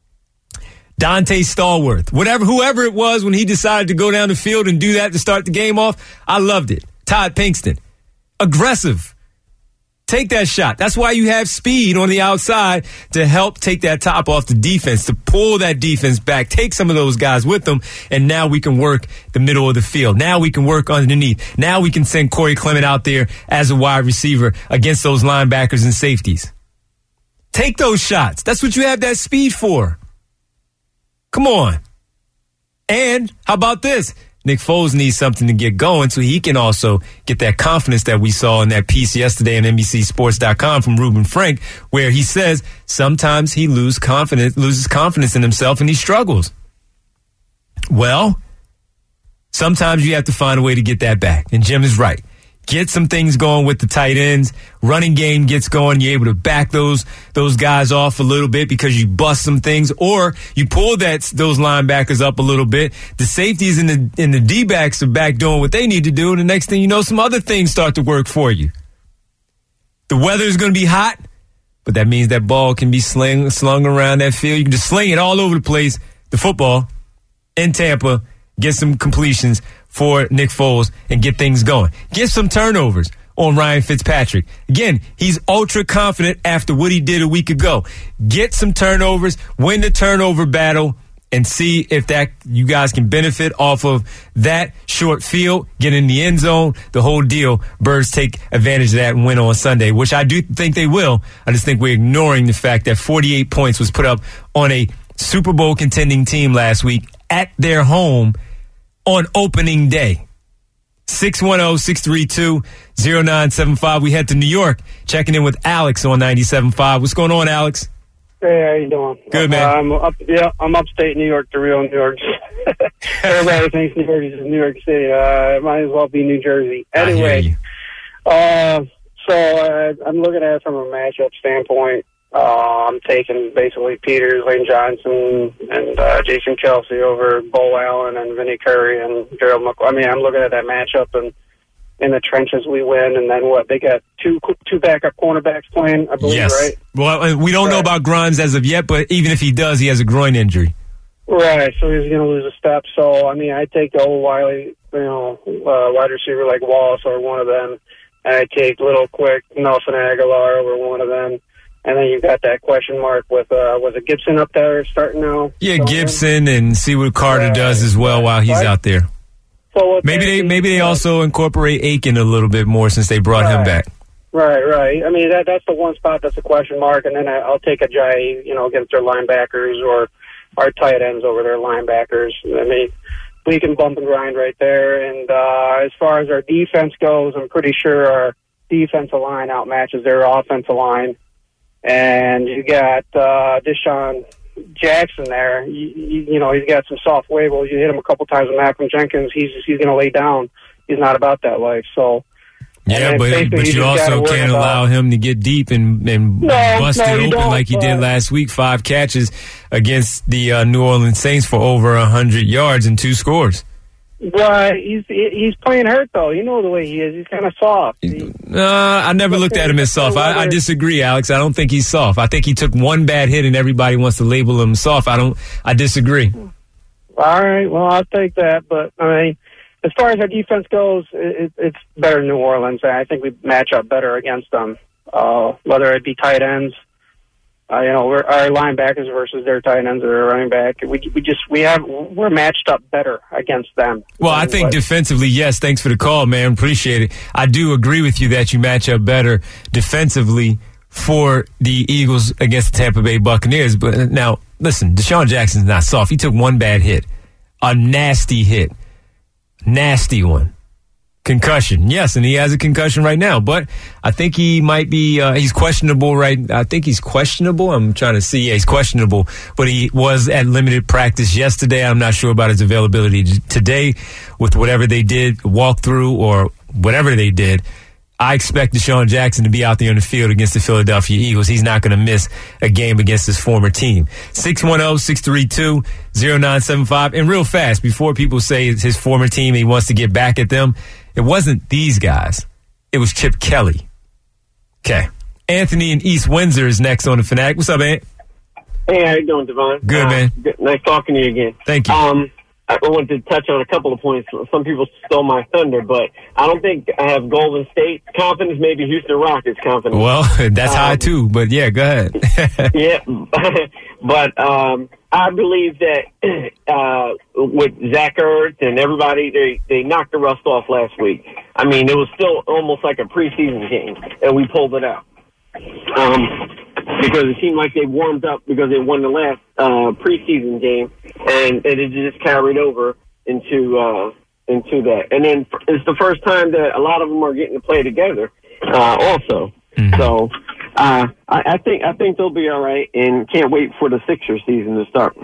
Dante Stallworth, whatever, whoever it was when he decided to go down the field and do that to start the game off, I loved it. Todd Pinkston, aggressive. Take that shot. That's why you have speed on the outside to help take that top off the defense, to pull that defense back, take some of those guys with them, and now we can work the middle of the field. Now we can work underneath. Now we can send Corey Clement out there as a wide receiver against those linebackers and safeties. Take those shots. That's what you have that speed for. Come on. And how about this? Nick Foles needs something to get going so he can also get that confidence that we saw in that piece yesterday on N B C Sports dot com from Reuben Frank, where he says sometimes he lose confidence, loses confidence in himself and he struggles. Well, sometimes you have to find a way to get that back. And Jim is right. Get some things going with the tight ends. Running game gets going. You're able to back those those guys off a little bit because you bust some things, or you pull that those linebackers up a little bit. The safeties and the and the D-backs are back doing what they need to do, and the next thing you know, some other things start to work for you. The weather is going to be hot. but that means that ball can be sling, slung around that field. You can just sling it all over the place, the football, in Tampa, get some completions for Nick Foles and get things going. Get some turnovers on Ryan Fitzpatrick. Again, he's ultra confident after what he did a week ago. Get some turnovers, win the turnover battle, and see if that you guys can benefit off of that short field, get in the end zone, the whole deal. Birds take advantage of that and win on Sunday, which I do think they will. I just think we're ignoring the fact that forty-eight points was put up on a Super Bowl contending team last week at their home on opening day. six one zero, six three two, zero nine seven five. We head to New York, checking in with Alex on ninety-seven point five. What's going on, Alex? Hey, how you doing? Good, man. Uh, I'm up, yeah, I'm upstate New York, the real New York. Everybody thinks New York is New York City. Uh, it might as well be New Jersey. Anyway, uh, so uh, I'm looking at it from a matchup standpoint. Uh, I'm taking basically Peters, Lane Johnson, and uh, Jason Kelsey over Bo Allen and Vinnie Curry and Gerald McCoy. I mean, I'm looking at that matchup, and in the trenches we win, and then what? They got two two backup cornerbacks playing, I believe, yes. right? Well, we don't right. know about Grimes as of yet, but even if he does, he has a groin injury. Right, so he's going to lose a step. So, I mean, I take the old Wiley, you know, uh, wide receiver like Wallace or one of them, and I take Little Quick, Nelson Aguilar over one of them. And then you've got that question mark with, uh, was it Gibson up there starting now? Yeah, Gibson, and see what Carter right. does as well while he's right. out there. So maybe they maybe they also incorporate Aiken a little bit more since they brought right. him back. Right, right. I mean, that that's the one spot that's a question mark, and then I, I'll take a Jai, you know, against their linebackers or our tight ends over their linebackers. I mean, we can bump and grind right there. And uh, as far as our defense goes, I'm pretty sure our defensive line outmatches their offensive line. And you got uh, Deshaun Jackson there. You, you, you know, he's got some soft wiggle. You hit him a couple times with Malcolm Jenkins, he's he's going to lay down. He's not about that life. So yeah, but but you also can't allow him to get deep and and no, bust no, it open don't, like he did last week. Five catches against the uh, New Orleans Saints for over a hundred yards and two scores. Right, he's he's playing hurt though. You know the way he is. He's kind of soft. He, uh, I never looked at him as soft. I, I disagree, Alex. I don't think he's soft. I think he took one bad hit and everybody wants to label him soft. I don't. I disagree. All right, well I'll take that. But I mean, as far as our defense goes, it, it's better than New Orleans. I think we match up better against them. Uh, whether it be tight ends. Uh, you know, we're, our linebackers versus their tight ends or running back. We we just we have we're matched up better against them. Well, I think defensively, yes. Thanks for the call, man. Appreciate it. I do agree with you that you match up better defensively for the Eagles against the Tampa Bay Buccaneers. But now, listen, Deshaun Jackson's not soft. He took one bad hit, a nasty hit, nasty one. Concussion, yes, and he has a concussion right now, but I think he might be, uh, he's questionable right, I think he's questionable, I'm trying to see, yeah, he's questionable, but he was at limited practice yesterday. I'm not sure about his availability today with whatever they did, walkthrough or whatever they did. I expect Deshaun Jackson to be out there in the field against the Philadelphia Eagles. He's not going to miss a game against his former team. six one zero, six three two, zero nine seven five, and real fast, before people say it's his former team, he wants to get back at them, it wasn't these guys. It was Chip Kelly. Okay. Anthony in East Windsor is next on the Fanatic. What's up, Ant? Hey, how you doing, Devon? Good, uh, man. Good. Nice talking to you again. Thank you. Um, I wanted to touch on a couple of points. Some people stole my thunder, but I don't think I have Golden State confidence, maybe Houston Rockets confidence. Well, that's um, high, too, but yeah, go ahead. yeah, but um, I believe that uh, with Zach Ertz and everybody, they, they knocked the rust off last week. I mean, it was still almost like a preseason game, and we pulled it out. Um, because it seemed like they warmed up because they won the last uh, preseason game, and, and it just carried over into uh, into that. And then it's the first time that a lot of them are getting to play together uh, also. Mm-hmm. So uh, I, I think I think they'll be all right, and can't wait for the Sixers season to start.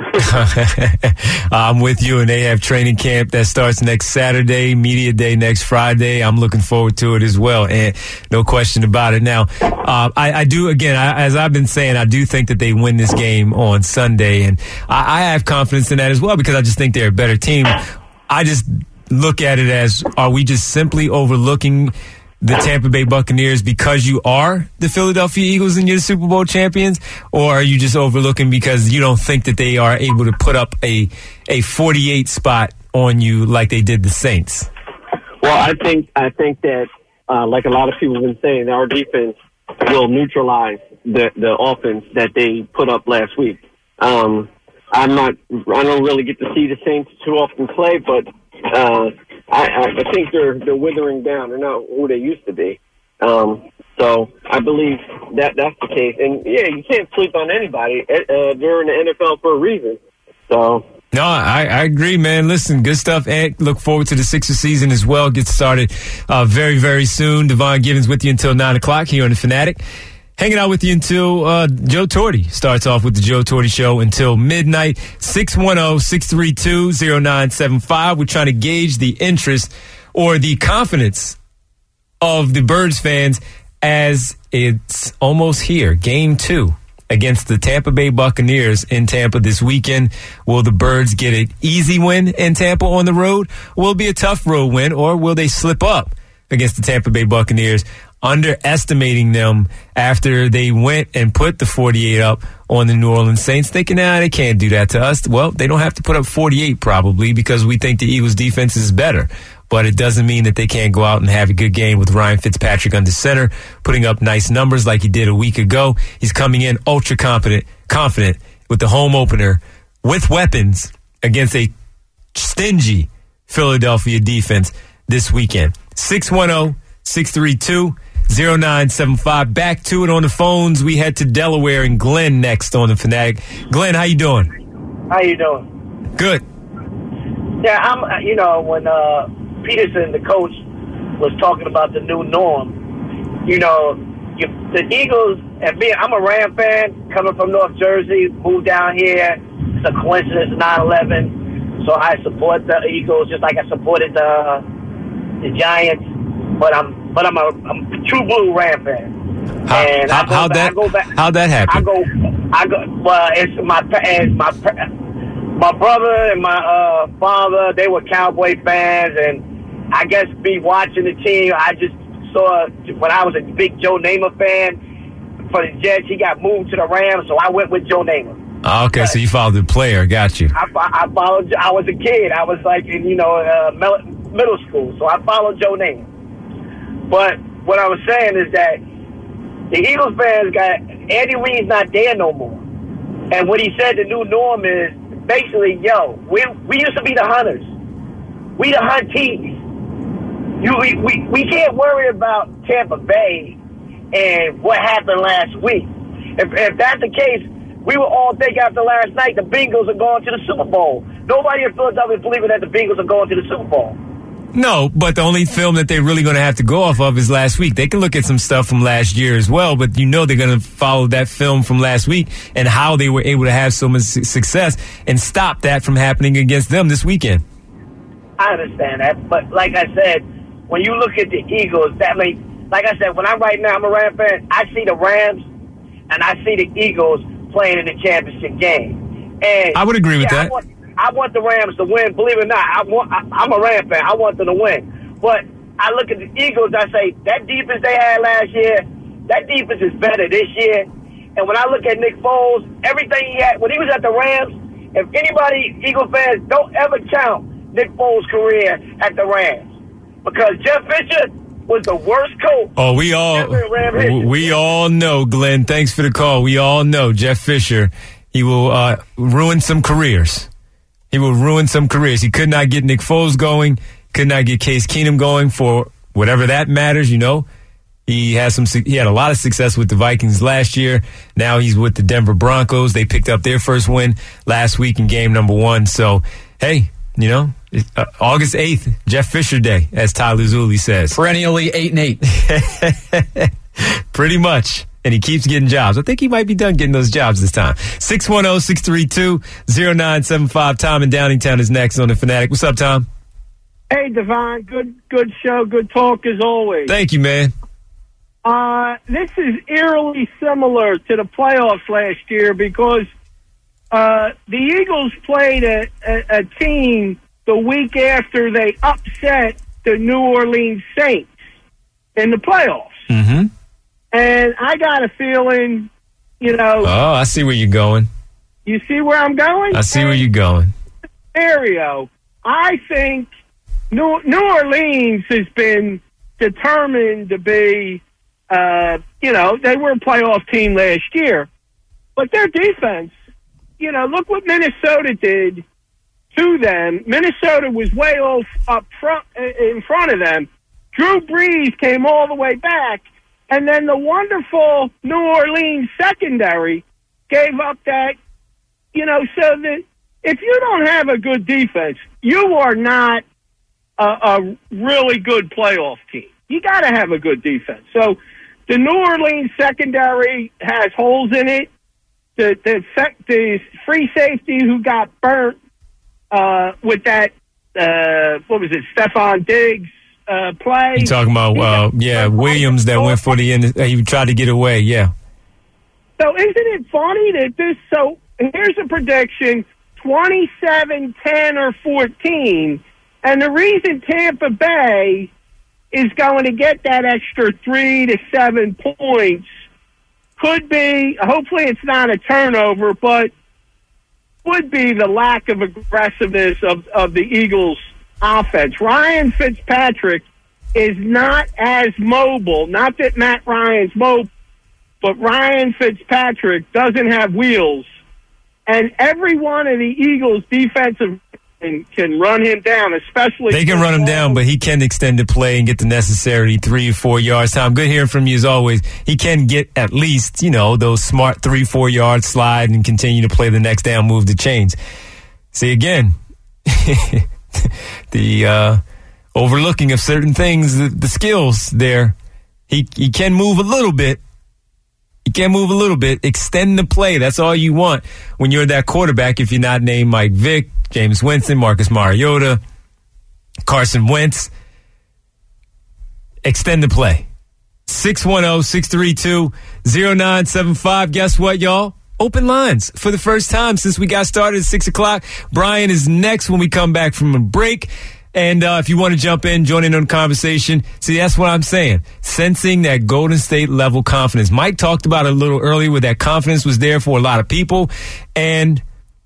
I'm with you, and they have training camp that starts next Saturday, media day next Friday. I'm looking forward to it as well, and no question about it. Now, uh, I, I do, again, I, as I've been saying, I do think that they win this game on Sunday, and I, I have confidence in that as well because I just think they're a better team. I just look at it as, are we just simply overlooking the Tampa Bay Buccaneers because you are the Philadelphia Eagles and you're the Super Bowl champions, or are you just overlooking because you don't think that they are able to put up a a forty-eight spot on you like they did the Saints? Well, I think I think that uh, like a lot of people have been saying, our defense will neutralize the the offense that they put up last week. Um, I'm not. I don't really get to see the Saints too often play, but uh, I, I think they're they're withering down. They're not who they used to be. Um, so I believe that that's the case. And yeah, you can't sleep on anybody. Uh, they're in the N F L for a reason. So. No, I, I agree, man. Listen, good stuff. And look forward to the Sixers season as well. Gets started uh, very, very soon. Devon Givens with you until nine o'clock here on The Fanatic. Hanging out with you until uh, Joe Torty starts off with the Joe Torty Show until midnight. six one zero, six three two, zero nine seven five. We're trying to gauge the interest or the confidence of the Birds fans as it's almost here. Game two against the Tampa Bay Buccaneers in Tampa this weekend. Will the Birds get an easy win in Tampa on the road? Will it be a tough road win, or will they slip up against the Tampa Bay Buccaneers, underestimating them after they went and put the forty-eight up on the New Orleans Saints, thinking, nah, they can't do that to us. Well, they don't have to put up forty-eight probably because we think the Eagles' defense is better. But it doesn't mean that they can't go out and have a good game with Ryan Fitzpatrick under center, putting up nice numbers like he did a week ago. He's coming in ultra confident, confident with the home opener with weapons against a stingy Philadelphia defense this weekend. six one zero, six three two, zero nine seven five. Back to it on the phones. We head to Delaware and Glenn next on The Fanatic. Glenn, how you doing? How you doing? Good. Yeah, I'm. You know, when uh, Peterson, the coach, was talking about the new norm, you know, you, the Eagles, and me, I'm a Ram fan coming from North Jersey, moved down here. It's a coincidence, nine eleven. So I support the Eagles just like I supported the the Giants. But I'm but I'm a, I'm a true blue Ram fan. How, and how, I go how'd back, that, I go back, how'd that happen? I go, I go. Well, it's my it's my my brother and my uh, father. They were Cowboy fans, and I guess me watching the team, I just saw when I was a big Joe Namath fan for the Jets. He got moved to the Rams, so I went with Joe Namath. Oh, okay, so you followed the player. Got you. I, I followed. I was a kid. I was like in you know uh, middle school, so I followed Joe Namath. But what I was saying is that the Eagles fans got Andy Reid's not there no more, and what he said the new norm is basically, yo, we we used to be the hunters, we the huntees. You we we, we can't worry about Tampa Bay and what happened last week. If if that's the case, we will all think after last night the Bengals are going to the Super Bowl. Nobody in Philadelphia is believing that the Bengals are going to the Super Bowl. No, but the only film that they're really going to have to go off of is last week. They can look at some stuff from last year as well, but you know they're going to follow that film from last week and how they were able to have so much success and stop that from happening against them this weekend. I understand that, but like I said, when you look at the Eagles, that means, like I said, when I'm right now, I'm a Rams fan, I see the Rams and I see the Eagles playing in the championship game. And I would agree with yeah, that. I want, I want the Rams to win. Believe it or not, I want, I, I'm a Ram fan. I want them to win. But I look at the Eagles, I say, that defense they had last year, that defense is better this year. And when I look at Nick Foles, everything he had, when he was at the Rams, if anybody, Eagle fans, don't ever count Nick Foles' career at the Rams. Because Jeff Fisher was the worst coach. Oh, we all, we all know, Glenn. Thanks for the call. We all know Jeff Fisher, he will uh, ruin some careers. He will ruin some careers. He could not get Nick Foles going, could not get Case Keenum going for whatever that matters, you know. He has some. He had a lot of success with the Vikings last year. Now he's with the Denver Broncos. They picked up their first win last week in game number one. So, hey, you know, uh, August eighth, Jeff Fisher Day, as Tyler Zuli says. Perennially eight and eight. Pretty much. And he keeps getting jobs. I think he might be done getting those jobs this time. six one zero, six three two, zero nine seven five. Tom in Downingtown is next on The Fanatic. What's up, Tom? Hey, Devon. Good good show. Good talk as always. Thank you, man. Uh, this is eerily similar to the playoffs last year because uh, the Eagles played a, a, a team the week after they upset the New Orleans Saints. in the playoffs. Mm-hmm. And I got a feeling, you know. Oh, I see where you're going. You see where I'm going? I see where you're going. Scenario, I think New, New Orleans has been determined to be, uh, you know, they were a playoff team last year. But their defense, you know, look what Minnesota did to them. Minnesota was way off up front, in front of them. Drew Brees came all the way back. And then the wonderful New Orleans secondary gave up that, you know, so that if you don't have a good defense, you are not a, a really good playoff team. You got to have a good defense. So the New Orleans secondary has holes in it. The the, the free safety who got burnt uh, with that, uh, what was it, Stephon Diggs uh, play. You talking about, uh, yeah, Williams that went for the end. He tried to get away, yeah. So isn't it funny that this, so here's a prediction, twenty-seven, ten, or fourteen, and the reason Tampa Bay is going to get that extra three to seven points could be, hopefully it's not a turnover, but would be the lack of aggressiveness of, of the Eagles' offense. Ryan Fitzpatrick is not as mobile, not that Matt Ryan's mobile, but Ryan Fitzpatrick doesn't have wheels. And every one of the Eagles' defensive can, can run him down, especially... They can run him down, but he can extend the play and get the necessary three or four yards. Tom, good hearing from you as always. He can get at least, you know, those smart three, four yard slide and continue to play the next down, move the chains. See, again, the uh, overlooking of certain things, the, the skills there. He, he can move a little bit. You can move a little bit. Extend the play. That's all you want when you're that quarterback. If you're not named Mike Vick, James Winston, Marcus Mariota, Carson Wentz, extend the play. six one zero, six three two, zero nine seven five. Guess what, y'all? Open lines for the first time since we got started at six o'clock. Brian is next when we come back from a break. And uh, if you want to jump in, join in on the conversation. See, that's what I'm saying. Sensing that Golden State level confidence. Mike talked about it a little earlier where that confidence was there for a lot of people. And,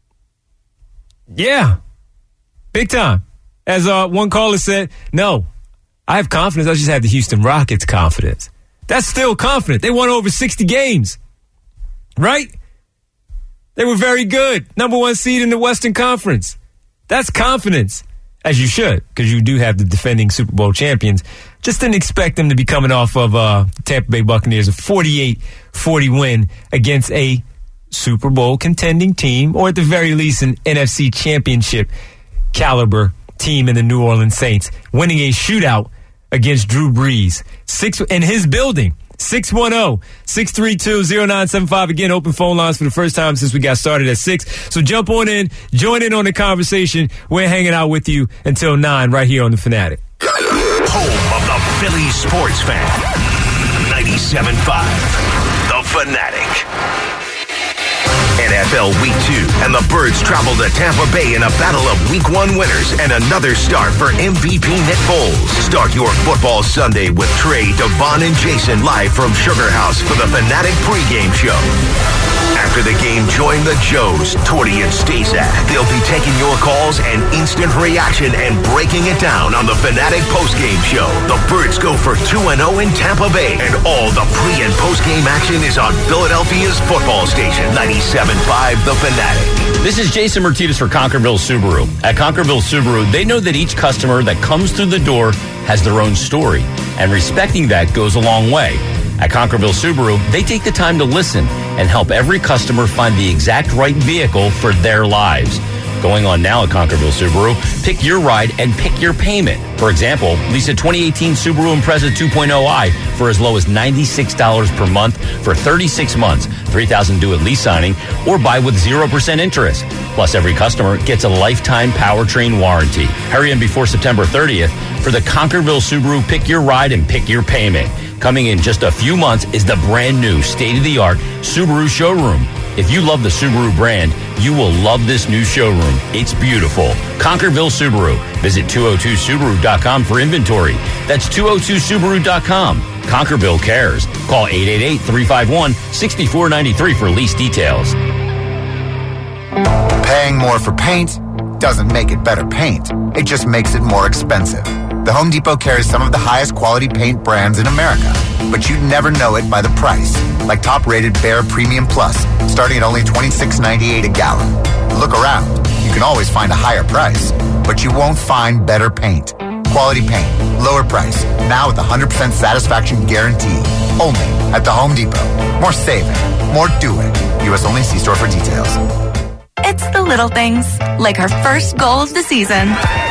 yeah, big time. As uh, one caller said, no, I have confidence. I just have the Houston Rockets confidence. That's still confident. They won over sixty games, right? They were very good. Number one seed in the Western Conference. That's confidence. As you should, because you do have the defending Super Bowl champions. Just didn't expect them to be coming off of uh, the Tampa Bay Buccaneers, a forty-eight forty win against a Super Bowl contending team, or at the very least an N F C championship caliber team in the New Orleans Saints, winning a shootout against Drew Brees. Six in his building. six one zero, six three two, zero nine seven five. Again, open phone lines for the first time since we got started at six. So jump on in, join in on the conversation. We're hanging out with you until nine right here on The Fanatic. Home of the Philly sports fan. ninety-seven point five. The Fanatic. N F L Week two, and the Birds travel to Tampa Bay in a battle of Week one winners and another start for M V P Nick Foles. Start your football Sunday with Trey, Devon, and Jason live from Sugar House for the Fanatic pregame show. After the game, join the Joes, Torty and Stacey. They'll be taking your calls and instant reaction and breaking it down on the Fanatic postgame show. The Birds go for two and oh in Tampa Bay, and all the pre- and postgame action is on Philadelphia's football station, ninety-seven point five The Fanatic. This is Jason Martinez for Conquerville Subaru. At Conquerville Subaru, they know that each customer that comes through the door has their own story, and respecting that goes a long way. At Conquerville Subaru, they take the time to listen and help every customer find the exact right vehicle for their lives. Going on now at Conquerville Subaru, pick your ride and pick your payment. For example, lease a twenty eighteen Subaru Impreza two point oh i for as low as ninety-six dollars per month for thirty-six months, three thousand dollars due at lease signing, or buy with zero percent interest. Plus, every customer gets a lifetime powertrain warranty. Hurry in before September thirtieth for the Conquerville Subaru Pick Your Ride and Pick Your Payment. Coming in just a few months is the brand new state-of-the-art Subaru showroom. If you love the Subaru brand, you will love this new showroom. It's beautiful. Conquerville Subaru. Visit two oh two subaru dot com for inventory. That's two oh two subaru dot com. Conquerville cares. Call eight eight eight, three five one, six four nine three for lease details. Paying more for paint doesn't make it better paint. It just makes it more expensive. The Home Depot carries some of the highest quality paint brands in America, but you'd never know it by the price. Like top-rated Behr Premium Plus, starting at only twenty-six ninety-eight a gallon. Look around. You can always find a higher price, but you won't find better paint. Quality paint, lower price, now with a one hundred percent satisfaction guarantee. Only at the Home Depot. More saving, more doing. U S only. See store for details. It's the little things, like her first goal of the season.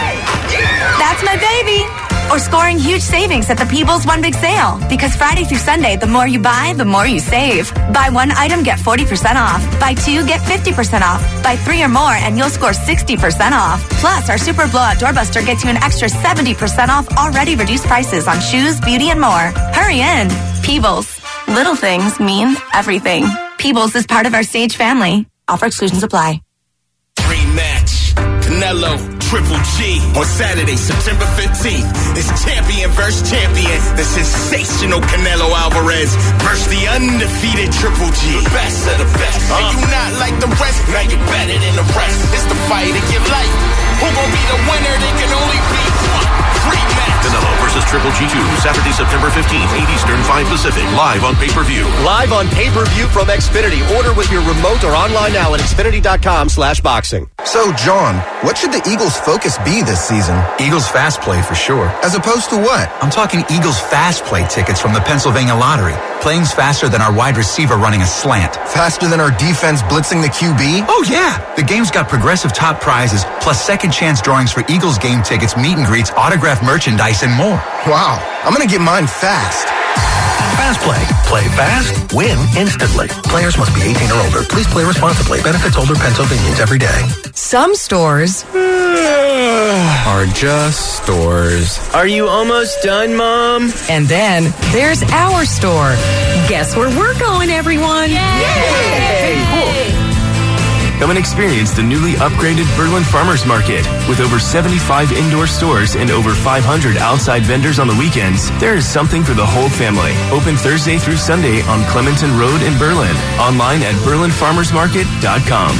That's my baby! Or scoring huge savings at the Peebles One Big Sale. Because Friday through Sunday, the more you buy, the more you save. Buy one item, get forty percent off. Buy two, get fifty percent off. Buy three or more, and you'll score sixty percent off. Plus, our Super Blowout Doorbuster gets you an extra seventy percent off already reduced prices on shoes, beauty, and more. Hurry in. Peebles. Little things mean everything. Peebles is part of our Sage family. Offer exclusions apply. Rematch. Canelo, Triple G. On Saturday, September fifteenth. It's champion versus champion. The sensational Canelo Alvarez versus the undefeated Triple G. The best of the best. Uh. And you not like the rest. Now you better than the rest. It's the fight of your life. Who gon' be the winner? There can only be one. Rematch. Canelo versus Triple G two. Saturday, September fifteenth. eight Eastern, five Pacific. Live on pay-per-view. Live on pay-per-view from Xfinity. Order with your remote or online now at Xfinity.com slash boxing. So, John, what should the Eagles' focus be this season? Eagles Fast Play for sure. As opposed to what? I'm talking Eagles Fast Play tickets from the Pennsylvania Lottery. Playing's faster than our wide receiver running a slant. Faster than our defense blitzing the Q B? Oh, yeah. The game's got progressive top prizes, plus second chance drawings for Eagles game tickets, meet and greets, autographed merchandise, and more. Wow. I'm going to get mine fast. Fast Play. Play fast, win instantly. Players must be eighteen or older. Please play responsibly. Benefits older Pennsylvanians every day. Some stores are just stores. Are you almost done, Mom? And then there's our store. Guess where we're going, everyone? Yay! Yay! Cool. Come and experience the newly upgraded Berlin Farmers Market. With over seventy-five indoor stores and over five hundred outside vendors on the weekends, there is something for the whole family. Open Thursday through Sunday on Clementon Road in Berlin. Online at berlin farmers market dot com.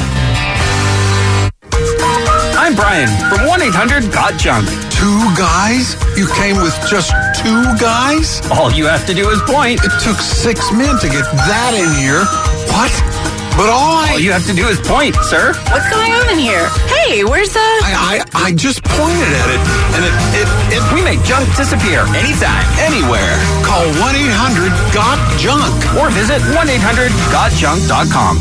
I'm Brian from one eight hundred got junk. Two guys? You came with just two guys? All you have to do is point. It took six men to get that in here. What? But all I... All you have to do is point, sir. What's going on in here? Hey, where's the... I, I, I just pointed at it, and it, it, it... We make junk disappear anytime, anywhere. Call one eight hundred got junk. Or visit one eight hundred got junk dot com.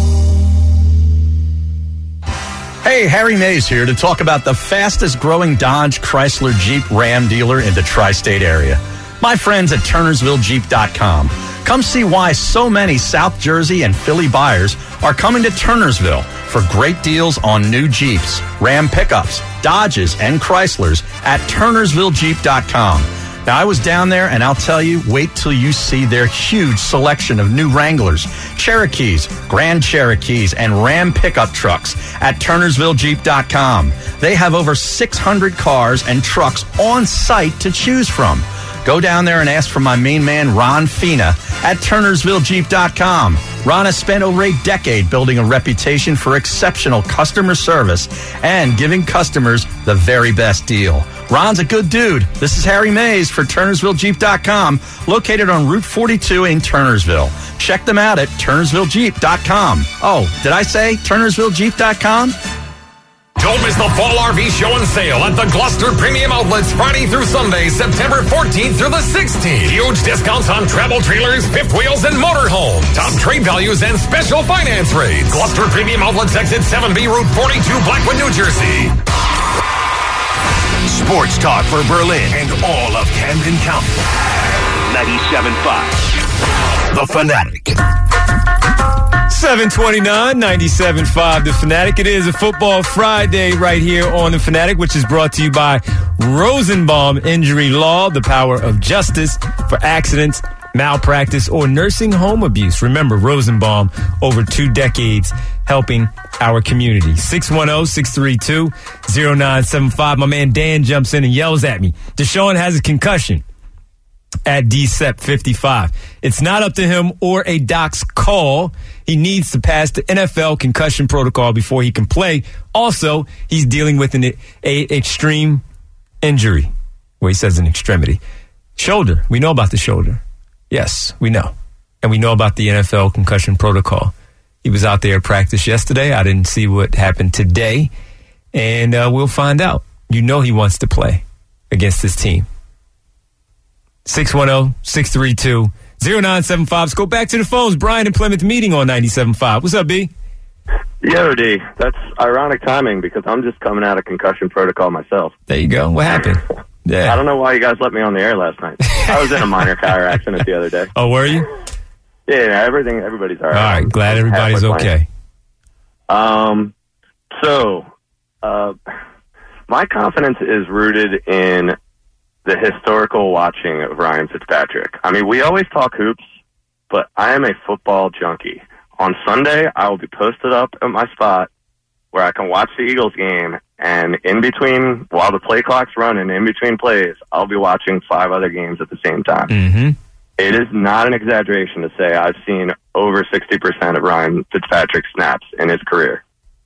Hey, Harry Mays here to talk about the fastest growing Dodge, Chrysler, Jeep, Ram dealer in the tri-state area. My friends at Turnersville Jeep dot com. Come see why so many South Jersey and Philly buyers are coming to Turnersville for great deals on new Jeeps, Ram pickups, Dodges, and Chryslers at Turnersville Jeep dot com. Now, I was down there, and I'll tell you, wait till you see their huge selection of new Wranglers, Cherokees, Grand Cherokees, and Ram pickup trucks at Turnersville Jeep dot com. They have over six hundred cars and trucks on site to choose from. Go down there and ask for my main man, Ron Fina, at Turnersville Jeep dot com. Ron has spent over a decade building a reputation for exceptional customer service and giving customers the very best deal. Ron's a good dude. This is Harry Mays for Turnersville Jeep dot com, located on Route forty-two in Turnersville. Check them out at Turnersville Jeep dot com. Oh, did I say Turnersville Jeep dot com? Don't miss the Fall R V Show and Sale at the Gloucester Premium Outlets Friday through Sunday, September fourteenth through the sixteenth. Huge discounts on travel trailers, fifth wheels, and motorhomes. Top trade values and special finance rates. Gloucester Premium Outlets, exit seven B, Route forty-two, Blackwood, New Jersey. Sports talk for Berlin and all of Camden County. ninety-seven point five The Fanatic. seven twenty-nine, ninety-seven point five The Fanatic. It is a Football Friday right here on The Fanatic, which is brought to you by Rosenbaum Injury Law, the power of justice for accidents, malpractice, or nursing home abuse. Remember, Rosenbaum, over two decades helping our community. six one zero, six three two, zero nine seven five. My man Dan jumps in and yells at me. Deshaun has a concussion at D C E P fifty-five. It's not up to him or a doc's call. He needs to pass the N F L concussion protocol before he can play. Also, he's dealing with an a, a extreme injury. Well, he says an extremity. Shoulder. We know about the shoulder. Yes, we know. And we know about the N F L concussion protocol. He was out there at practice yesterday. I didn't see what happened today. And uh, we'll find out. You know he wants to play against this team. six one zero, six three two, zero nine seven five. Let's go back to the phones. Brian in Plymouth Meeting on ninety-seven point five. What's up, B? Yo, D. That's ironic timing because I'm just coming out of concussion protocol myself. There you go. What happened? Yeah. I don't know why you guys let me on the air last night. I was in a minor car accident the other day. Oh, were you? Yeah, everything. Everybody's all right. All right. Glad everybody's okay. Um, so, uh, my confidence is rooted in the historical watching of Ryan Fitzpatrick. I mean, we always talk hoops, but I am a football junkie. On Sunday, I will be posted up at my spot where I can watch the Eagles game, and in between, while the play clock's running, in between plays, I'll be watching five other games at the same time. Mm-hmm. It is not an exaggeration to say I've seen over sixty percent of Ryan Fitzpatrick's snaps in his career.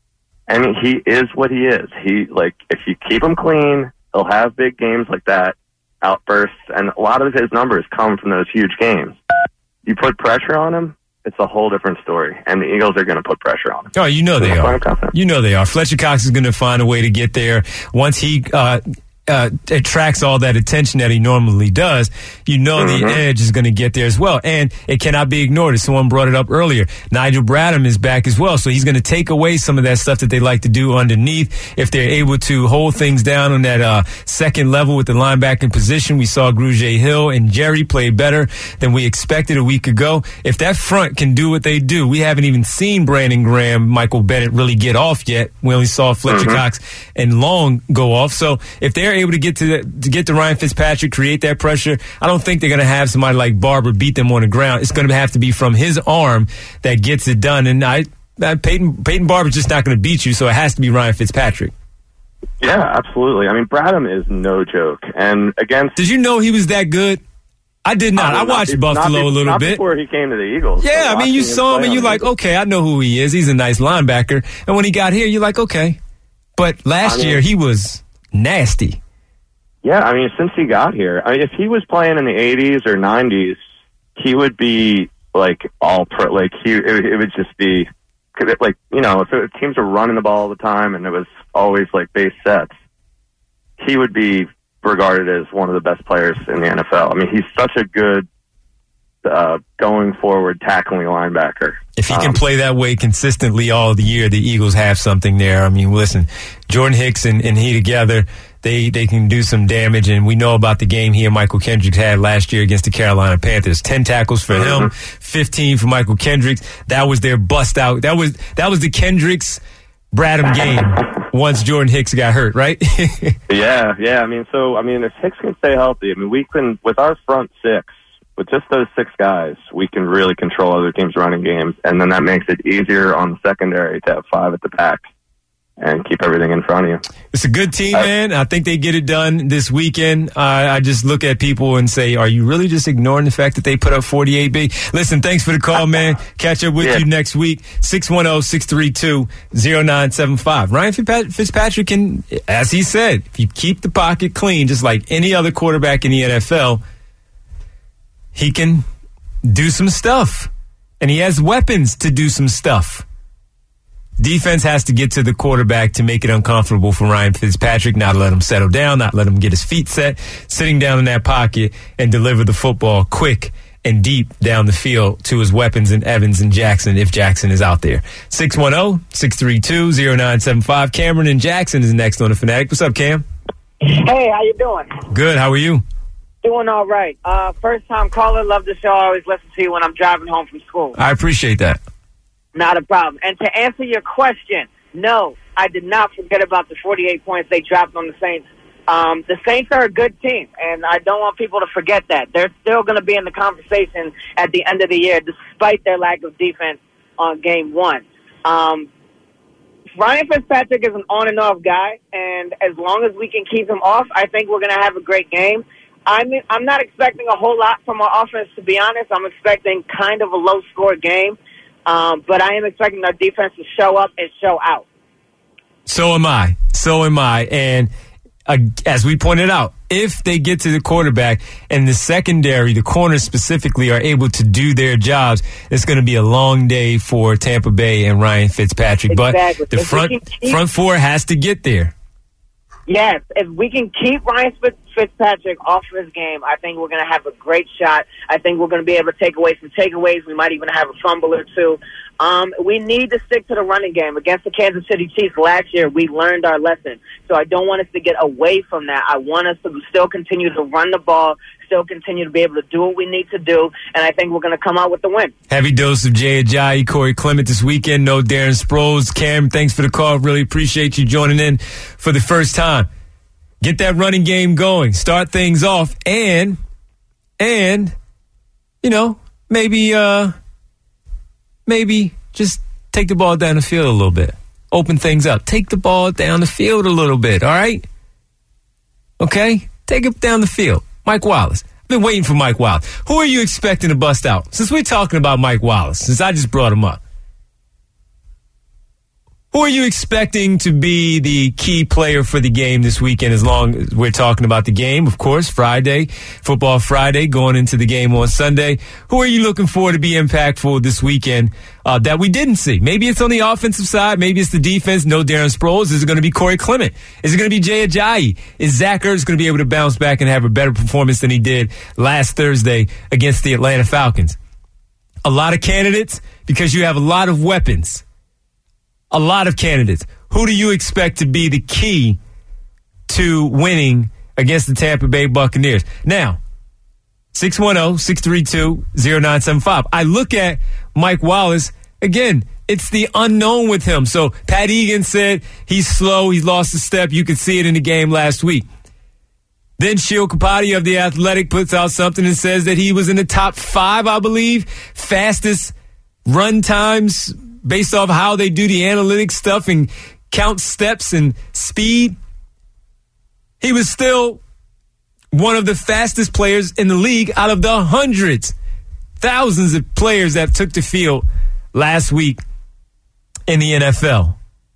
And he is what he is. He, like, if you keep him clean, he'll have big games like that, outbursts, and a lot of his numbers come from those huge games. You put pressure on him, it's a whole different story, and the Eagles are going to put pressure on him. Oh, you know they are. You know they are. Fletcher Cox is going to find a way to get there once he uh, uh, attracts all that attention that he normally does. You know mm-hmm. the edge is going to get there as well, and it cannot be ignored. As someone brought it up earlier, Nigel Bradham is back as well, so he's going to take away some of that stuff that they like to do underneath. If they're able to hold things down on that uh, second level with the linebacking position, we saw Grugier Hill and Jerry play better than we expected a week ago. If that front can do what they do, we haven't even seen Brandon Graham, Michael Bennett really get off yet. We only saw Fletcher mm-hmm. Cox and Long go off. So if they're able to get to the, to get to Ryan Fitzpatrick, create that pressure, I don't think they're going to have somebody like Barber beat them on the ground. It's going to have to be from his arm that gets it done. And I, I Peyton, Peyton Barber's just not going to beat you, so it has to be Ryan Fitzpatrick. Yeah, absolutely. I mean, Bradham is no joke. And against, did you know he was that good? I did not. I, mean, I watched not, Buffalo not, a little not bit before he came to the Eagles. Yeah, I mean, you saw him and you're like, okay, I know who he is. He's a nice linebacker. And when he got here, you're like, okay. But last I mean, year, he was nasty. Yeah, I mean, since he got here, I mean, if he was playing in the eighties or nineties, he would be like all pro. Like he, it, it would just be like, you know, if it, teams were running the ball all the time and it was always like base sets, he would be regarded as one of the best players in the N F L. I mean, he's such a good uh, going forward tackling linebacker. If he um, can play that way consistently all the year, the Eagles have something there. I mean, listen, Jordan Hicks and, and he together, they, they can do some damage. And we know about the game he and Michael Kendricks had last year against the Carolina Panthers. Ten tackles for mm-hmm. him, fifteen for Michael Kendricks. That was their bust out. That was, that was the Kendricks Bradham game once Jordan Hicks got hurt, right? yeah, yeah. I mean, so, I mean, if Hicks can stay healthy, I mean, we can, with our front six, with just those six guys, we can really control other teams' running games, and then that makes it easier on the secondary to have five at the pack and keep everything in front of you. It's a good team, uh, man. I think they get it done this weekend. Uh, I just look at people and say, are you really just ignoring the fact that they put up forty-eight B? Listen, thanks for the call, man. Catch up with yeah. you next week. six one zero, six three two, zero nine seven five. Ryan Fitzpatrick can, as he said, if you keep the pocket clean, just like any other quarterback in the N F L, he can do some stuff. And he has weapons to do some stuff. Defense has to get to the quarterback to make it uncomfortable for Ryan Fitzpatrick, not let him settle down, not let him get his feet set, sitting down in that pocket and deliver the football quick and deep down the field to his weapons in Evans and Jackson if Jackson is out there. six one zero, six three two, zero nine seven five. Cameron and Jackson is next on The Fanatic. What's up, Cam? Hey, how you doing? Good. How are you? Doing all right. Uh, first time caller. Love the show. I always listen to you when I'm driving home from school. I appreciate that. Not a problem. And to answer your question, no, I did not forget about the forty-eight points they dropped on the Saints. Um, the Saints are a good team, and I don't want people to forget that. They're still going to be in the conversation at the end of the year, despite their lack of defense on game one. Um, Ryan Fitzpatrick is an on and off guy, and as long as we can keep him off, I think we're going to have a great game. I'm, I'm not expecting a whole lot from our offense, to be honest. I'm expecting kind of a low-score game, um, but I am expecting our defense to show up and show out. So am I. So am I. And uh, as we pointed out, if they get to the quarterback and the secondary, the corners specifically, are able to do their jobs, it's going to be a long day for Tampa Bay and Ryan Fitzpatrick. Exactly. But the If front we can keep- front four has to get there. Yes, if we can keep Ryan Fitzpatrick off of his game, I think we're going to have a great shot. I think we're going to be able to take away some takeaways. We might even have a fumble or two. Um, we need to stick to the running game. Against the Kansas City Chiefs last year, we learned our lesson. So I don't want us to get away from that. I want us to still continue to run the ball, still continue to be able to do what we need to do, and I think we're going to come out with the win. Heavy dose of Jay Ajayi, Corey Clement this weekend. No Darren Sproles. Cam, thanks for the call. Really appreciate you joining in for the first time. Get that running game going. Start things off. And, and, you know, maybe, uh, maybe just take the ball down the field a little bit. Open things up. Take the ball down the field a little bit, all right? Okay? Take it down the field. Mike Wallace. I've been waiting for Mike Wallace. Who are you expecting to bust out? Since we're talking about Mike Wallace, since I just brought him up. Who are you expecting to be the key player for the game this weekend, as long as we're talking about the game? Of course, Friday, Football Friday, going into the game on Sunday. Who are you looking for to be impactful this weekend uh, that we didn't see? Maybe it's on the offensive side. Maybe it's the defense. No Darren Sproles. Is it going to be Corey Clement? Is it going to be Jay Ajayi? Is Zach Ertz going to be able to bounce back and have a better performance than he did last Thursday against the Atlanta Falcons? A lot of candidates because you have a lot of weapons. A lot of candidates. Who do you expect to be the key to winning against the Tampa Bay Buccaneers? Now, six one zero, six three two, zero nine seven five. I look at Mike Wallace. Again, it's the unknown with him. So Pat Egan said he's slow. He's lost a step. You could see it in the game last week. Then Sheil Kapati of The Athletic puts out something and says that he was in the top five, I believe, fastest run times based off how they do the analytics stuff and count steps and speed. He was still one of the fastest players in the league out of the hundreds, thousands of players that took the field last week in the N F L.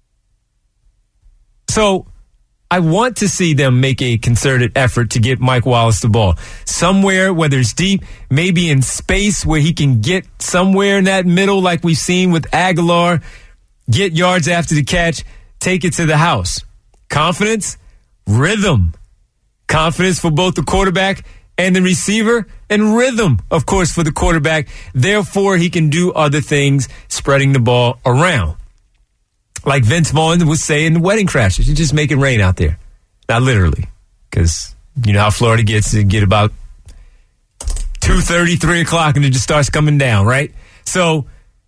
So I want to see them make a concerted effort to get Mike Wallace the ball. Somewhere, whether it's deep, maybe in space where he can get somewhere in that middle like we've seen with Aguilar, get yards after the catch, take it to the house. Confidence, rhythm. Confidence for both the quarterback and the receiver, and rhythm, of course, for the quarterback. Therefore, he can do other things, spreading the ball around. Like Vince Vaughn would say in the Wedding Crashers, you just make it rain out there. Not literally, because you know how Florida gets. It get about two thirty, three o'clock, and it just starts coming down, right? So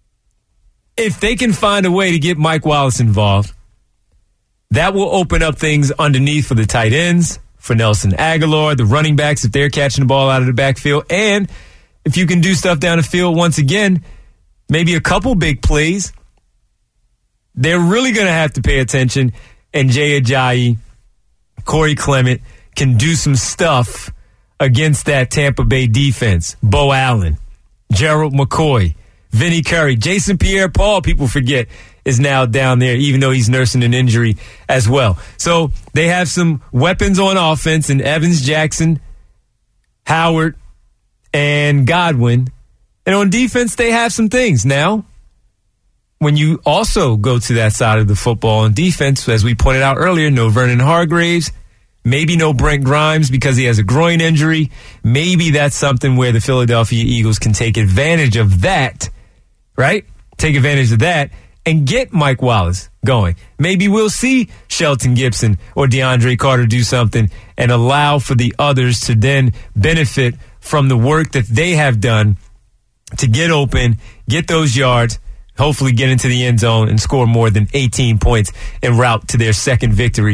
if they can find a way to get Mike Wallace involved, that will open up things underneath for the tight ends, for Nelson Aguilar, the running backs, if they're catching the ball out of the backfield. And if you can do stuff down the field once again, maybe a couple big plays, they're really going to have to pay attention, and Jay Ajayi, Corey Clement can do some stuff against that Tampa Bay defense. Bo Allen, Gerald McCoy, Vinny Curry, Jason Pierre-Paul, people forget, is now down there, even though he's nursing an injury as well. So they have some weapons on offense in Evans, Jackson, Howard, and Godwin. And on defense, they have some things. Now, when you also go to that side of the football on defense, as we pointed out earlier, no Vernon Hargraves, maybe no Brent Grimes because he has a groin injury. Maybe that's something where the Philadelphia Eagles can take advantage of that, right? Take advantage of that and get Mike Wallace going. Maybe we'll see Shelton Gibson or DeAndre Carter do something and allow for the others to then benefit from the work that they have done to get open, get those yards, hopefully get into the end zone and score more than eighteen points en route to their second victory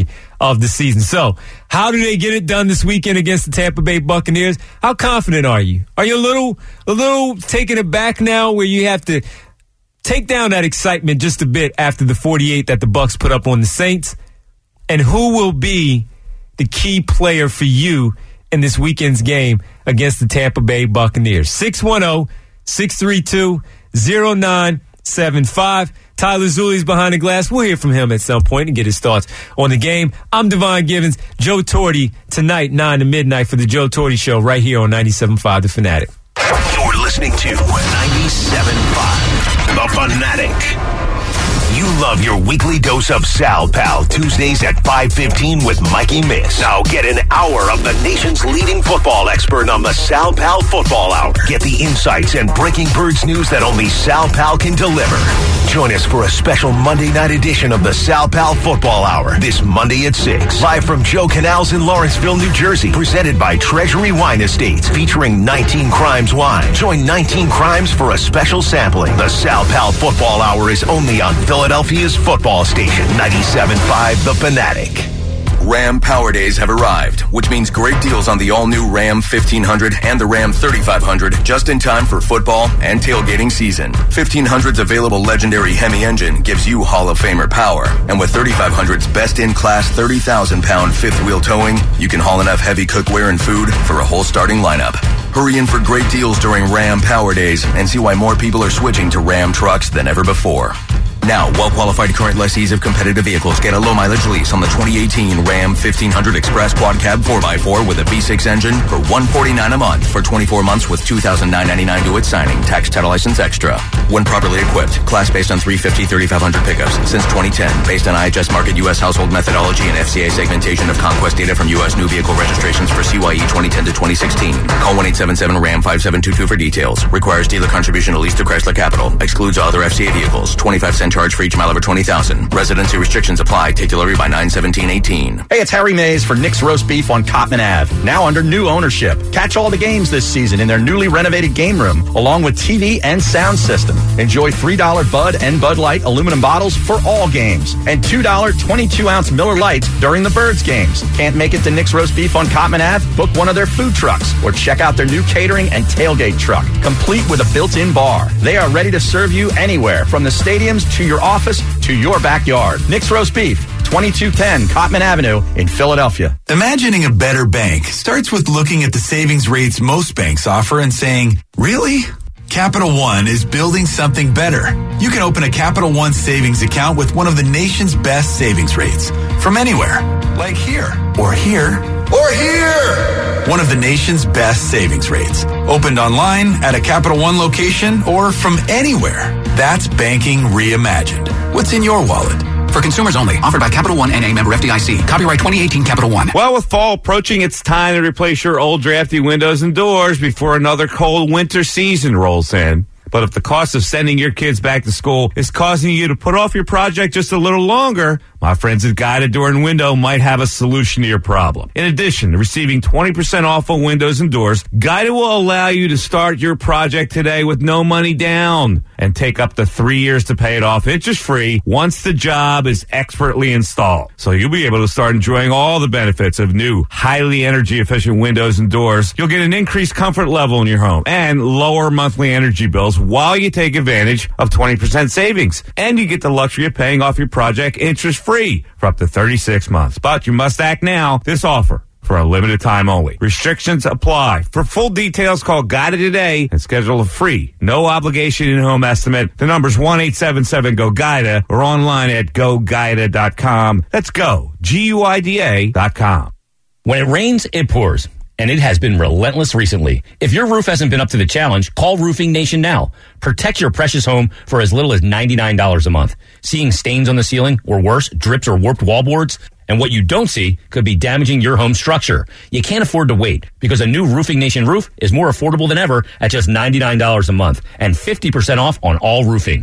of the season. So, how do they get it done this weekend against the Tampa Bay Buccaneers? How confident are you? Are you a little, a little taken aback now where you have to take down that excitement just a bit after the forty-eight that the Bucs put up on the Saints? And who will be the key player for you in this weekend's game against the Tampa Bay Buccaneers? six one zero, six three two, zero nine seven five. Tyler Zuli's behind the glass. We'll hear from him at some point and get his thoughts on the game. I'm Devon Givens. Joe Torty tonight, nine to midnight for the Joe Torty Show right here on ninety-seven point five The Fanatic. You're listening to ninety-seven point five The Fanatic. You love your weekly dose of Sal Pal Tuesdays at five fifteen with Mikey Miss. Now get an hour of the nation's leading football expert on the Sal Pal Football Hour. Get the insights and breaking Birds news that only Sal Pal can deliver. Join us for a special Monday night edition of the Sal Pal Football Hour this Monday at six. Live from Joe Canals in Lawrenceville, New Jersey. Presented by Treasury Wine Estates. Featuring nineteen Crimes Wine. Join nineteen Crimes for a special sampling. The Sal Pal Football Hour is only on Philadelphia's football station, ninety-seven point five The Fanatic. Ram Power Days have arrived, which means great deals on the all-new Ram fifteen hundred and the Ram thirty-five hundred just in time for football and tailgating season. fifteen hundred's available legendary Hemi engine gives you Hall of Famer power. And with thirty-five hundred's best-in-class thirty thousand pound fifth-wheel towing, you can haul enough heavy cookware and food for a whole starting lineup. Hurry in for great deals during Ram Power Days and see why more people are switching to Ram trucks than ever before. Now, well-qualified current lessees of competitive vehicles get a low-mileage lease on the twenty eighteen Ram fifteen hundred Express Quad Cab four by four with a V six engine for one hundred forty-nine dollars a month for twenty-four months with two thousand nine hundred ninety-nine dollars due at signing, tax, title license extra. When properly equipped, class based on three fifty, thirty-five hundred pickups since twenty ten, based on I H S Market U S household methodology and F C A segmentation of conquest data from U S new vehicle registrations for C Y E twenty ten to twenty sixteen. Call one eight seven seven RAM five seven two two for details. Requires dealer contribution to lease to Chrysler Capital. Excludes other F C A vehicles. twenty-five cent charge for each mile over twenty thousand. Residency restrictions apply. Take delivery by nine seventeen eighteen. Hey, it's Harry Mays for Nick's Roast Beef on Cotman Avenue. Now under new ownership. Catch all the games this season in their newly renovated game room, along with T V and sound system. Enjoy three dollar Bud and Bud Light aluminum bottles for all games, and two dollar twenty-two ounce Miller Lights during the Birds games. Can't make it to Nick's Roast Beef on Cotman Avenue? Book one of their food trucks or check out their new catering and tailgate truck, complete with a built-in bar. They are ready to serve you anywhere, from the stadiums to your office to your backyard. Nick's Roast Beef, twenty-two ten Cotman Avenue in Philadelphia. Imagining a better bank starts with looking at the savings rates most banks offer and saying, really? Capital One is building something better. You can open a Capital One savings account with one of the nation's best savings rates from anywhere, like here, or here, or here. One of the nation's best savings rates. Opened online, at a Capital One location, or from anywhere. That's banking reimagined. What's in your wallet? For consumers only. Offered by Capital One N A member F D I C. Copyright twenty eighteen Capital One. Well, with fall approaching, it's time to replace your old drafty windows and doors before another cold winter season rolls in. But if the cost of sending your kids back to school is causing you to put off your project just a little longer, my friends at Guided Door and Window might have a solution to your problem. In addition to receiving twenty percent off on windows and doors, Guided will allow you to start your project today with no money down and take up to three years to pay it off interest-free once the job is expertly installed. So you'll be able to start enjoying all the benefits of new, highly energy-efficient windows and doors. You'll get an increased comfort level in your home and lower monthly energy bills while you take advantage of twenty percent savings. And you get the luxury of paying off your project interest-free for up to thirty-six months. But you must act now. This offer for a limited time only. Restrictions apply. For full details, call Guided today and schedule a free, no obligation in-home estimate. The number's one eight seven seven go guida or online at go guida dot com. That's go, G U I D A dot com. When it rains, it pours. And it has been relentless recently. If your roof hasn't been up to the challenge, call Roofing Nation now. Protect your precious home for as little as ninety-nine dollars a month. Seeing stains on the ceiling, or worse, drips or warped wallboards? And what you don't see could be damaging your home structure. You can't afford to wait, because a new Roofing Nation roof is more affordable than ever at just ninety-nine dollars a month and fifty percent off on all roofing.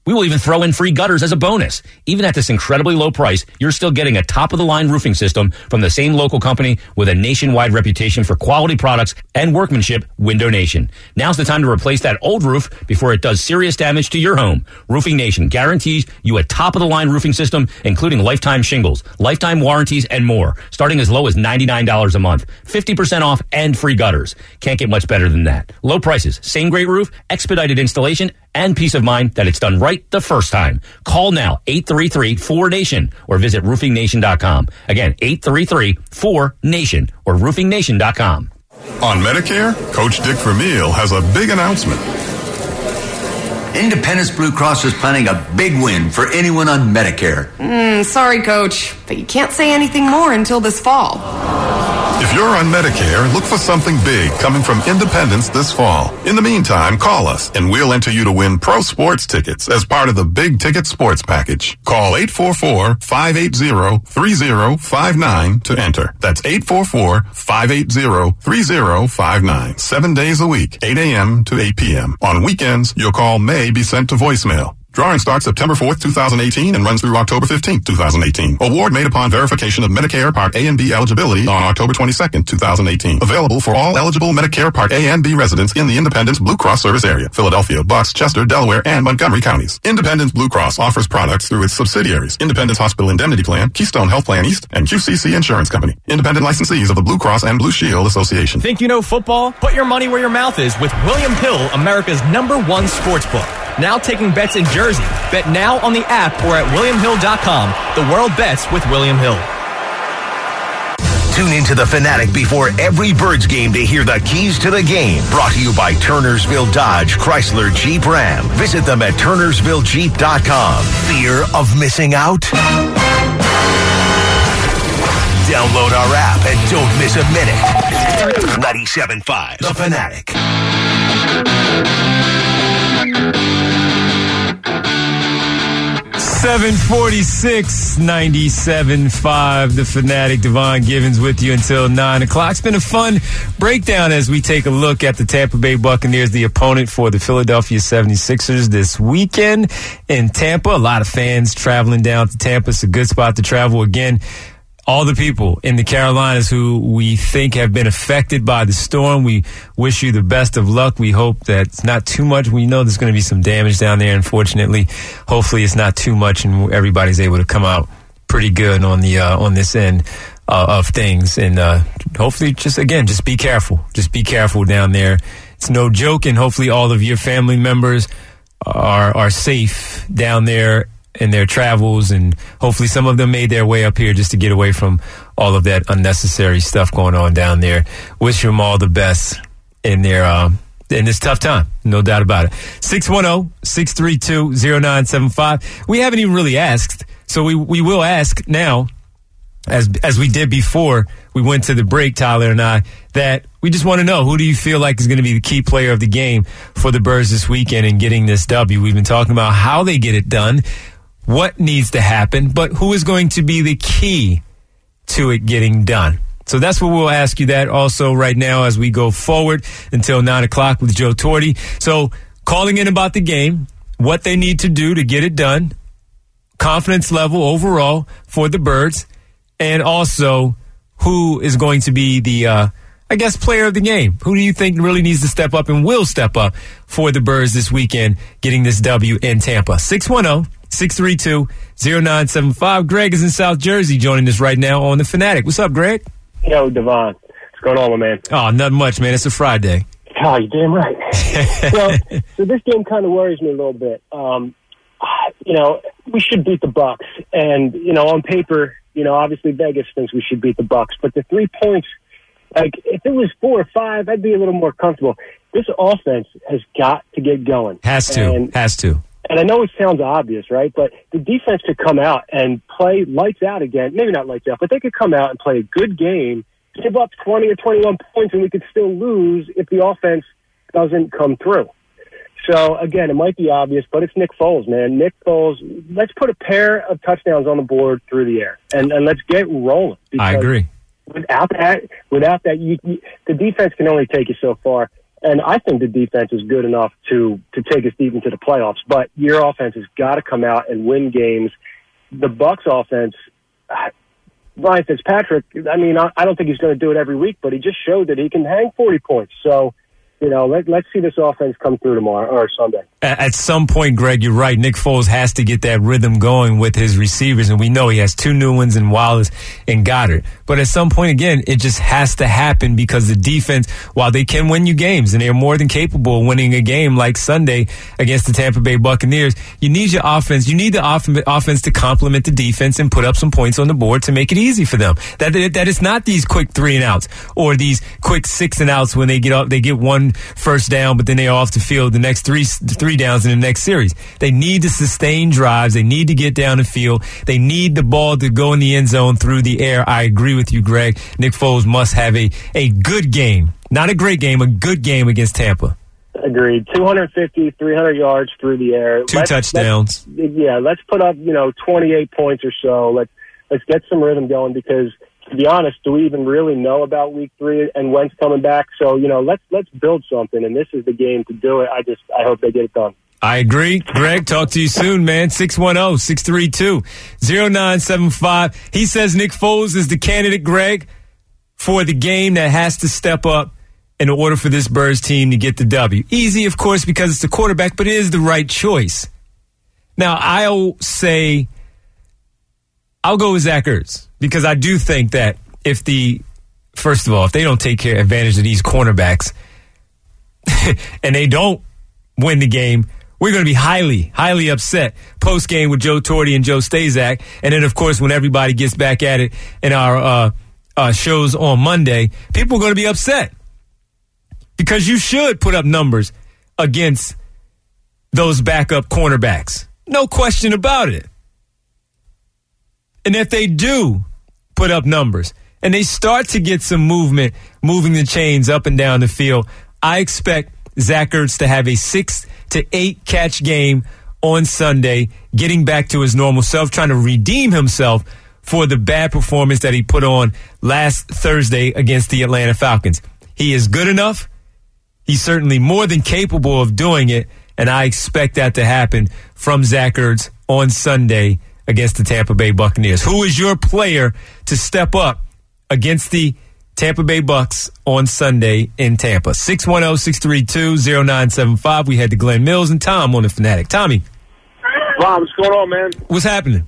We will even throw in free gutters as a bonus. Even at this incredibly low price, you're still getting a top-of-the-line roofing system from the same local company with a nationwide reputation for quality products and workmanship, Window Nation. Now's the time to replace that old roof before it does serious damage to your home. Roofing Nation guarantees you a top-of-the-line roofing system, including lifetime shingles, lifetime warranties, and more, starting as low as ninety-nine dollars a month, fifty percent off, and free gutters. Can't get much better than that. Low prices, same great roof, expedited installation, and peace of mind that it's done right the first time. Call now, eight three three, four nation, or visit roofing nation dot com. Again, eight three three, four nation, or roofing nation dot com. On Medicare, Coach Dick Vermeil has a big announcement. Independence Blue Cross is planning a big win for anyone on Medicare. Mm, sorry, Coach, but you can't say anything more until this fall. If you're on Medicare, look for something big coming from Independence this fall. In the meantime, call us and we'll enter you to win pro sports tickets as part of the Big Ticket Sports Package. Call eight four four, five eight zero, three zero five nine to enter. That's eight four four, five eight zero, three zero five nine. Seven days a week, eight a.m. to eight p.m. On weekends, your call may be sent to voicemail. Drawing starts September fourth, twenty eighteen and runs through October fifteenth, twenty eighteen. Award made upon verification of Medicare Part A and B eligibility on October twenty-second, twenty eighteen. Available for all eligible Medicare Part A and B residents in the Independence Blue Cross service area, Philadelphia, Bucks, Chester, Delaware, and Montgomery counties. Independence Blue Cross offers products through its subsidiaries, Independence Hospital Indemnity Plan, Keystone Health Plan East, and Q C C Insurance Company. Independent licensees of the Blue Cross and Blue Shield Association. Think you know football? Put your money where your mouth is with William Hill, America's number one sports book. Now taking bets in Jersey. Bet now on the app or at william hill dot com. The world bets with William Hill. Tune into the Fanatic before every Birds game to hear the keys to the game. Brought to you by Turnersville Dodge, Chrysler, Jeep, Ram. Visit them at turnersville jeep dot com. Fear of missing out? Download our app and don't miss a minute. ninety-seven point five The Fanatic. seven forty-six, ninety-seven point five The Fanatic. Devon Givens with you until nine o'clock. It's been a fun breakdown as we take a look at the Tampa Bay Buccaneers, the opponent for the Philadelphia seventy-sixers this weekend in Tampa. A lot of fans traveling down to Tampa. It's a good spot to travel. Again, all the people in the Carolinas who we think have been affected by the storm, we wish you the best of luck. We hope that it's not too much. We know there's going to be some damage down there, unfortunately. Hopefully it's not too much and everybody's able to come out pretty good on the uh, on this end uh, of things. And uh, hopefully, just again, just be careful. Just be careful down there. It's no joke, and hopefully all of your family members are are safe down there in their travels, and hopefully some of them made their way up here just to get away from all of that unnecessary stuff going on down there. Wish them all the best in their um, in this tough time, no doubt about it. six one zero, six three two, zero nine seven five. We haven't even really asked, so we, we will ask now, as as we did before we went to the break, Tyler and I, that we just want to know, who do you feel like is going to be the key player of the game for the Birds this weekend in getting this W? We've been talking about how they get it done, what needs to happen, but who is going to be the key to it getting done? So that's what we'll ask you that also right now as we go forward until nine o'clock with Joe Torti. So calling in about the game, what they need to do to get it done, confidence level overall for the Birds, and also who is going to be the, uh, I guess, player of the game. Who do you think really needs to step up and will step up for the Birds this weekend getting this W in Tampa? six one zero, six three two, zero nine seven five. Greg is in South Jersey joining us right now on The Fanatic. What's up, Greg? Yo, Devon. What's going on, my man? Oh, nothing much, man. It's a Friday. Oh, you're damn right. Well, so this game kind of worries me a little bit. Um, you know, we should beat the Bucks. And, you know, on paper, you know, obviously Vegas thinks we should beat the Bucks. But the three points, like, if it was four or five, I'd be a little more comfortable. This offense has got to get going. Has to. And, has to. And I know it sounds obvious, right? But the defense could come out and play lights out again. Maybe not lights out, but they could come out and play a good game, give up twenty or twenty-one points, and we could still lose if the offense doesn't come through. So, again, it might be obvious, but it's Nick Foles, man. Nick Foles, let's put a pair of touchdowns on the board through the air, and, and let's get rolling. I agree. Without that, without that, you, you, the defense can only take you so far. And I think the defense is good enough to, to take us deep into the playoffs. But your offense has got to come out and win games. The Bucs offense, Ryan Fitzpatrick, I mean, I, I don't think he's going to do it every week, but he just showed that he can hang forty points. So, you know, let, let's see this offense come through tomorrow or Sunday. At some point, Greg, you're right. Nick Foles has to get that rhythm going with his receivers, and we know he has two new ones in Wallace and Goddard. But at some point, again, it just has to happen because the defense, while they can win you games, and they're more than capable of winning a game like Sunday against the Tampa Bay Buccaneers, you need your offense. You need the off- offense to complement the defense and put up some points on the board to make it easy for them. That that is not these quick three and outs or these quick six and outs when they get up, they get one first down, but then they're off the field the next three three downs in the next series. They need to sustain drives. They need to get down the field. They need the ball to go in the end zone through the air. I agree with you, Greg. Nick Foles must have a, a good game. Not a great game, a good game against Tampa. Agreed. two fifty, three hundred yards through the air. Two let's, touchdowns. Let's, yeah, let's put up, you know, twenty-eight points or so. Let's, let's get some rhythm going because, to be honest, do we even really know about week three and Wentz coming back? So, you know, let's let's build something, and this is the game to do it. I just I hope they get it done. I agree. Greg, talk to you soon, man. six one zero, six three two, zero nine seven five. He says Nick Foles is the candidate, Greg, for the game that has to step up in order for this Birds team to get the W. Easy, of course, because it's the quarterback, but it is the right choice. Now, I'll say I'll go with Zach Ertz because I do think that if the, first of all, if they don't take care advantage of these cornerbacks and they don't win the game, we're going to be highly, highly upset post-game with Joe Torre and Joe Stazak. And then, of course, when everybody gets back at it in our uh, uh, shows on Monday, people are going to be upset because you should put up numbers against those backup cornerbacks. No question about it. And if they do put up numbers and they start to get some movement, moving the chains up and down the field, I expect Zach Ertz to have a six to eight catch game on Sunday, getting back to his normal self, trying to redeem himself for the bad performance that he put on last Thursday against the Atlanta Falcons. He is good enough. He's certainly more than capable of doing it, and I expect that to happen from Zach Ertz on Sunday against the Tampa Bay Buccaneers. Who is your player to step up against the Tampa Bay Bucks on Sunday in Tampa? six one zero, six three two, zero nine seven five. We had the Glenn Mills and Tom on the Fanatic. Tommy. Ron, what's going on, man? What's happening?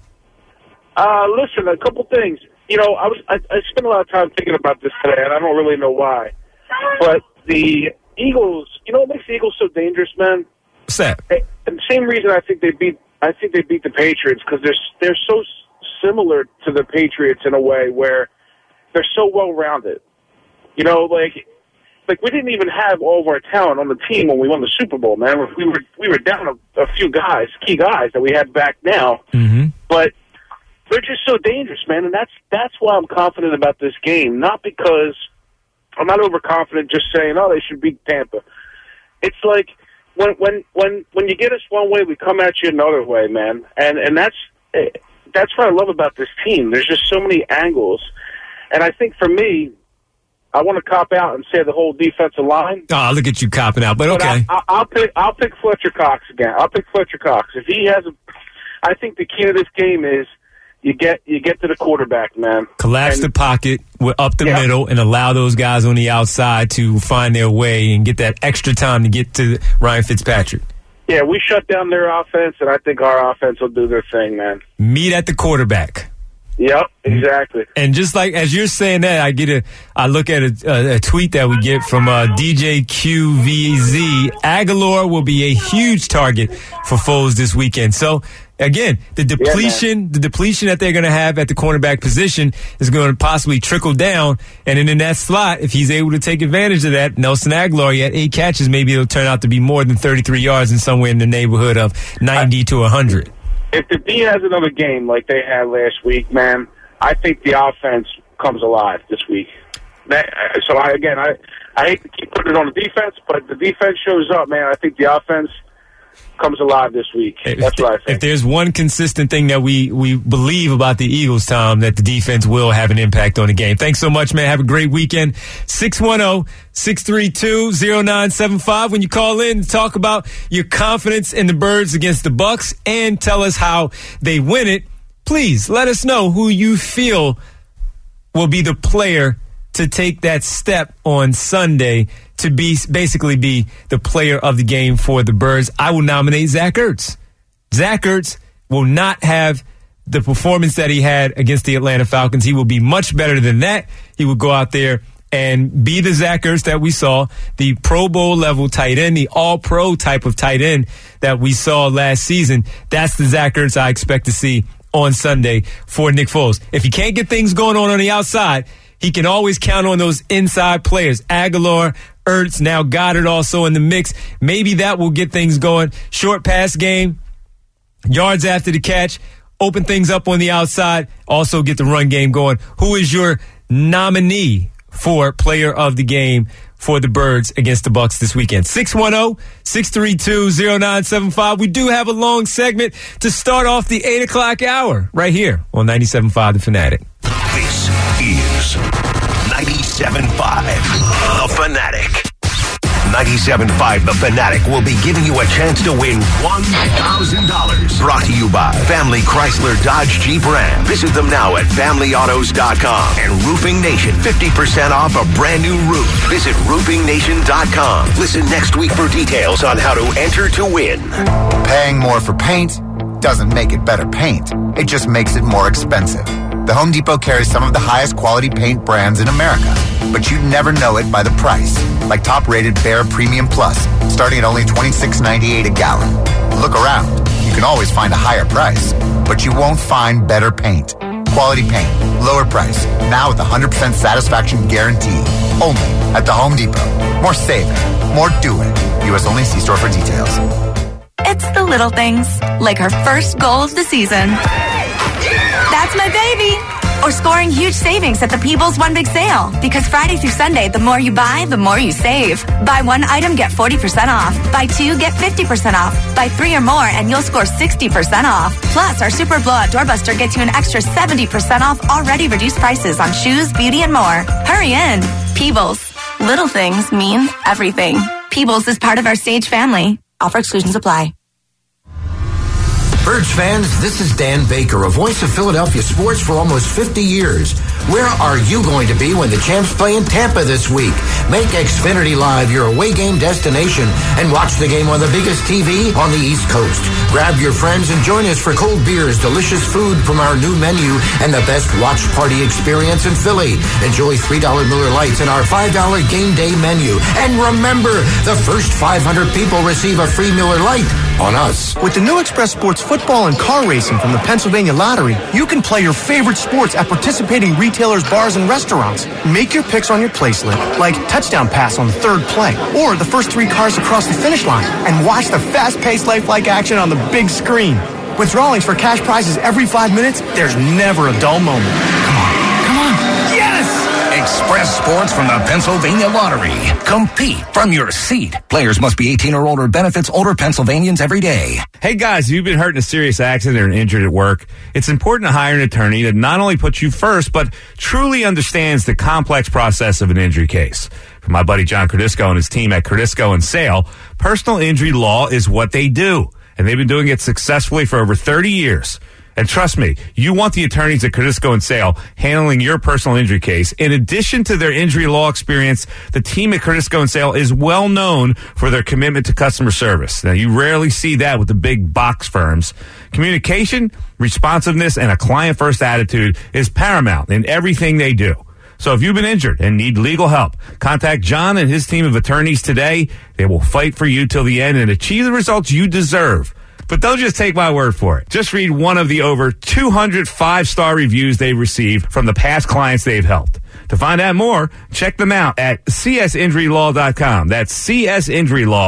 Uh, listen, a couple things. You know, I was I, I spent a lot of time thinking about this today, and I don't really know why. But the Eagles, you know what makes the Eagles so dangerous, man? What's that? And the same reason I think they beat I think they beat the Patriots because they're they're so similar to the Patriots in a way where they're so well rounded. You know, like like we didn't even have all of our talent on the team when we won the Super Bowl, man. We were we were down a, a few guys, key guys that we have back now, mm-hmm. but they're just so dangerous, man. And that's that's why I'm confident about this game. Not because I'm not overconfident, just saying, oh, they should beat Tampa. It's like when when when when you get us one way, we come at you another way, man. And and that's that's what I love about this team. There's just so many angles, and I think for me, I want to cop out and say the whole defensive line. Oh, look at you copping out, but, but okay. I, I, I'll pick I'll pick Fletcher Cox again. I'll pick Fletcher Cox if he has a. I think the key to this game is you get you get to the quarterback, man. Collapse and, the pocket up the yeah. middle and allow those guys on the outside to find their way and get that extra time to get to Ryan Fitzpatrick. Yeah, we shut down their offense, and I think our offense will do their thing, man. Meet at the quarterback. Yep, exactly. And just like as you're saying that, I get a, I look at a, a, a tweet that we get from uh, D J Q V Z. Aguilar will be a huge target for Foles this weekend. So again, the depletion, yeah, the depletion that they're going to have at the cornerback position is going to possibly trickle down. And then in that slot, if he's able to take advantage of that, Nelson Aguilar, he had eight catches, maybe it'll turn out to be more than thirty-three yards and somewhere in the neighborhood of ninety to one hundred. If the D has another game like they had last week, man, I think the offense comes alive this week. That, so, I, again, I, I hate to keep putting it on the defense, but the defense shows up, man. I think the offense comes alive this week. If, That's what I think. If there's one consistent thing that we, we believe about the Eagles, Tom, that the defense will have an impact on the game. Thanks so much, man. Have a great weekend. six one zero, six three two, zero nine seven five when you call in to talk about your confidence in the Birds against the Bucks and tell us how they win it. Please let us know who you feel will be the player to take that step on Sunday to be basically be the player of the game for the Birds. I will nominate Zach Ertz. Zach Ertz will not have the performance that he had against the Atlanta Falcons. He will be much better than that. He will go out there and be the Zach Ertz that we saw, the Pro Bowl level tight end, the all-pro type of tight end that we saw last season. That's the Zach Ertz I expect to see on Sunday for Nick Foles. If he can't get things going on on the outside, he can always count on those inside players. Aguilar, Ertz, now Goddard also in the mix. Maybe that will get things going. Short pass game, yards after the catch, open things up on the outside, also get the run game going. Who is your nominee for player of the game for the Birds against the Bucks this weekend? six one zero, six three two, zero nine seven five. We do have a long segment to start off the eight o'clock hour right here on ninety-seven point five The Fanatic. This is ninety-seven point five The Fanatic. ninety-seven point five The Fanatic will be giving you a chance to win one thousand dollars. Brought to you by Family Chrysler Dodge Jeep Ram. Visit them now at family autos dot com. And Roofing Nation, fifty percent off a brand new roof. Visit roofing nation dot com. Listen next week for details on how to enter to win. Paying more for paint doesn't make it better paint. It just makes it more expensive. The Home Depot carries some of the highest quality paint brands in America, but you'd never know it by the price. Like top-rated Behr Premium Plus, starting at only twenty-six ninety-eight a gallon. Look around. You can always find a higher price, but you won't find better paint. Quality paint, lower price, now with a one hundred percent satisfaction guarantee. Only at the Home Depot. More saving, more doing. U S only. See store for details. It's the little things, like her first goal of the season. That's my baby! Or scoring huge savings at the Peebles One Big Sale. Because Friday through Sunday, the more you buy, the more you save. Buy one item, get forty percent off. Buy two, get fifty percent off. Buy three or more, and you'll score sixty percent off. Plus, our Super Blowout Doorbuster gets you an extra seventy percent off already reduced prices on shoes, beauty, and more. Hurry in. Peebles. Little things mean everything. Peebles is part of our Sage family. Offer exclusions apply. Birds fans, this is Dan Baker, a voice of Philadelphia sports for almost fifty years. Where are you going to be when the Champs play in Tampa this week? Make Xfinity Live your away game destination and watch the game on the biggest T V on the East Coast. Grab your friends and join us for cold beers, delicious food from our new menu, and the best watch party experience in Philly. Enjoy three dollar Miller Lights and our five dollar game day menu. And remember, the first five hundred people receive a free Miller Lite on us. With the new Express Sports football and car racing from the Pennsylvania Lottery, you can play your favorite sports at participating retailers, bars, and restaurants. Make your picks on your play slip, like touchdown pass on the third play, or the first three cars across the finish line, and watch the fast-paced lifelike action on the big screen. With drawings for cash prizes every five minutes, there's never a dull moment. Come on, come on. Yes! Express Sports from the Pennsylvania Lottery. Compete from your seat. Players must be eighteen or older. Benefits older Pennsylvanians every day. Hey guys, if you've been hurt in a serious accident or injured at work, it's important to hire an attorney that not only puts you first, but truly understands the complex process of an injury case. For my buddy John Cardisco and his team at Cardisco and Sale, personal injury law is what they do, and they've been doing it successfully for over thirty years. And trust me, you want the attorneys at Cardisco and Sale handling your personal injury case. In addition to their injury law experience, the team at Cardisco and Sale is well known for their commitment to customer service. Now, you rarely see that with the big box firms. Communication, responsiveness, and a client-first attitude is paramount in everything they do. So if you've been injured and need legal help, contact John and his team of attorneys today. They will fight for you till the end and achieve the results you deserve. But don't just take my word for it. Just read one of the over two hundred five-star reviews they've received from the past clients they've helped. To find out more, check them out at c s injury law dot com. That's c s injury law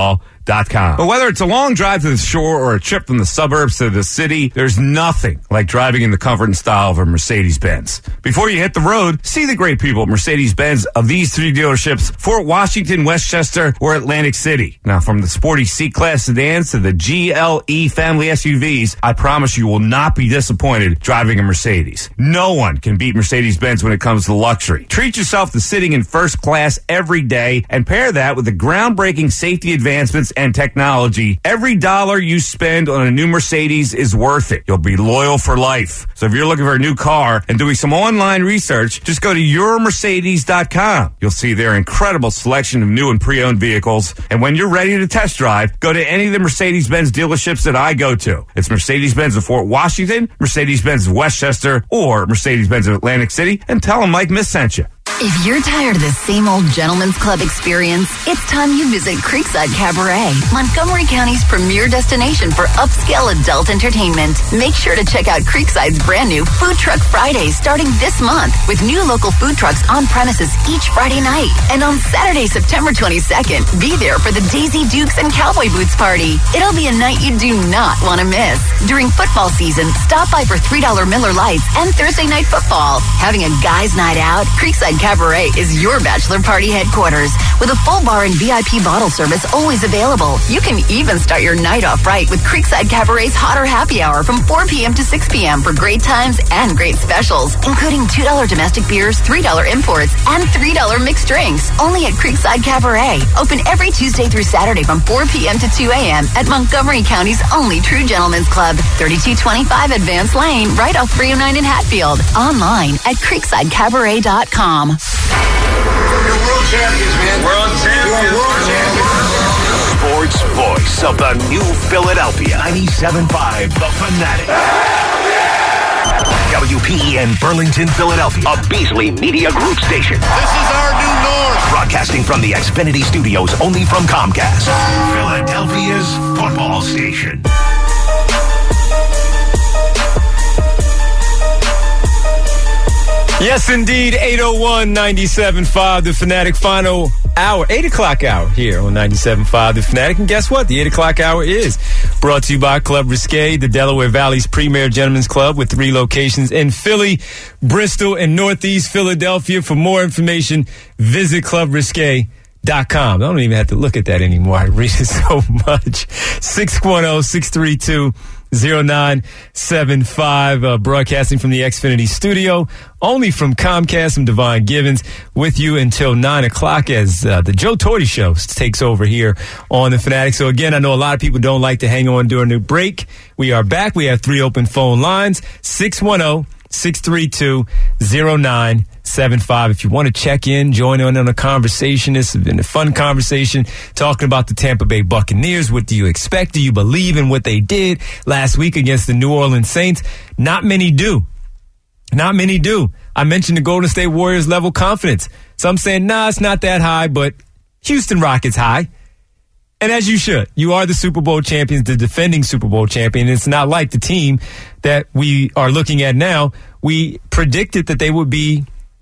dot com. But whether it's a long drive to the shore or a trip from the suburbs to the city, there's nothing like driving in the comfort and style of a Mercedes-Benz. Before you hit the road, see the great people at Mercedes-Benz of these three dealerships: Fort Washington, Westchester, or Atlantic City. Now, from the sporty C-Class sedans to the G L E family S U Vs, I promise you will not be disappointed driving a Mercedes. No one can beat Mercedes-Benz when it comes to luxury. Treat yourself to sitting in first class every day and pair that with the groundbreaking safety advancements and technology. Every dollar you spend on a new Mercedes is worth it. You'll be loyal for life. So if you're looking for a new car and doing some online research, just go to your mercedes dot com. You'll see their incredible selection of new and pre-owned vehicles. And when you're ready to test drive, go to any of the Mercedes-Benz dealerships that I go to. It's Mercedes-Benz of Fort Washington, Mercedes-Benz of Westchester, or Mercedes-Benz of Atlantic City, and tell them Mike Miss sent you. If you're tired of the same old gentleman's club experience, it's time you visit Creekside Cabaret, Montgomery County's premier destination for upscale adult entertainment. Make sure to check out Creekside's brand new Food Truck Fridays starting this month, with new local food trucks on premises each Friday night. And on Saturday, September twenty-second, be there for the Daisy Dukes and Cowboy Boots party. It'll be a night you do not want to miss. During football season, stop by for three dollar Miller Lights and Thursday night football. Having a guys' night out? Creekside Cabaret is your bachelor party headquarters, with a full bar and V I P bottle service always available. You can even start your night off right with Creekside Cabaret's Hotter Happy Hour from four p.m. to six p.m. for great times and great specials, including two dollar domestic beers, three dollar imports, and three dollar mixed drinks. Only at Creekside Cabaret. Open every Tuesday through Saturday from four p.m. to two a.m. at Montgomery County's only true gentleman's club, thirty-two twenty-five Advance Lane, right off three oh nine in Hatfield. Online at creekside cabaret dot com. You're world champions, man. World champions. World champions. Sports voice of the new Philadelphia. ninety-seven point five, The Fanatic. W P E N Burlington, Philadelphia. A Beasley Media Group station. This is our new norm. Broadcasting from the Xfinity Studios, only from Comcast. Philadelphia's football station. Yes, indeed. eight oh one, ninety-seven point five, The Fanatic, final hour, eight o'clock hour here on ninety-seven point five, The Fanatic. And guess what? The eight o'clock hour is brought to you by Club Risque, the Delaware Valley's premier gentlemen's club with three locations in Philly, Bristol, and Northeast Philadelphia. For more information, visit club risque dot com. I don't even have to look at that anymore. I read it so much. six one zero, six three two, zero nine seven five, uh, broadcasting from the Xfinity studio, only from Comcast. I'm Devon Givens with you until nine o'clock as uh, the Joe Torty Show takes over here on The Fanatic. So again, I know a lot of people don't like to hang on during the break. We are back. We have three open phone lines, six one zero, six three two, zero nine seven five. If you want to check in, join in on a conversation. This has been a fun conversation talking about the Tampa Bay Buccaneers. What do you expect? Do you believe in what they did last week against the New Orleans Saints? Not many do. Not many do. I mentioned the Golden State Warriors level confidence. Some saying, nah, it's not that high, but Houston Rockets high. And as you should. You are the Super Bowl champions, the defending Super Bowl champion. It's not like the team that we are looking at now. We predicted that they would be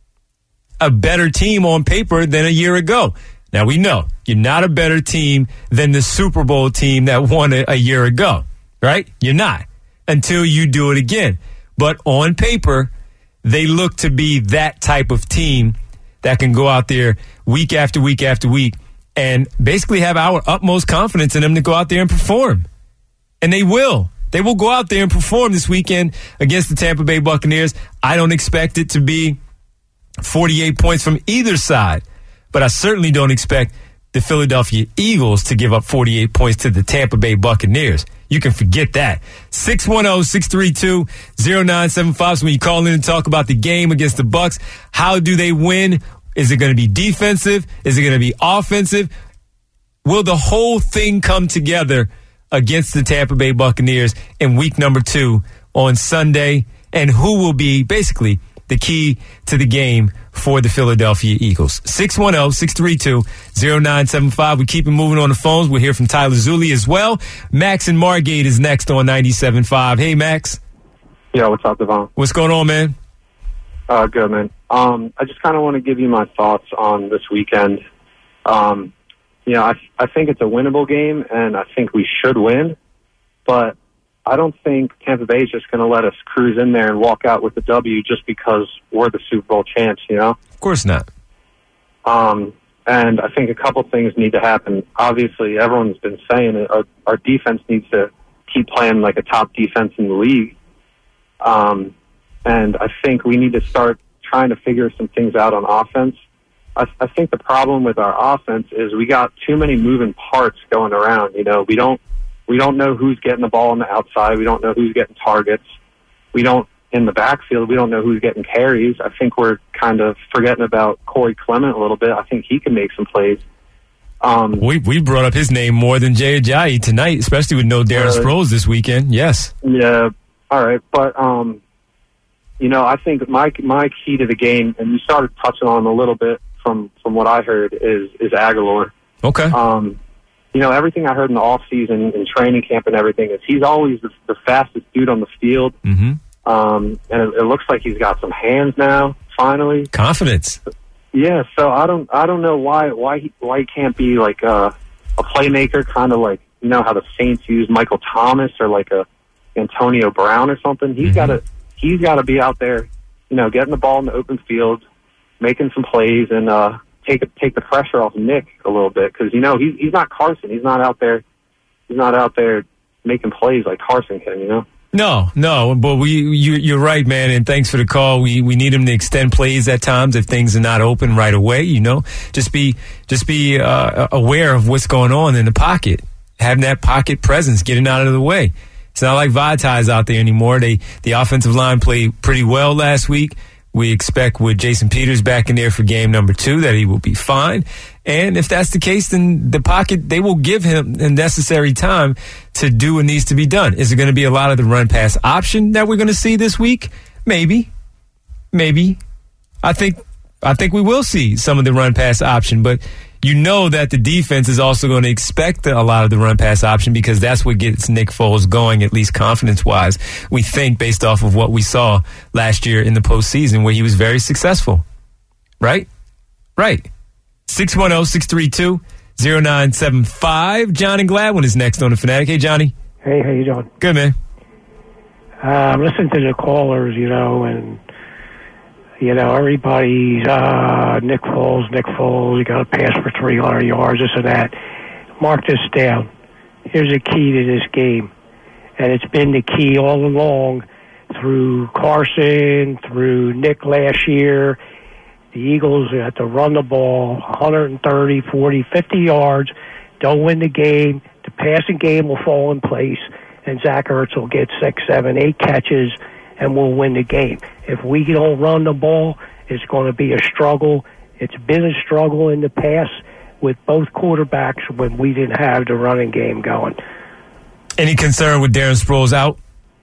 a better team on paper than a year ago. Now we know you're not a better team than the Super Bowl team that won a, a year ago, right? You're not until you do it again. But on paper, they look to be that type of team that can go out there week after week after week and basically have our utmost confidence in them to go out there and perform. And they will. They will go out there and perform this weekend against the Tampa Bay Buccaneers. I don't expect it to be forty-eight points from either side, but I certainly don't expect the Philadelphia Eagles to give up forty-eight points to the Tampa Bay Buccaneers. You can forget that. six one zero, six three two, zero nine seven five. So when you call in and talk about the game against the Bucs, how do they win? Is it going to be defensive? Is it going to be offensive? Will the whole thing come together against the Tampa Bay Buccaneers in week number two on Sunday? And who will be basically the key to the game for the Philadelphia Eagles? six one zero, six three two, zero nine seven five. We keep it moving on the phones. We'll hear from Tyler Zulli as well. Max in Margate is next on ninety-seven point five. Hey, Max. Yo, what's up, Devon? What's going on, man? Uh, good, man. Um, I just kind of want to give you my thoughts on this weekend. Um, you know, I, I think it's a winnable game, and I think we should win. But I don't think Tampa Bay is just going to let us cruise in there and walk out with the W just because we're the Super Bowl champs, you know? Of course not. Um, and I think a couple things need to happen. Obviously, everyone's been saying it. Our, our defense needs to keep playing like a top defense in the league. Um, and I think we need to start trying to figure some things out on offense. I, I think the problem with our offense is we got too many moving parts going around. You know, we don't we don't know who's getting the ball on the outside. We don't know who's getting targets. We don't in the backfield. We don't know who's getting carries. I think we're kind of forgetting about Corey Clement a little bit. I think he can make some plays. Um, we we brought up his name more than Jay Ajayi tonight, especially with no Darren uh, Sproles this weekend. Yes. Yeah. All right, but um, you know, I think my my key to the game, and you started touching on a little bit from from what I heard, is is Aguilar. Okay. Um, you know, everything I heard in the off season and training camp and everything is he's always the, the fastest dude on the field. Mm-hmm. Um, and it, it looks like he's got some hands now. Finally, confidence. Yeah. So I don't I don't know why why he why he can't be like a, a playmaker, kind of like you know how the Saints use Michael Thomas or like a Antonio Brown or something. He's mm-hmm. got to he's got to be out there, you know, getting the ball in the open field, making some plays, and uh, take take the pressure off Nick a little bit because you know he's he's not Carson. He's not out there. He's not out there making plays like Carson can. You know. No, no, but we you, you're right, man. And thanks for the call. We we need him to extend plays at times if things are not open right away. You know, just be just be uh, aware of what's going on in the pocket, having that pocket presence, getting out of the way. It's not like Vaitai out there anymore. They the offensive line played pretty well last week. We expect with Jason Peters back in there for game number two that he will be fine. And if that's the case, then the pocket, they will give him the necessary time to do what needs to be done. Is it going to be a lot of the run-pass option that we're going to see this week? Maybe. Maybe. I think I think we will see some of the run-pass option, but you know that the defense is also going to expect a lot of the run-pass option because that's what gets Nick Foles going, at least confidence-wise, we think, based off of what we saw last year in the postseason where he was very successful. Right? Right. six one zero, six three two, zero nine seven five. John and Gladwin is next on The Fanatic. Hey, Johnny. Hey, how you doing? Good, man. Uh, I'm listening to the callers, you know, and You know, everybody's, uh, Nick Foles, Nick Foles, you got to pass for three hundred yards, this and that. Mark this down. Here's a key to this game. And it's been the key all along through Carson, through Nick last year. The Eagles have to run the ball one thirty, forty, fifty yards. Don't win the game. The passing game will fall in place. And Zach Ertz will get six, seven, eight catches, and we'll win the game. If we don't run the ball, it's going to be a struggle. It's been a struggle in the past with both quarterbacks when we didn't have the running game going. Any concern with Darren Sproles out?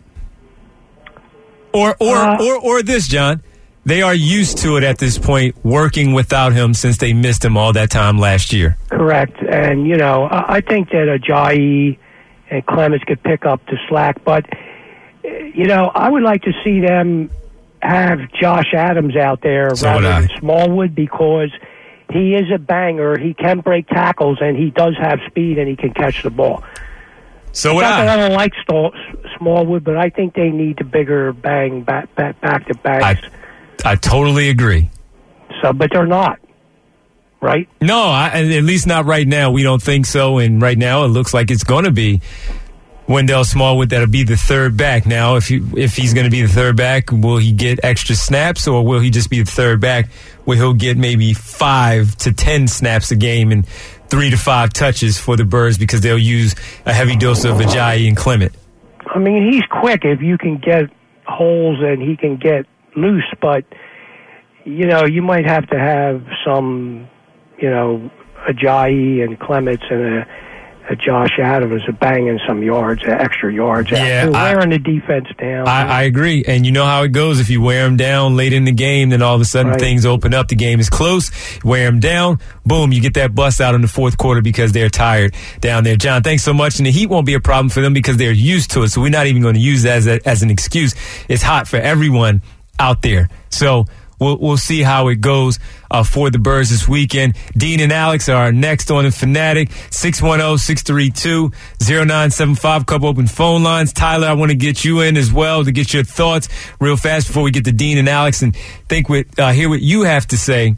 Or or, uh, or or this, John. They are used to it at this point, working without him since they missed him all that time last year. Correct. And, you know, I think that Ajayi and Clemens could pick up the slack. But, you know, I would like to see them have Josh Adams out there so rather than Smallwood because he is a banger. He can break tackles, and he does have speed, and he can catch the ball. So would Not I. that I don't like Smallwood, but I think they need the bigger bang back back, back to backs. I, I totally agree. So, but they're not, right? No, I, at least not right now. We don't think so, and right now it looks like it's going to be Wendell Smallwood that'll be the third back. Now, if you, if he's going to be the third back, will he get extra snaps, or will he just be the third back where he'll get maybe five to ten snaps a game and three to five touches for the Birds because they'll use a heavy dose of Ajayi and Clement? I mean, he's quick if you can get holes and he can get loose, but, you know, you might have to have some, you know, Ajayi and Clements and a, a Josh Adams banging some yards, extra yards. Yeah, They're wearing I, the defense down. I, I agree. And you know how it goes. If you wear them down late in the game, then all of a sudden right. things open up. The game is close. Wear them down. Boom, you get that bust out in the fourth quarter because they're tired down there. John, thanks so much. And the heat won't be a problem for them because they're used to it. So we're not even going to use that as, a, as an excuse. It's hot for everyone out there. So we'll, we'll see how it goes uh, for the Birds this weekend. Dean and Alex are next on the Fanatic. six one zero, six three two, zero nine seven five. Couple open phone lines. Tyler, I want to get you in as well to get your thoughts real fast before we get to Dean and Alex and think what, uh, hear what you have to say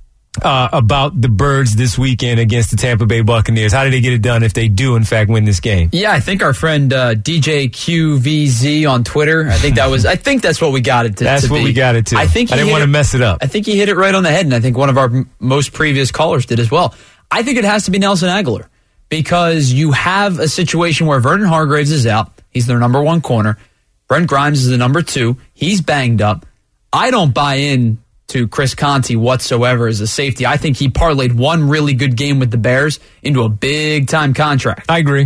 Uh, about the Birds this weekend against the Tampa Bay Buccaneers. How do they get it done if they do, in fact, win this game? Yeah, I think our friend uh, D J Q V Z on Twitter, I think that was, I think that's what we got it to That's to what be. we got it to. I, think I didn't want to mess it up. I think he hit it right on the head, and I think one of our m- most previous callers did as well. I think it has to be Nelson Aguilar because you have a situation where Vernon Hargreaves is out. He's their number one corner. Brent Grimes is the number two. He's banged up. I don't buy in to Chris Conte whatsoever as a safety. I think he parlayed one really good game with the Bears into a big-time contract. I agree.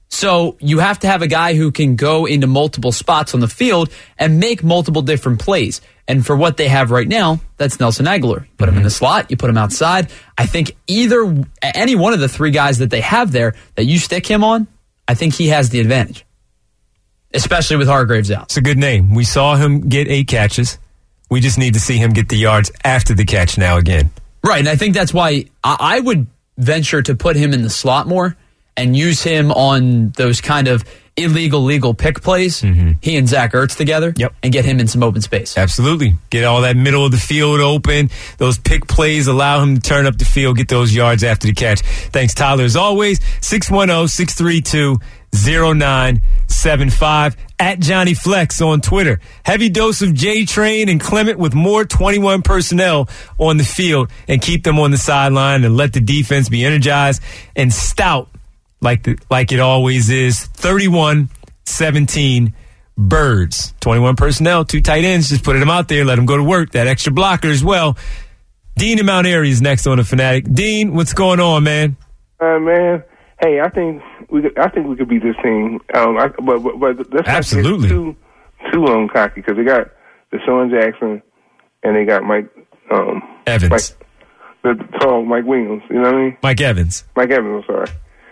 So you have to have a guy who can go into multiple spots on the field and make multiple different plays. And for what they have right now, that's Nelson Aguilar. You put him in the slot, you put him outside. I think either any one of the three guys that they have there that you stick him on, I think he has the advantage, especially with Hargreaves out. It's a good name. We saw him get eight catches. We just need to see him get the yards after the catch now again. Right, and I think that's why I, I would venture to put him in the slot more and use him on those kind of illegal, legal pick plays. Mm-hmm. He and Zach Ertz together, yep, and get him in some open space. Absolutely. Get all that middle of the field open. Those pick plays allow him to turn up the field, get those yards after the catch. Thanks, Tyler. As always, six one zero, six three two, zero nine seven five. At Johnny Flex on Twitter. Heavy dose of J-Train and Clement with more twenty-one personnel on the field and keep them on the sideline and let the defense be energized and stout like the, like it always is. thirty-one seventeen Birds. twenty-one personnel, two tight ends. Just put them out there. Let them go to work. That extra blocker as well. Dean in Mount Airy is next on the Fanatic. Dean, what's going on, man? Uh, man. Hey, I think we could, I think we could beat this team. Um, I, but but, but let's not Absolutely. get too too um, cocky because they got Deshaun Jackson and they got Mike um, Evans, Mike, the tall Mike Williams. You know what I mean? Mike Evans. Mike Evans. I'm sorry.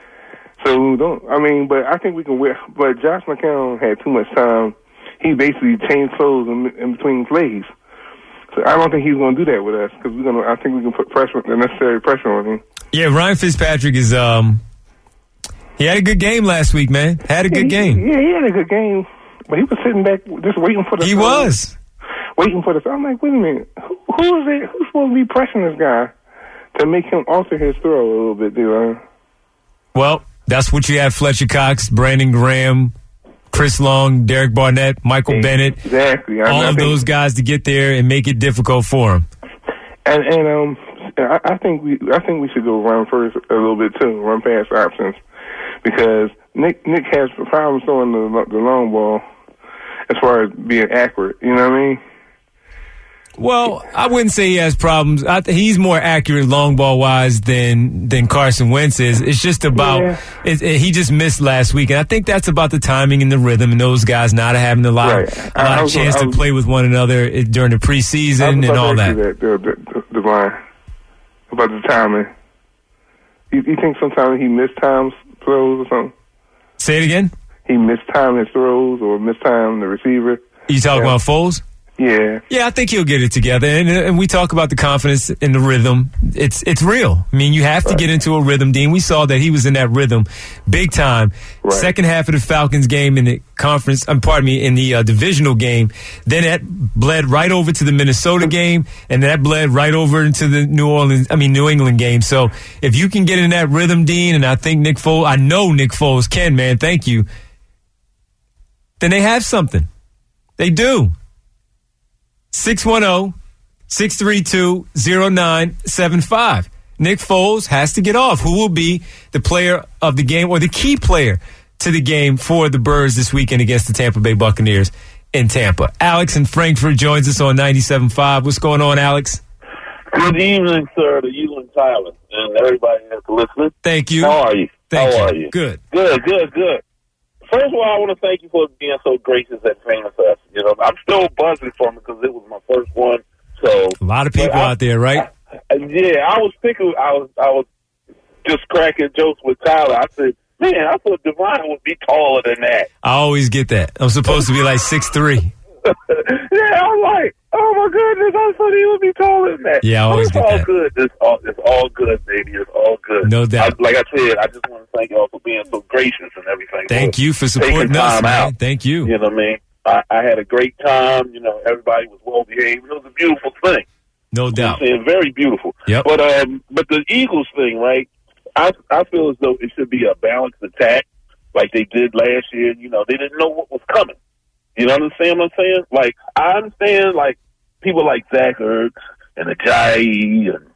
So don't I mean? But I think we can win. But Josh McCown had too much time. He basically changed clothes in, in between plays. So I don't think he's going to do that with us because we're going to. I think we can put pressure, the necessary pressure on him. Yeah, Ryan Fitzpatrick is. Um, He had a good game last week, man. Had a good yeah, game. He, yeah, he had a good game. But he was sitting back just waiting for the... He was. Waiting for the... I'm like, wait a minute. Who, who is it? Who's supposed to be pressing this guy to make him alter his throw a little bit, dude? Well, that's what you have. Fletcher Cox, Brandon Graham, Chris Long, Derek Barnett, Michael yeah, Bennett. Exactly. I, all I of think, those guys to get there and make it difficult for him. And, and um, I, I think we I think we should go run first a little bit, too. Run past options. Because Nick Nick has problems throwing the the long ball as far as being accurate. You know what I mean? Well, I wouldn't say he has problems. I th- he's more accurate long ball wise than than Carson Wentz is. It's just about yeah. it, it, he just missed last week, and I think that's about the timing and the rhythm, and those guys not having a lot right. a lot of chance to play with one another during the preseason and all that. that the, the, the line about the timing. You, you think sometimes he missed times throws or something? Say it again. He mistimed his throws or mistimed the receiver. You talking yeah. about Foles? Yeah. Yeah, I think he'll get it together. And, and we talk about the confidence in the rhythm. It's it's real. I mean, you have to right. get into a rhythm, Dean. We saw that he was in that rhythm big time. Right. Second half of the Falcons game in the conference, um, pardon me, in the uh, divisional game. Then that bled right over to the Minnesota game, and that bled right over into the New Orleans, I mean, New England game. So if you can get in that rhythm, Dean, and I think Nick Foles, I know Nick Foles can, man, thank you, then they have something. They do. six one zero, six three two, zero nine seven five. Nick Foles has to get off. Who will be the player of the game or the key player to the game for the Birds this weekend against the Tampa Bay Buccaneers in Tampa? Alex in Frankfurt joins us on ninety-seven point five. What's going on, Alex? Good evening, sir, to you and Tyler and everybody that's listening. Thank you. How are you? Thank How you. are you? Good. Good, good, good. First of all, I want to thank you for being so gracious at Famous Us. You know, I'm still buzzing from it because it was my first one. So a lot of people I, out there, right? I, yeah, I was thinking, I was, I was just cracking jokes with Tyler. I said, man, I thought Divine would be taller than that. I always get that. I'm supposed to be like six three. Yeah, I'm like, Oh my goodness, I thought he would be taller than that. Yeah, I always it's get all that. good. It's all it's all good, baby. It's all good. No doubt. I, like I said, I just want to thank y'all for being so gracious and everything. Thank you for supporting taking us, time man. out. Thank you. You know what I mean? I, I had a great time. You know, everybody was well behaved. It was a beautiful thing. No doubt. You know what I'm saying? Very beautiful. Yep. But um, but the Eagles thing, right? I I feel as though it should be a balanced attack, like they did last year. You know, they didn't know what was coming. You know, understand what I'm saying? Like I understand, like people like Zach Ertz and Ajayi and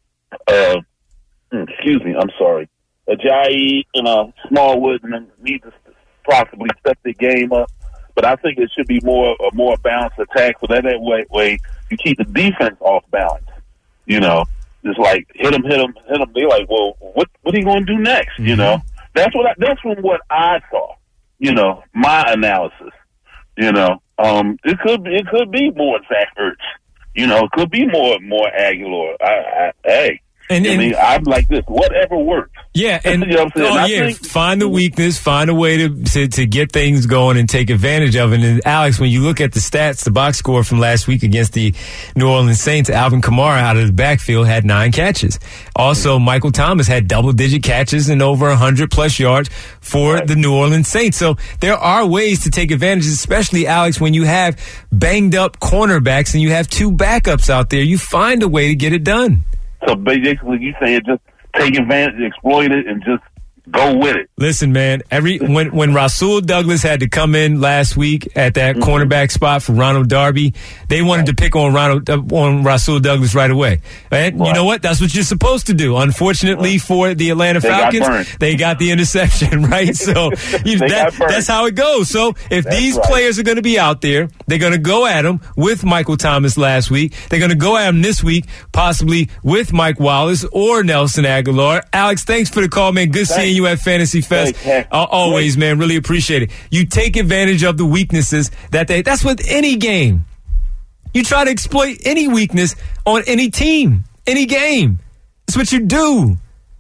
uh, excuse me, I'm sorry, Ajayi and uh, Smallwood and need to possibly step their game up. But I think it should be more a more balanced attack, so that that way, way you keep the defense off balance. You know, just like hit them, hit them, hit them. They're like, well, what what are you going to do next? Mm-hmm. You know, that's what I, that's from what I saw. You know, my analysis. You know, um, it could be, it could be more Zach Ertz. You know, it could be more more Aguilar. I, I, hey, and, I and, mean, I'm like this. Whatever works. Yeah, and you know what I'm saying? oh I yeah, think, find the weakness, find a way to, to to get things going and take advantage of it. And Alex, when you look at the stats, the box score from last week against the New Orleans Saints, Alvin Kamara out of the backfield had nine catches. Also, Michael Thomas had double-digit catches and over one hundred plus yards for right. the New Orleans Saints. So there are ways to take advantage, especially, Alex, when you have banged-up cornerbacks and you have two backups out there. You find a way to get it done. So basically, you saying just take advantage, exploit it, and just go with it. Listen, man, every when when Rasul Douglas had to come in last week at that mm-hmm. cornerback spot for Ronald Darby, they wanted right. to pick on Ronald uh, on Rasul Douglas right away. And right. you know what? That's what you're supposed to do. Unfortunately right. for the Atlanta they Falcons, got they got the interception, right? So you, that, that's how it goes. So if that's these right. players are going to be out there, they're going to go at them with Michael Thomas last week. They're going to go at him this week, possibly with Mike Wallace or Nelson Aguilar. Alex, thanks for the call, man. Good thanks. seeing you at Fantasy Fest. Uh, always, man. Really appreciate it. You take advantage of the weaknesses that they, that's with any game. You try to exploit any weakness on any team, any game. That's what you do.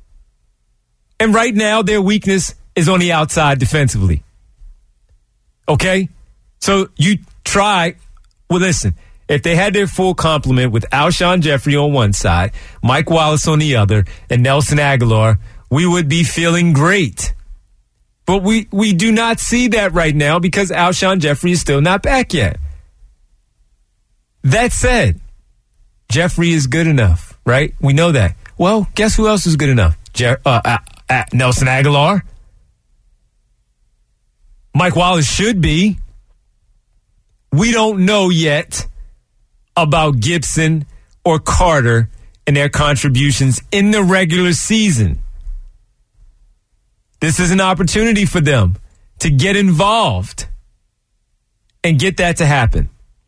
And right now, their weakness is on the outside defensively. Okay? So you try, well, listen, if they had their full complement with Alshon Jeffrey on one side, Mike Wallace on the other, and Nelson Aguilar, we would be feeling great. But we, we do not see that right now because Alshon Jeffrey is still not back yet. That said, Jeffrey is good enough, right? We know that. Well, guess who else is good enough? Je- uh, uh, uh, Nelson Aguilar. Mike Wallace should be. We don't know yet about Gibson or Carter and their contributions in the regular season. This is an opportunity for them to get involved and get that to happen.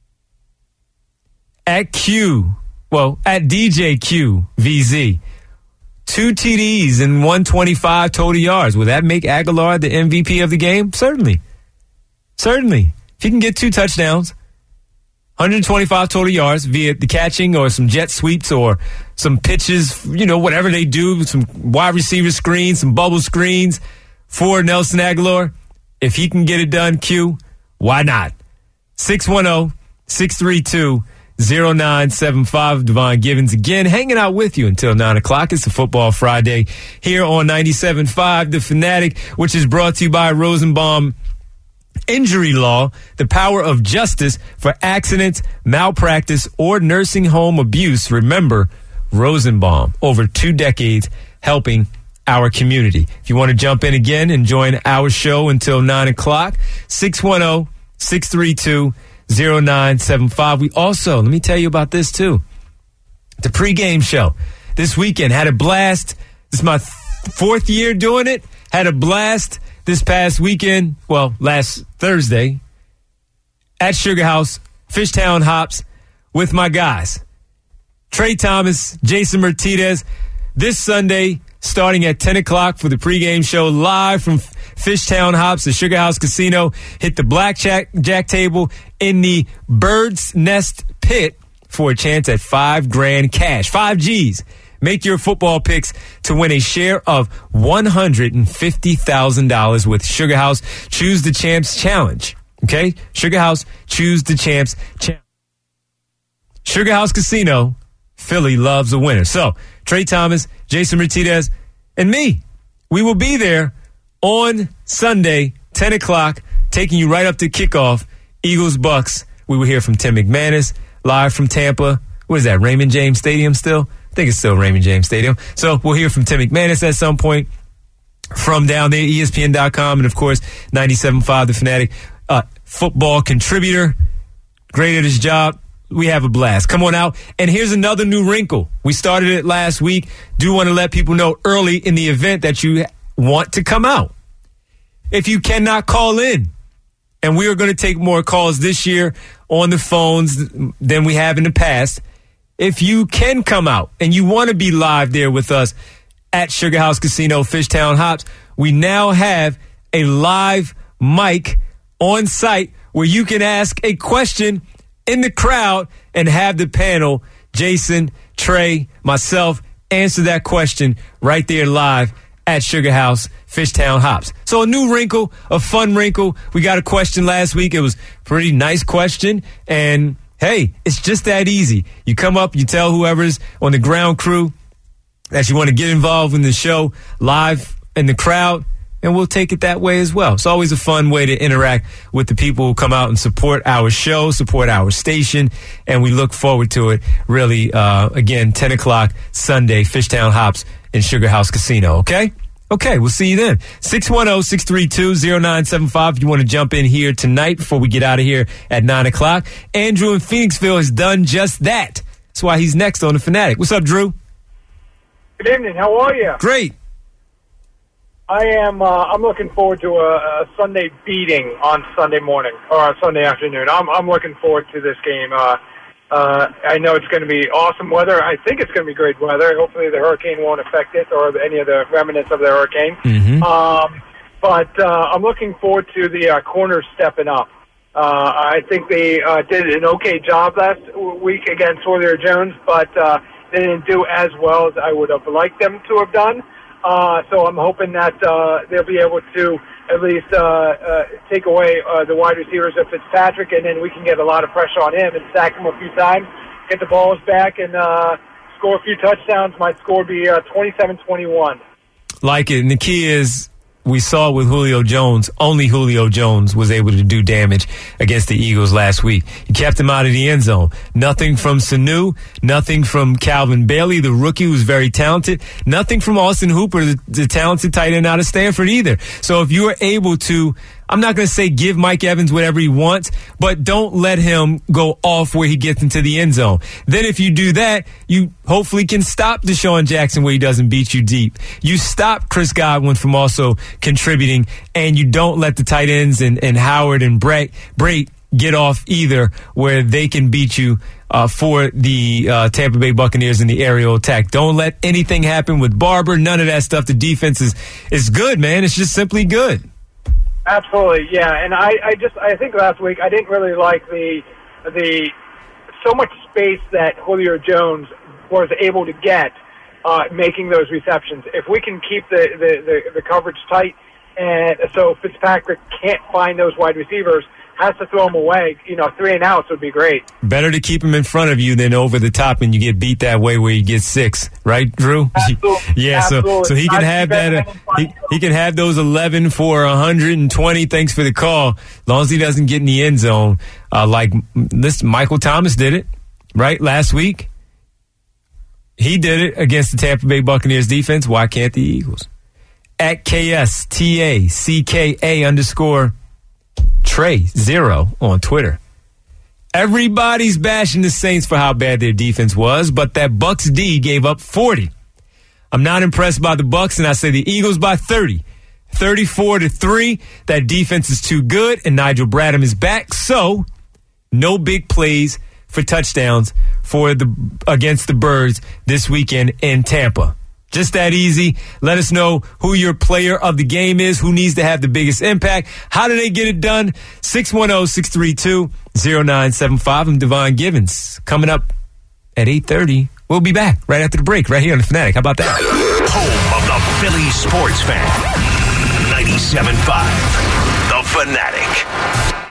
At Q, well, at D J Q V Z, two T Ds and one twenty-five total yards. Will that make Aguilar the M V P of the game? Certainly. Certainly. If he can get two touchdowns, one hundred twenty-five total yards via the catching or some jet sweeps or some pitches, you know, whatever they do, some wide receiver screens, some bubble screens for Nelson Aguilar. If he can get it done, Q, why not? six one zero, six three two, zero nine seven five. Devon Givens again hanging out with you until nine o'clock. It's a Football Friday here on ninety-seven point five The Fanatic, which is brought to you by Rosenbaum Injury Law, the power of justice for accidents, malpractice, or nursing home abuse. Remember, Rosenbaum, over two decades helping our community. If you want to jump in again and join our show until nine o'clock, six one zero, six three two, zero nine seven five. We also, let me tell you about this too. The pregame show this weekend had a blast. This is my th- fourth year doing it. Had a blast this past weekend, well, last Thursday, at Sugar House, Fishtown Hops, with my guys, Trey Thomas, Jason Martinez. This Sunday, starting at ten o'clock for the pregame show, live from Fishtown Hops, the Sugar House Casino. Hit the blackjack jack table in the Bird's Nest Pit for a chance at five grand cash, five G's. Make your football picks to win a share of one hundred fifty thousand dollars with Sugar House Choose the Champs Challenge. Okay? Sugar House Choose the Champs Challenge. Sugar House Casino, Philly loves a winner. So, Trey Thomas, Jason Martinez, and me, we will be there on Sunday, ten o'clock, taking you right up to kickoff, Eagles Bucks. We will hear from Tim McManus, live from Tampa. What is that, Raymond James Stadium still? I think it's still Raymond James Stadium. So we'll hear from Tim McManus at some point from down there, E S P N dot com, and of course, ninety-seven point five The Fanatic, uh, football contributor, great at his job. We have a blast. Come on out. And here's another new wrinkle. We started it last week. Do want to let people know early in the event that you want to come out. If you cannot call in, and we are going to take more calls this year on the phones than we have in the past. If you can come out and you want to be live there with us at Sugar House Casino, Fishtown Hops, we now have a live mic on site where you can ask a question in the crowd and have the panel, Jason, Trey, myself, answer that question right there live at Sugar House, Fishtown Hops. So a new wrinkle, a fun wrinkle. We got a question last week. It was a pretty nice question. And, hey, it's just that easy. You come up, you tell whoever's on the ground crew that you want to get involved in the show live in the crowd, and we'll take it that way as well. It's always a fun way to interact with the people who come out and support our show, support our station, and we look forward to it really, uh, again, ten o'clock Sunday, Fishtown Hops in Sugar House Casino, okay? Okay, we'll see you then. six one zero, six three two, zero nine seven five if you want to jump in here tonight before we get out of here at nine o'clock. Andrew in Phoenixville has done just that. That's why he's next on The Fanatic. What's up, Drew? Good evening. How are you? Great. I am. Uh, I'm looking forward to a, a Sunday beating on Sunday morning or Sunday afternoon. I'm. I'm looking forward to this game. Uh, uh, I know it's going to be awesome weather. I think it's going to be great weather. Hopefully, the hurricane won't affect it or any of the remnants of the hurricane. Mm-hmm. Um, but uh, I'm looking forward to the uh, corners stepping up. Uh, I think they uh, did an okay job last week against Julio Jones, but uh, they didn't do as well as I would have liked them to have done. Uh, so I'm hoping that uh, they'll be able to at least uh, uh, take away uh, the wide receivers of Fitzpatrick, and then we can get a lot of pressure on him and sack him a few times, get the balls back, and uh, score a few touchdowns. My score would be uh, twenty-seven twenty-one. Like it. And the key is, we saw with Julio Jones, only Julio Jones was able to do damage against the Eagles last week. He kept him out of the end zone. Nothing from Sanu, nothing from Calvin Bailey, the rookie who's very talented, nothing from Austin Hooper, the, the talented tight end out of Stanford either. So if you are able to, I'm not going to say give Mike Evans whatever he wants, but don't let him go off where he gets into the end zone. Then if you do that, you hopefully can stop Deshaun Jackson where he doesn't beat you deep. You stop Chris Godwin from also contributing, and you don't let the tight ends and, and Howard and Brett, Brate get off either where they can beat you uh, for the uh, Tampa Bay Buccaneers in the aerial attack. Don't let anything happen with Barber. None of that stuff. The defense is, is good, man. It's just simply good. Absolutely, yeah. And I, I just, I think last week I didn't really like the, the, so much space that Julio Jones was able to get uh, making those receptions. If we can keep the, the, the, the coverage tight, and so Fitzpatrick can't find those wide receivers, has to throw them away, you know, three and outs would be great. Better to keep him in front of you than over the top and you get beat that way where you get six, right, Drew? Absolutely. yeah, Absolutely. so so he can I'd have that. Uh, he, he can have those eleven for one hundred twenty. Thanks for the call. As long as he doesn't get in the end zone, uh, like this, Michael Thomas did it, right, last week. He did it against the Tampa Bay Buccaneers defense. Why can't the Eagles? At K S T A C K A underscore Trey Zero on Twitter. Everybody's bashing the Saints for how bad their defense was, but that Bucks D gave up forty. I'm not impressed by the Bucks, and I say the Eagles by thirty. thirty-four to three. That defense is too good, and Nigel Bradham is back, so no big plays for touchdowns for the against the Birds this weekend in Tampa. Just that easy. Let us know who your player of the game is, who needs to have the biggest impact. How do they get it done? six one zero, six three two, zero nine seven five. I'm Devon Givens. Coming up at eight thirty. We'll be back right after the break, right here on The Fanatic. How about that? Home of the Philly sports fan. ninety-seven point five. The Fanatic.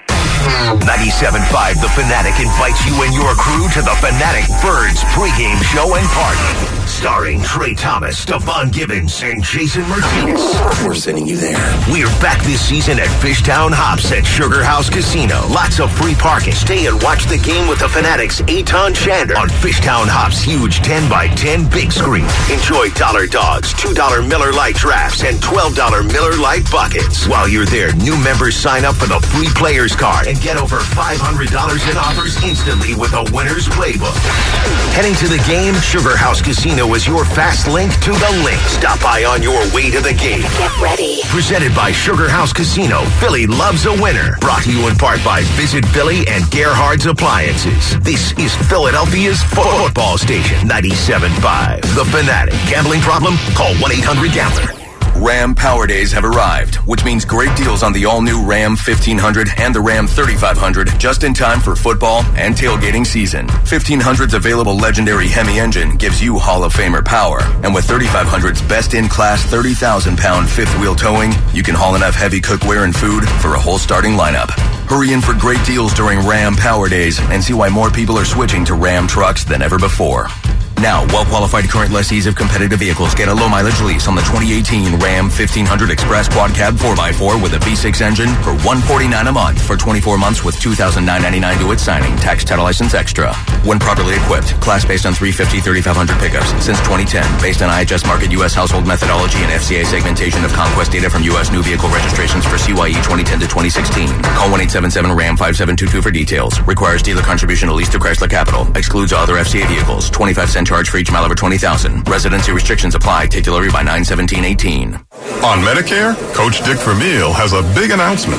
ninety-seven point five The Fanatic invites you and your crew to the Fanatic Birds pregame show and party. Starring Trey Thomas, Stephon Gibbons, and Jason Martinez. We're sending you there. We're back this season at Fishtown Hops at Sugar House Casino. Lots of free parking. Stay and watch the game with the Fanatics' Eitan Shander on Fishtown Hops' huge ten by ten big screen. Enjoy dollar dogs, two dollar Miller Lite drafts, and twelve dollar Miller Lite buckets. While you're there, new members sign up for the free players card and get over five hundred dollars in offers instantly with a winner's playbook. Heading to the game, Sugar House Casino is your fast link to the link. Stop by on your way to the game. Get ready. Presented by Sugar House Casino, Philly loves a winner. Brought to you in part by Visit Philly and Gerhard's Appliances. This is Philadelphia's fo- football station, ninety-seven point five The Fanatic. Gambling problem? Call one eight hundred gambler. Ram Power Days have arrived, which means great deals on the all-new Ram fifteen hundred and the Ram thirty-five hundred just in time for football and tailgating season. fifteen hundred's available legendary Hemi engine gives you Hall of Famer power. And with thirty-five hundred's best-in-class thirty thousand pound fifth-wheel towing, you can haul enough heavy cookware and food for a whole starting lineup. Hurry in for great deals during Ram Power Days and see why more people are switching to Ram trucks than ever before. Now, well-qualified current lessees of competitive vehicles get a low-mileage lease on the twenty eighteen Ram fifteen hundred Express Quad Cab four by four with a V six engine for one hundred forty-nine dollars a month for twenty-four months with two thousand nine hundred ninety-nine dollars due at signing, tax, title license extra. When properly equipped, class based on three fifty, thirty-five hundred pickups since twenty ten, based on I H S Market U S household methodology and F C A segmentation of conquest data from U S new vehicle registrations for C Y E twenty ten to twenty sixteen. Call one eight seven seven RAM five seven two two for details. Requires dealer contribution at least to Chrysler Capital. Excludes other F C A vehicles. twenty-five cent charge for each mile over twenty thousand. Residency restrictions apply. Take delivery by nine seventeen eighteen. On Medicare, Coach Dick Vermeil has a big announcement.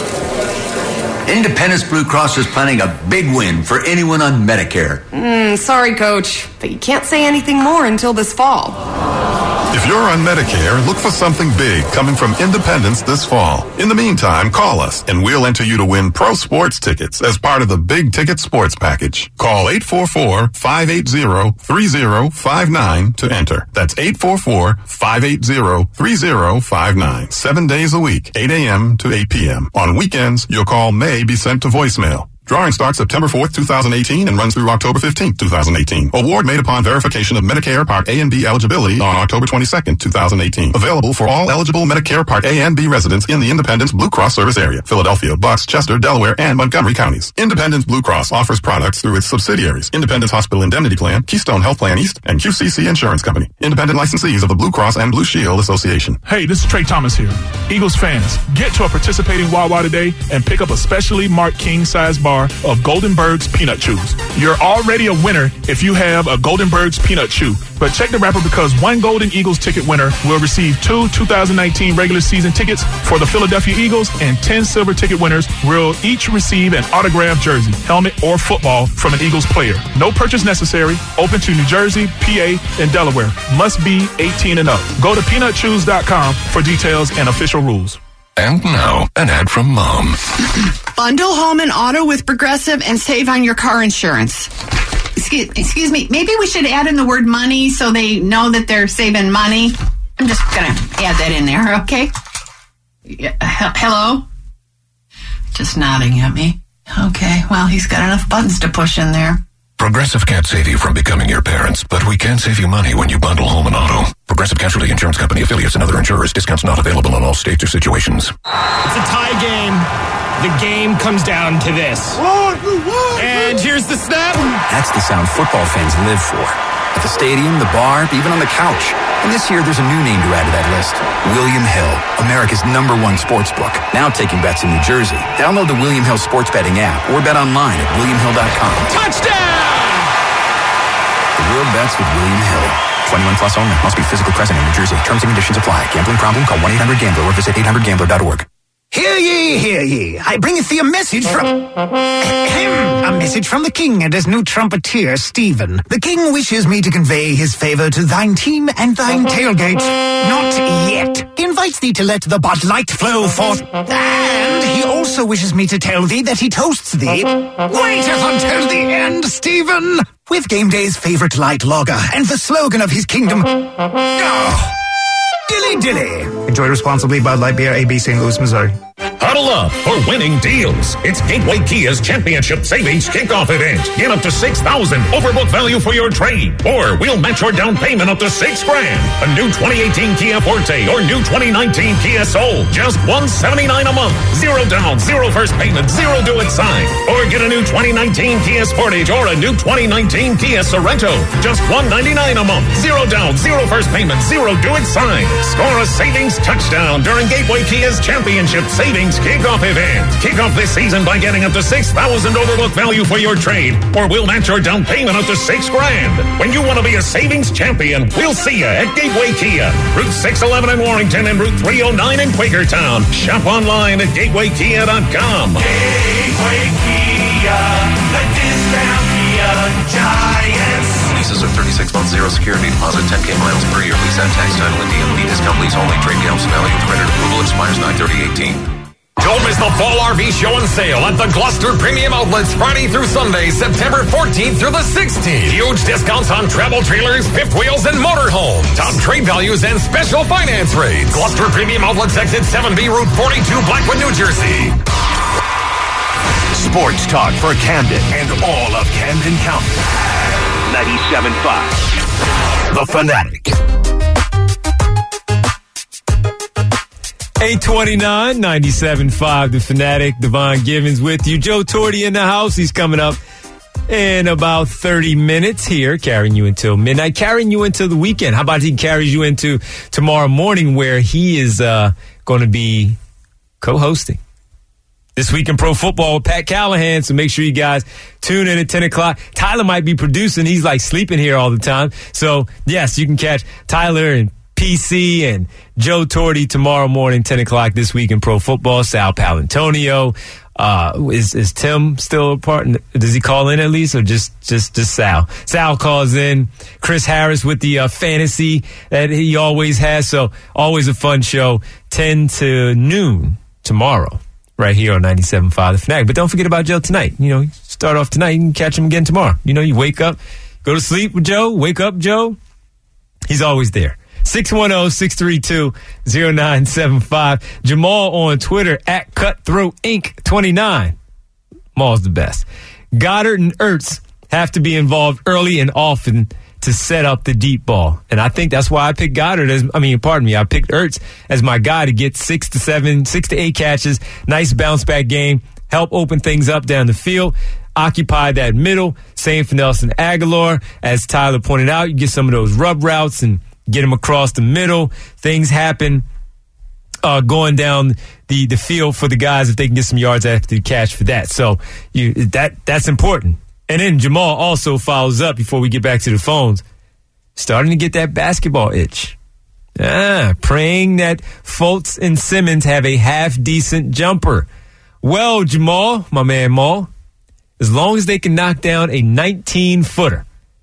Independence Blue Cross is planning a big win for anyone on Medicare. Mm, sorry, Coach, but you can't say anything more until this fall. If you're on Medicare, look for something big coming from Independence this fall. In the meantime, call us and we'll enter you to win pro sports tickets as part of the Big Ticket Sports Package. Call eight four four, five eight zero, three zero five nine to enter. That's eight four four, five eight zero, three zero five nine. Seven days a week, eight a.m. to eight p.m. On weekends, your call may be sent to voicemail. Drawing starts September fourth, twenty eighteen and runs through October fifteenth, twenty eighteen. Award made upon verification of Medicare Part A and B eligibility on October twenty-second, twenty eighteen. Available for all eligible Medicare Part A and B residents in the Independence Blue Cross service area, Philadelphia, Bucks, Chester, Delaware, and Montgomery counties. Independence Blue Cross offers products through its subsidiaries, Independence Hospital Indemnity Plan, Keystone Health Plan East, and Q C C Insurance Company. Independent licensees of the Blue Cross and Blue Shield Association. Hey, this is Trey Thomas here. Eagles fans, get to a participating Wawa today and pick up a specially marked king-size bar of Goldenberg's Peanut Chews. You're already a winner if you have a Goldenberg's Peanut Chew. But check the wrapper because one Golden Eagles ticket winner will receive two two thousand nineteen regular season tickets for the Philadelphia Eagles, and ten silver ticket winners will each receive an autographed jersey, helmet, or football from an Eagles player. No purchase necessary. Open to New Jersey, P A, and Delaware. Must be eighteen and up. Go to peanut chews dot com for details and official rules. And now, an ad from Mom. Bundle home and auto with Progressive and save on your car insurance. Excuse, excuse me, maybe we should add in the word money so they know that they're saving money. I'm just going to add that in there, okay? Yeah, he- hello? Just nodding at me. Okay, well, he's got enough buttons to push in there. Progressive can't save you from becoming your parents, but we can save you money when you bundle home and auto. Progressive Casualty Insurance Company affiliates and other insurers. Discounts not available in all states or situations. It's a tie game. The game comes down to this. And here's the snap. That's the sound football fans live for. At the stadium, the bar, even on the couch. And this year, there's a new name to add to that list. William Hill, America's number one sports book. Now taking bets in New Jersey. Download the William Hill sports betting app or bet online at william hill dot com. Touchdown! The world bets with William Hill. twenty-one plus only. Must be physically present in New Jersey. Terms and conditions apply. Gambling problem? Call one eight hundred gambler or visit eight hundred gambler dot org. Hear ye, hear ye. I bringeth thee a message from... Ahem, a message from the king and his new trumpeter, Stephen. The king wishes me to convey his favor to thine team and thine tailgate. Not yet. He invites thee to let the Bud Light flow forth. And he also wishes me to tell thee that he toasts thee. Waiteth until the end, Stephen. With game day's favorite light lager and the slogan of his kingdom... Oh, Dilly Dilly. Enjoy responsibly. Bud Light Beer, A B, Saint Louis, Missouri. Huddle up for winning deals. It's Gateway Kia's Championship Savings Kickoff Event. Get up to six thousand dollars overbook value for your trade. Or we'll match your down payment up to six grand. A new twenty eighteen Kia Forte or new twenty nineteen Kia Soul. Just one hundred seventy-nine dollars a month. Zero down, zero first payment, zero do it sign. Or get a new twenty nineteen Kia Sportage or a new twenty nineteen Kia Sorento. Just one hundred ninety-nine dollars a month. Zero down, zero first payment, zero do it sign. Score a savings touchdown during Gateway Kia's Championship Savings Kickoff Event. Kick off this season by getting up to six thousand dollars overbook value for your trade, or we'll match your down payment up to six grand. When you want to be a savings champion, we'll see you at Gateway Kia, Route six eleven in Warrington and Route three oh nine in Quakertown. Shop online at gateway kia dot com. Gateway Kia, the discount Kia Giants. Leases are thirty-six months, zero security deposit, ten K miles per year. Lease and tax title and D M V discount lease only. Trade gaps value. Credit approval expires nine thirty eighteen. Don't miss the Fall R V Show and Sale at the Gloucester Premium Outlets Friday through Sunday, September fourteenth through the sixteenth. Huge discounts on travel trailers, fifth wheels, and motorhomes. Top trade values and special finance rates. Gloucester Premium Outlets, exit seven B, Route forty-two, Blackwood, New Jersey. Sports talk for Camden and all of Camden County. ninety-seven point five The Fanatic. eight twenty-nine, ninety-seven point five The Fanatic. Devon Givens with you. Joe Torti in the house. He's coming up in about thirty minutes here, carrying you until midnight, carrying you until the weekend. How about he carries you into tomorrow morning, where he is uh, going to be co-hosting This Week in Pro Football with Pat Callahan. So make sure you guys tune in at ten o'clock. Tyler might be producing. He's like sleeping here all the time. So, yes, you can catch Tyler and P C and Joe Torti tomorrow morning, ten o'clock, This Week in Pro Football. Sal Palantonio. Uh, is, is Tim still a part? Does he call in at least, or just, just, just Sal? Sal calls in. Chris Harris with the uh, fantasy that he always has. So always a fun show. ten to noon tomorrow, right here on ninety-seven point five The Fanatic. But don't forget about Joe tonight. You know, start off tonight. You can catch him again tomorrow. You know, you wake up, go to sleep with Joe, wake up Joe. He's always there. six one zero, six three two, zero nine seven five. Jamal on Twitter at Cutthroat Inc twenty-nine. Maul's the best. Goddard and Ertz have to be involved early and often to set up the deep ball. And I think that's why I picked Goddard as, I mean, pardon me, I picked Ertz as my guy to get six to seven, six to eight catches, nice bounce back game, help open things up down the field, occupy that middle. Same for Nelson Aguilar. As Tyler pointed out, you get some of those rub routes and get him across the middle. Things happen uh, going down the, the field for the guys if they can get some yards after the catch for that. So you, that that's important. And then Jamal also follows up before we get back to the phones, starting to get that basketball itch. Ah, praying that Fultz and Simmons have a half-decent jumper. Well, Jamal, my man Maul, as long as they can knock down a nineteen-footer.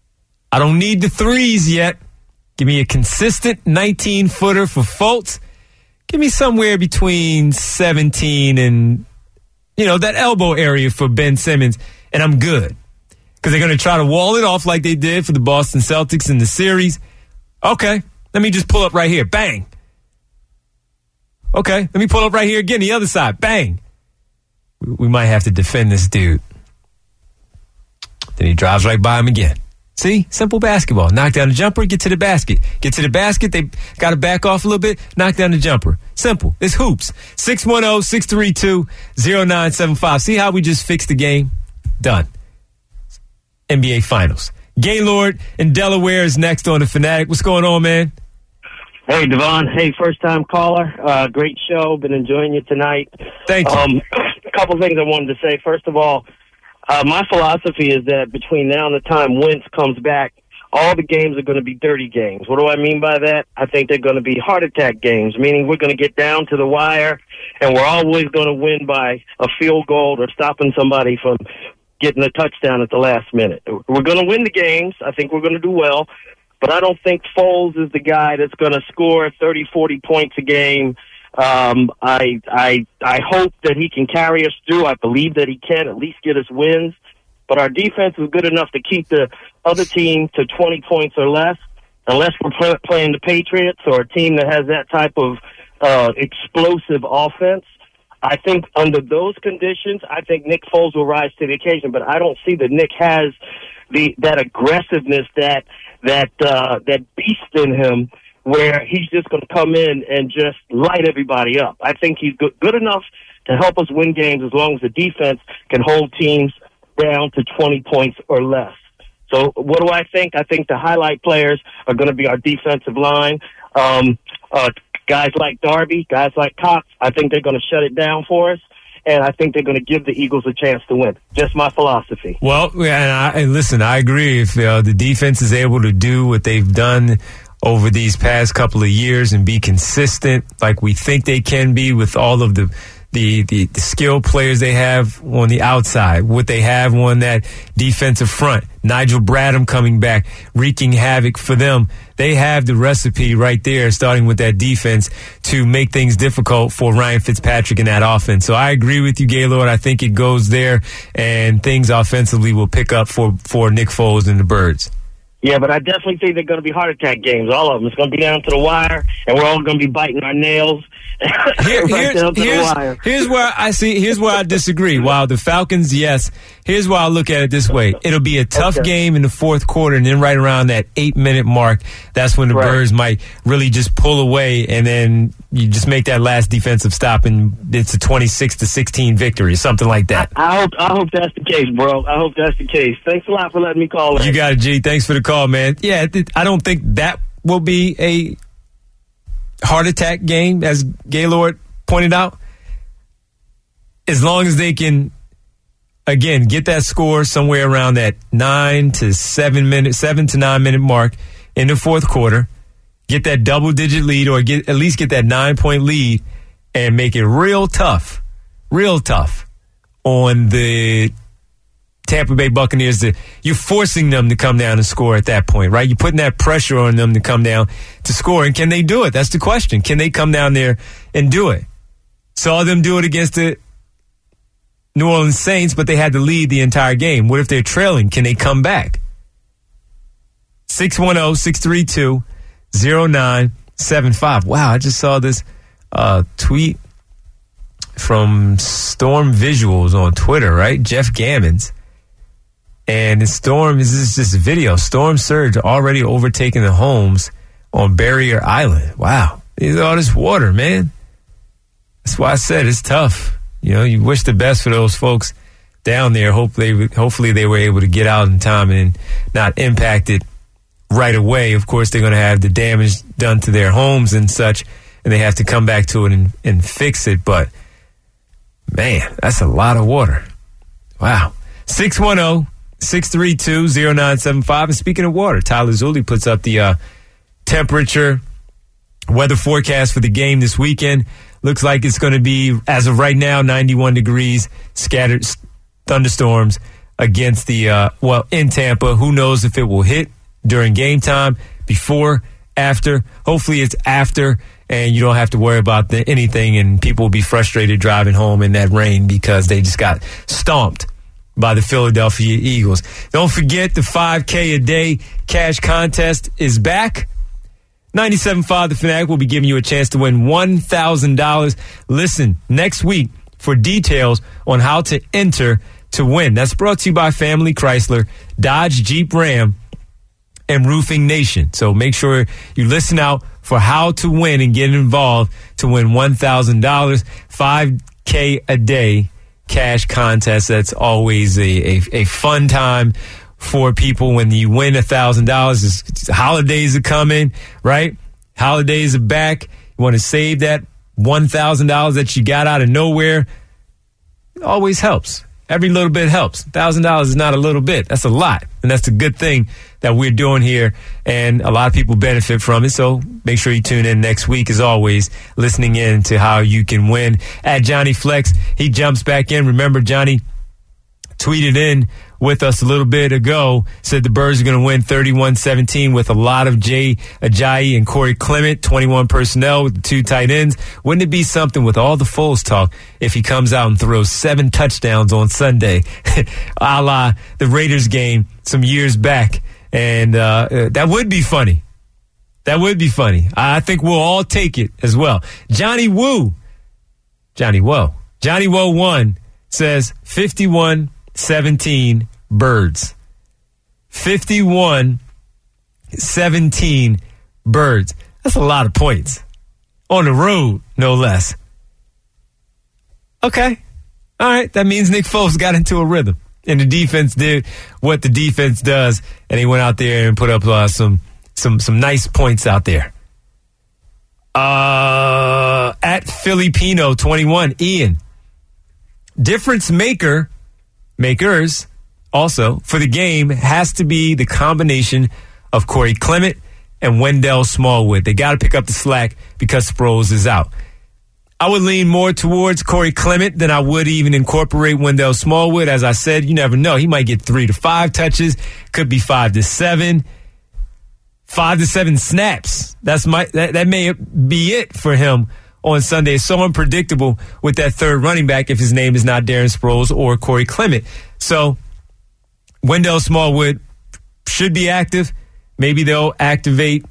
I don't need the threes yet. Give me a consistent nineteen-footer for Fultz. Give me somewhere between seventeen and, you know, that elbow area for Ben Simmons, and I'm good. Because they're going to try to wall it off like they did for the Boston Celtics in the series. Okay, let me just pull up right here. Bang. Okay, let me pull up right here again, the other side. Bang. We might have to defend this dude. Then he drives right by him again. See? Simple basketball. Knock down the jumper, get to the basket. Get to the basket, they got to back off a little bit, knock down the jumper. Simple. It's hoops. six one zero, six three two, zero nine seven five. See how we just fixed the game? Done. N B A Finals. Gaylord in Delaware is next on The Fanatic. What's going on, man? Hey, Devon. Hey, first-time caller. Uh, great show. Been enjoying you tonight. Thank you. Um, a couple things I wanted to say. First of all, uh, my philosophy is that between now and the time Wentz comes back, all the games are going to be dirty games. What do I mean by that? I think they're going to be heart attack games, meaning we're going to get down to the wire, and we're always going to win by a field goal or stopping somebody from getting a touchdown at the last minute. We're going to win the games. I think we're going to do well, but I don't think Foles is the guy that's going to score thirty, forty points a game. Um, I, I, I hope that he can carry us through. I believe that he can at least get us wins, but our defense is good enough to keep the other team to twenty points or less, unless we're play, playing the Patriots or a team that has that type of uh, explosive offense. I think under those conditions, I think Nick Foles will rise to the occasion. But I don't see that Nick has the that aggressiveness, that that uh, that beast in him, where he's just going to come in and just light everybody up. I think he's good, good enough to help us win games as long as the defense can hold teams down to twenty points or less. So what do I think? I think the highlight players are going to be our defensive line. Um, uh, guys like Darby, guys like Cox, I think they're going to shut it down for us. And I think they're going to give the Eagles a chance to win. Just my philosophy. Well, and, I, and listen, I agree. If uh, the defense is able to do what they've done over these past couple of years and be consistent like we think they can be with all of the the, the, the skilled players they have on the outside, what they have on that defensive front, Nigel Bradham coming back, wreaking havoc for them. They have the recipe right there, starting with that defense, to make things difficult for Ryan Fitzpatrick in that offense. So I agree with you, Gaylord. I think it goes there, and things offensively will pick up for, for Nick Foles and the Birds. Yeah, but I definitely think they're going to be heart attack games, all of them. It's going to be down to the wire, and we're all going to be biting our nails. Here, right here's, down to here's, the wire. here's where I see. Here's where I disagree. While the Falcons, yes. Here's why I look at it this way: it'll be a tough Okay. game in the fourth quarter, and then right around that eight-minute mark, that's when the Right. Birds might really just pull away, and then you just make that last defensive stop, and it's a twenty-six to sixteen victory, something like that. I hope I hope that's the case, bro. I hope that's the case. Thanks a lot for letting me call in. You got it, G. Thanks for the call, man. Yeah, th- I don't think that will be a heart attack game, as Gaylord pointed out. As long as they can, again, get that score somewhere around that nine to seven minute, seven to nine minute mark in the fourth quarter, get that double digit lead, or get at least get that nine point lead, and make it real tough, real tough on the Tampa Bay Buccaneers. To, you're forcing them to come down and score at that point, right? You're putting that pressure on them to come down to score. And can they do it? That's the question. Can they come down there and do it? Saw them do it against the New Orleans Saints, but they had to lead the entire game. What if they're trailing? Can they come back? six one zero, six three two, zero nine seven five. Wow, I just saw this uh, tweet from Storm Visuals on Twitter, right? Jeff Gammons. And the storm, this is just a video. Storm surge already overtaking the homes on Barrier Island. Wow. There's all this water, man. That's why I said it's tough. You know, you wish the best for those folks down there. Hopefully, hopefully they were able to get out in time and not impacted right away. Of course, they're going to have the damage done to their homes and such, and they have to come back to it and, and fix it. But, man, that's a lot of water. Wow. six one zero, six three two, zero nine seven five. And speaking of water, Tyler Zulli puts up the uh, temperature weather forecast for the game this weekend. Looks like it's going to be, as of right now, ninety-one degrees, scattered thunderstorms against the, uh, well, in Tampa. Who knows if it will hit during game time, before, after. Hopefully it's after, and you don't have to worry about the, anything, and people will be frustrated driving home in that rain because they just got stomped by the Philadelphia Eagles. Don't forget the five K a day cash contest is back. ninety-seven point five The Fanatic will be giving you a chance to win one thousand dollars. Listen next week for details on how to enter to win. That's brought to you by Family Chrysler, Dodge, Jeep, Ram, and Roofing Nation. So make sure you listen out for how to win and get involved to win one thousand dollars. five K a day cash contest. That's always a, a, a fun time for people when you win one thousand dollars. Holidays are coming, right? Holidays are back. You want to save that one thousand dollars that you got out of nowhere. It always helps. Every little bit helps. one thousand dollars is not a little bit. That's a lot. And that's a good thing that we're doing here. And a lot of people benefit from it. So make sure you tune in next week, as always, listening in to how you can win. At Johnny Flex, he jumps back in. Remember, Johnny tweeted in with us a little bit ago, said the Birds are going to win thirty-one seventeen with a lot of Jay Ajayi and Corey Clement, twenty-one personnel with the two tight ends. Wouldn't it be something with all the Foles talk if he comes out and throws seven touchdowns on Sunday, a la the Raiders game some years back? And uh, that would be funny. That would be funny. I think we'll all take it as well. Johnny Woo. Johnny Whoa. Johnny Woe one says fifty-one seventeen Birds. fifty-one seventeen Birds. That's a lot of points. On the road, no less. Okay. All right. That means Nick Foles got into a rhythm. And the defense did what the defense does. And he went out there and put up uh, some, some, some nice points out there. Uh, at Filipino twenty-one, Ian. Difference maker, makers, also, for the game has to be the combination of Corey Clement and Wendell Smallwood. They got to pick up the slack because Sproles is out. I would lean more towards Corey Clement than I would even incorporate Wendell Smallwood. As I said, you never know. He might get three to five touches, could be five to seven. Five to seven snaps. That's my that, that may be it for him on Sunday. It's so unpredictable with that third running back if his name is not Darren Sproles or Corey Clement. So Wendell Smallwood should be active. Maybe they'll activate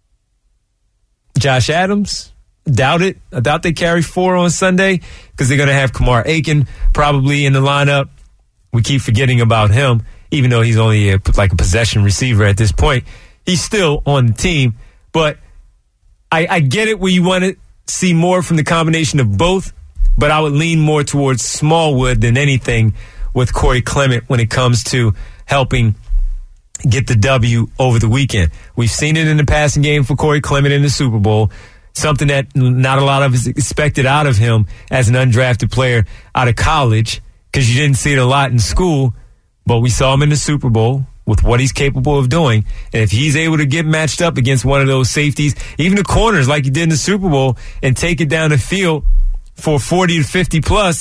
Josh Adams. Doubt it. I doubt they carry four on Sunday because they're going to have Kamar Aiken probably in the lineup. We keep forgetting about him, even though he's only a, like a possession receiver at this point. He's still on the team, but I, I get it where you want to see more from the combination of both, but I would lean more towards Smallwood than anything with Corey Clement when it comes to helping get the W over the weekend. We've seen it in the passing game for Corey Clement in the Super Bowl, something that not a lot of is expected out of him as an undrafted player out of college because you didn't see it a lot in school, but we saw him in the Super Bowl with what he's capable of doing. And if he's able to get matched up against one of those safeties, even the corners like he did in the Super Bowl, and take it down the field for forty to fifty plus,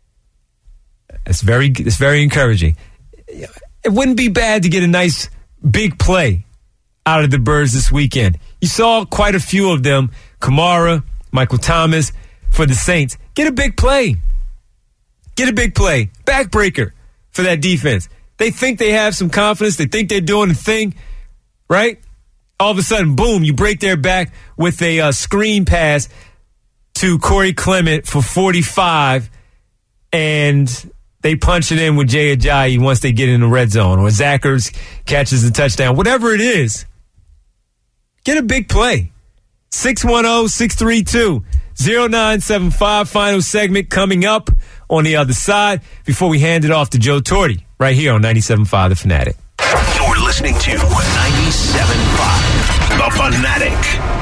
it's very, it's very encouraging. It wouldn't be bad to get a nice big play out of the Birds this weekend. You saw quite a few of them, Kamara, Michael Thomas, for the Saints. Get a big play. Get a big play. Backbreaker for that defense. They think they have some confidence. They think they're doing a thing, right? All of a sudden, boom, you break their back with a uh, screen pass to Corey Clement for forty-five, and they punch it in with Jay Ajayi once they get in the red zone, or Zach Ertz catches the touchdown. Whatever it is, get a big play. six one zero, six three two, zero nine seven five. Final segment coming up on the other side before we hand it off to Joe Torti right here on ninety-seven point five The Fanatic. You're listening to ninety-seven point five The Fanatic.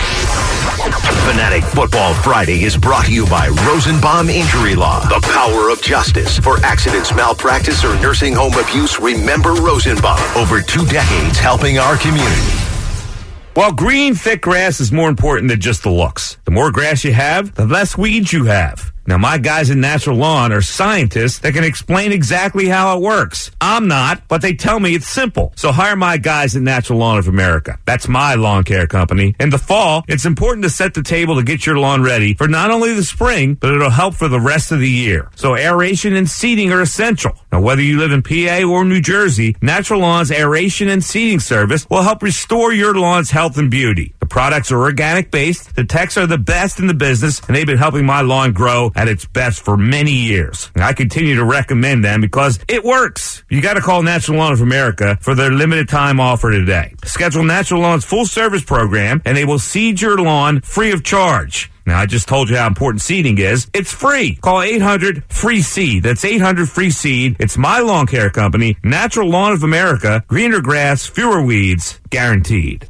Fanatic Football Friday is brought to you by Rosenbaum Injury Law, the power of justice. For accidents, malpractice, or nursing home abuse, remember Rosenbaum. Over two decades helping our community. Well, green, thick grass is more important than just the looks. The more grass you have, the less weeds you have. Now, my guys in Natural Lawn are scientists that can explain exactly how it works. I'm not, but they tell me it's simple. So hire my guys at Natural Lawn of America. That's my lawn care company. In the fall, it's important to set the table to get your lawn ready for not only the spring, but it'll help for the rest of the year. So aeration and seeding are essential. Now, whether you live in P A or New Jersey, Natural Lawn's aeration and seeding service will help restore your lawn's health and beauty. The products are organic based, the techs are the best in the business, and they've been helping my lawn grow at its best for many years. I continue to recommend them because it works. You got to call Natural Lawn of America for their limited time offer today. Schedule Natural Lawn's full service program and they will seed your lawn free of charge. Now, I just told you how important seeding is. It's free. Call eight hundred free seed. That's eight hundred free seed. It's my lawn care company, Natural Lawn of America. Greener grass, fewer weeds, guaranteed.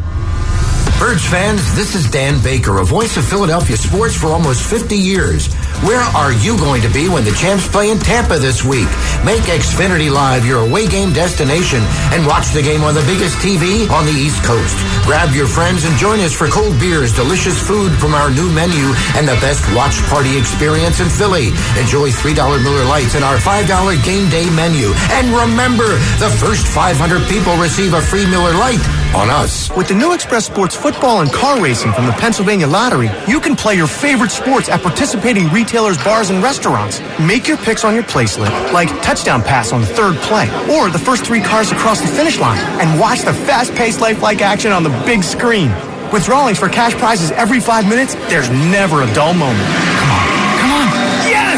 Birds fans, this is Dan Baker, a voice of Philadelphia sports for almost fifty years. Where are you going to be when the Champs play in Tampa this week? Make Xfinity Live your away game destination and watch the game on the biggest T V on the East Coast. Grab your friends and join us for cold beers, delicious food from our new menu, and the best watch party experience in Philly. Enjoy three dollar Miller Lights and our five dollar game day menu. And remember, the first five hundred people receive a free Miller Lite on us. With the new Express Sports football and car racing from the Pennsylvania Lottery, you can play your favorite sports at participating retailers, bars, and restaurants. Make your picks on your play slip, like touchdown pass on the third play, or the first three cars across the finish line, and watch the fast-paced lifelike action on the big screen. With drawings for cash prizes every five minutes, there's never a dull moment. Come on, come on. Yes!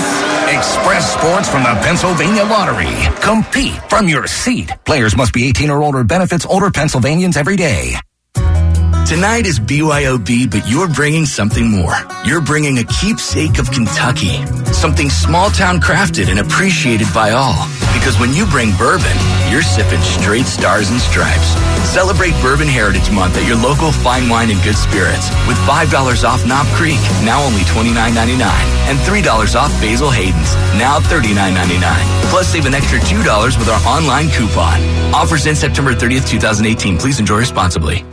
Express Sports from the Pennsylvania Lottery. Compete from your seat. Players must be eighteen or older. Benefits older Pennsylvanians every day. Tonight is B Y O B, but you're bringing something more. You're bringing a keepsake of Kentucky. Something small-town crafted and appreciated by all. Because when you bring bourbon, you're sipping straight stars and stripes. Celebrate Bourbon Heritage Month at your local Fine Wine and Good Spirits with five dollars off Knob Creek, now only twenty-nine ninety-nine, and three dollars off Basil Hayden's, now thirty-nine ninety-nine. Plus, save an extra two dollars with our online coupon. Offers in September thirtieth, twenty eighteen. Please enjoy responsibly.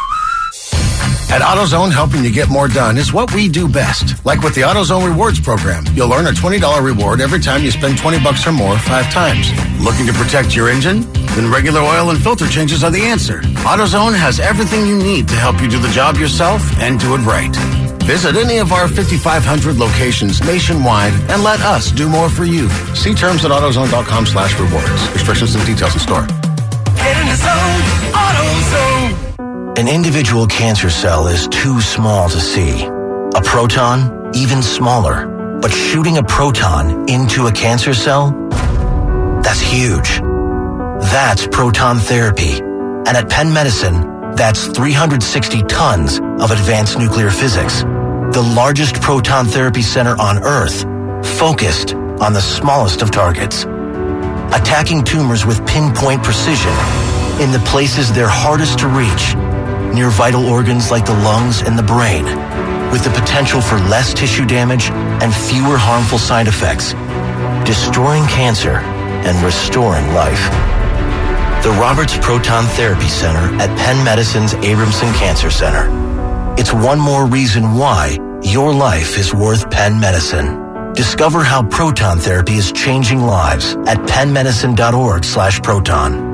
At AutoZone, helping you get more done is what we do best. Like with the AutoZone Rewards program, you'll earn a twenty dollars reward every time you spend twenty bucks or more five times. Looking to protect your engine? Then regular oil and filter changes are the answer. AutoZone has everything you need to help you do the job yourself and do it right. Visit any of our fifty-five hundred locations nationwide and let us do more for you. See terms at AutoZone.com slash rewards. Restrictions and details in store. Get in the zone, AutoZone. An individual cancer cell is too small to see. A proton, even smaller. But shooting a proton into a cancer cell? That's huge. That's proton therapy. And at Penn Medicine, that's three hundred sixty tons of advanced nuclear physics. The largest proton therapy center on Earth, focused on the smallest of targets. Attacking tumors with pinpoint precision in the places they're hardest to reach, near vital organs like the lungs and the brain, with the potential for less tissue damage and fewer harmful side effects, destroying cancer and restoring life. The Roberts Proton Therapy Center at Penn Medicine's Abramson Cancer Center. It's one more reason why your life is worth Penn Medicine. Discover how proton therapy is changing lives at pennmedicine.org slash proton.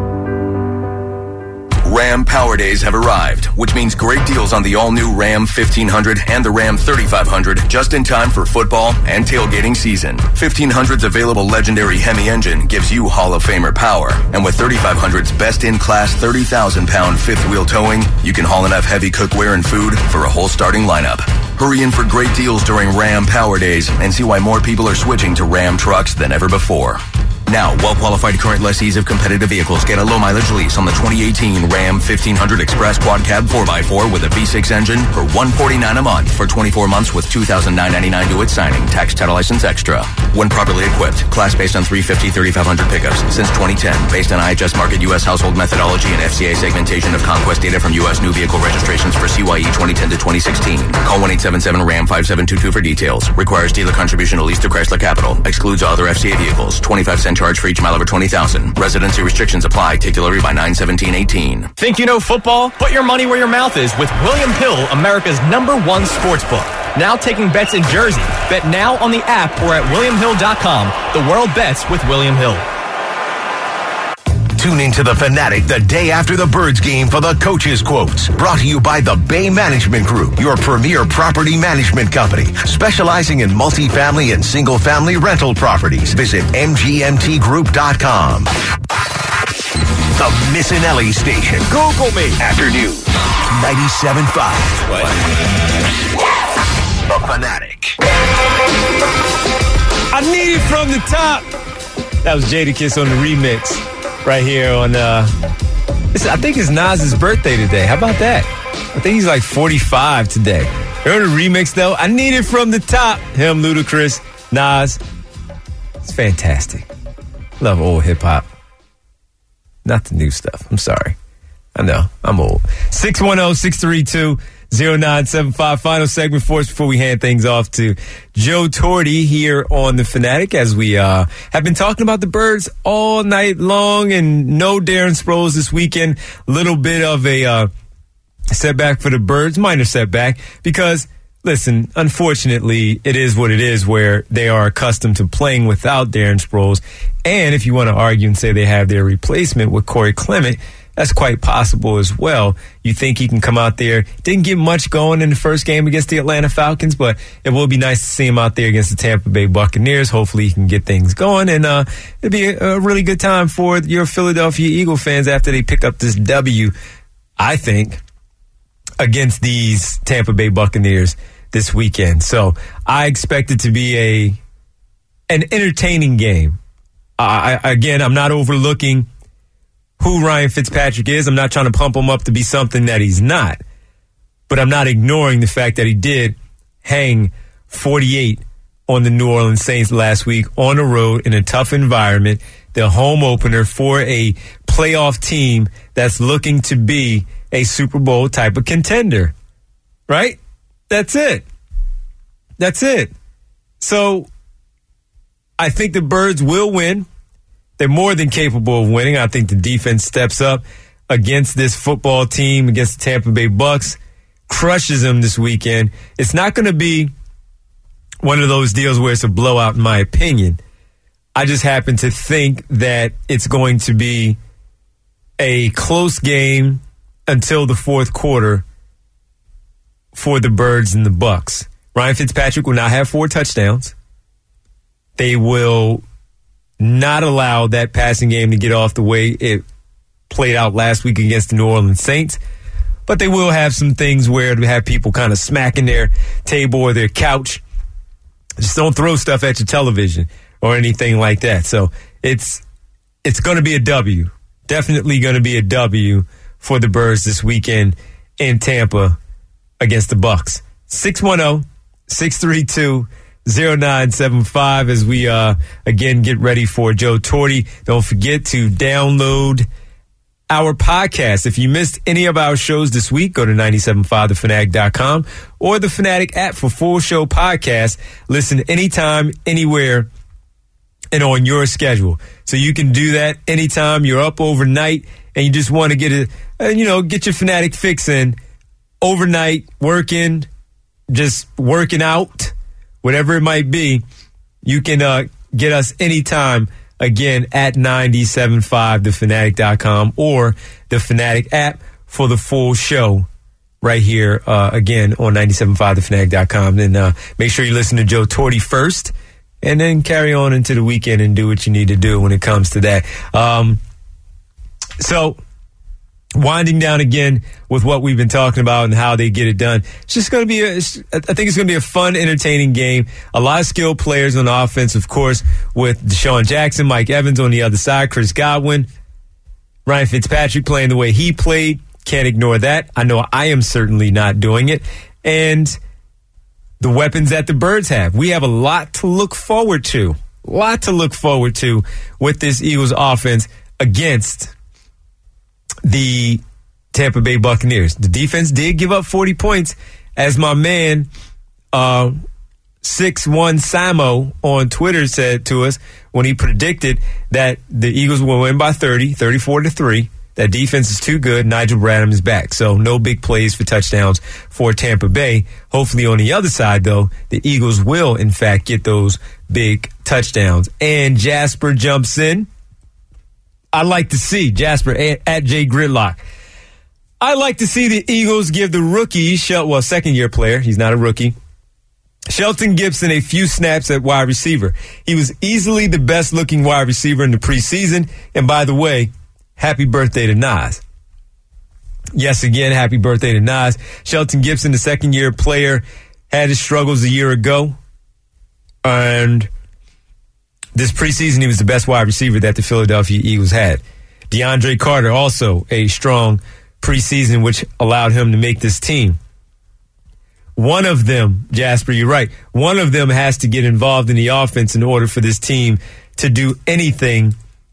Ram Power Days have arrived, which means great deals on the all-new Ram fifteen hundred and the Ram thirty-five hundred just in time for football and tailgating season. fifteen hundred's available legendary Hemi engine gives you Hall of Famer power. And with thirty-five hundred's best-in-class thirty thousand pound fifth-wheel towing, you can haul enough heavy cookware and food for a whole starting lineup. Hurry in for great deals during Ram Power Days and see why more people are switching to Ram trucks than ever before. Now, well-qualified current lessees of competitive vehicles get a low-mileage lease on the twenty eighteen Ram fifteen hundred Express Quad Cab four by four with a V six engine for one hundred forty-nine dollars a month for twenty-four months with two thousand nine hundred ninety-nine dollars due at signing. Tax, title, license extra. When properly equipped, class based on three fifty, thirty-five hundred pickups since twenty ten, based on I H S Market U S household methodology and F C A segmentation of conquest data from U S new vehicle registrations for C Y E twenty ten to twenty sixteen. Call one eight seven seven RAM five seven two two for details. Requires dealer contribution to lease to Chrysler Capital. Excludes other F C A vehicles. twenty-five cent charge for each mile over twenty thousand. Residency restrictions apply. Take delivery by nine seventeen eighteen. Think you know football? Put your money where your mouth is with William Hill, America's number one sports book. Now taking bets in Jersey. Bet now on the app or at william hill dot com. The world bets with William Hill. Tune into The Fanatic the day after the Birds game for the Coach's Quotes. Brought to you by the Bay Management Group, your premier property management company, specializing in multifamily and single-family rental properties. Visit m g m t group dot com. The Missinelli Station. Google me. Afternoon. ninety-seven point five. What? The Fanatic. I need it from the top. That was Jadakiss on the remix. Right here on, uh, this, I think it's Nas's birthday today. How about that? I think he's like forty-five today. Heard the remix, though? I need it from the top. Him, Ludacris, Nas. It's fantastic. Love old hip-hop. Not the new stuff. I'm sorry. I know. I'm old. six one zero, six three two, zero nine seven five. Final segment for us before we hand things off to Joe Torty here on The Fanatic, as we uh, have been talking about the Birds all night long, and no Darren Sproles this weekend. Little bit of a uh, setback for the Birds, minor setback, because, listen, unfortunately, it is what it is where they are accustomed to playing without Darren Sproles. And if you want to argue and say they have their replacement with Corey Clement, that's quite possible as well. You think he can come out there. Didn't get much going in the first game against the Atlanta Falcons, but it will be nice to see him out there against the Tampa Bay Buccaneers. Hopefully he can get things going, and uh, it'll be a, a really good time for your Philadelphia Eagle fans after they pick up this W, I think, against these Tampa Bay Buccaneers this weekend. So I expect it to be a an entertaining game. I, again, I'm not overlooking who Ryan Fitzpatrick is. I'm not trying to pump him up to be something that he's not. But I'm not ignoring the fact that he did hang forty-eight on the New Orleans Saints last week on the road in a tough environment. The home opener for a playoff team that's looking to be a Super Bowl type of contender. Right? That's it. That's it. So I think the Birds will win. They're more than capable of winning. I think the defense steps up against this football team, against the Tampa Bay Bucks, crushes them this weekend. It's not going to be one of those deals where it's a blowout, in my opinion. I just happen to think that it's going to be a close game until the fourth quarter for the Birds and the Bucks. Ryan Fitzpatrick will not have four touchdowns. They will not allow that passing game to get off the way it played out last week against the New Orleans Saints. But they will have some things where they have people kind of smacking their table or their couch. Just don't throw stuff at your television or anything like that. So it's it's going to be a W. Definitely going to be a W for the Birds this weekend in Tampa against the Bucks. six one zero, six three two, zero nine seven five as we uh again get ready for Joe Torti. Don't forget to download our podcast. If you missed any of our shows this week, go to nine seven five the fanatic dot com or the Fanatic app for full show podcasts. Listen anytime, anywhere, and on your schedule. So you can do that anytime you're up overnight and you just want to get a, uh, you know, get your Fanatic fix in overnight, working, just working out, whatever it might be. You can uh, get us anytime, again, at nine seven five the fanatic dot com or the Fanatic app for the full show right here, uh, again, on nine seven five the fanatic dot com. Then uh, make sure you listen to Joe Torti first and then carry on into the weekend and do what you need to do when it comes to that. Um, so winding down again with what we've been talking about and how they get it done. It's just going to be, a, I think it's going to be a fun, entertaining game. A lot of skilled players on the offense, of course, with Deshaun Jackson, Mike Evans on the other side, Chris Godwin, Ryan Fitzpatrick playing the way he played. Can't ignore that. I know I am certainly not doing it. And the weapons that the Birds have. We have a lot to look forward to. A lot to look forward to with this Eagles offense against the Tampa Bay Buccaneers. The defense did give up forty points, as my man uh, six one Samo on Twitter said to us when he predicted that the Eagles will win by thirty, thirty-four to three. That defense is too good. Nigel Bradham is back. So no big plays for touchdowns for Tampa Bay. Hopefully on the other side, though, the Eagles will, in fact, get those big touchdowns. And Jasper jumps in. I like to see Jasper at, at Jay Gridlock. I like to see the Eagles give the rookie, well, second year player, he's not a rookie, Shelton Gibson a few snaps at wide receiver. He was easily the best looking wide receiver in the preseason. And by the way, happy birthday to Nas. Yes, again, happy birthday to Nas. Shelton Gibson, the second year player, had his struggles a year ago. And this preseason, he was the best wide receiver that the Philadelphia Eagles had. DeAndre Carter, also a strong preseason, which allowed him to make this team. One of them, Jasper, you're right, one of them has to get involved in the offense in order for this team to do anything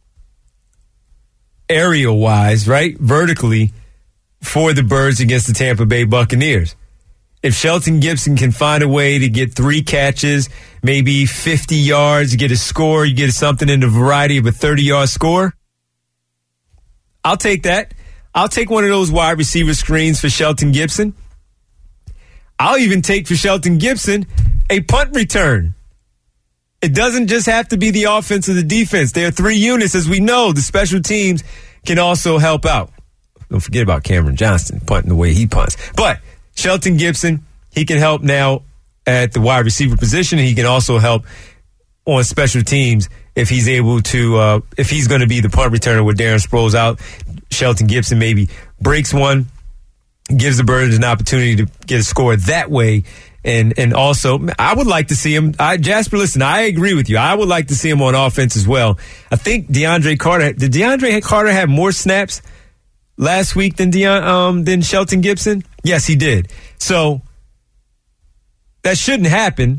area-wise, right, vertically, for the Birds against the Tampa Bay Buccaneers. If Shelton Gibson can find a way to get three catches, maybe fifty yards, get a score, you get something in the variety of a thirty-yard score, I'll take that. I'll take one of those wide receiver screens for Shelton Gibson. I'll even take for Shelton Gibson a punt return. It doesn't just have to be the offense or the defense. There are three units, as we know. The special teams can also help out. Don't forget about Cameron Johnston punting the way he punts. But Shelton Gibson, he can help now at the wide receiver position. He can also help on special teams if he's able to, uh, if he's going to be the punt returner with Darren Sproles out. Shelton Gibson maybe breaks one, gives the Birds an opportunity to get a score that way, And and also, I would like to see him. I, Jasper, listen, I agree with you. I would like to see him on offense as well. I think DeAndre Carter, did DeAndre Carter have more snaps last week than Deon, um, than Shelton Gibson? Yes, he did. So that shouldn't happen.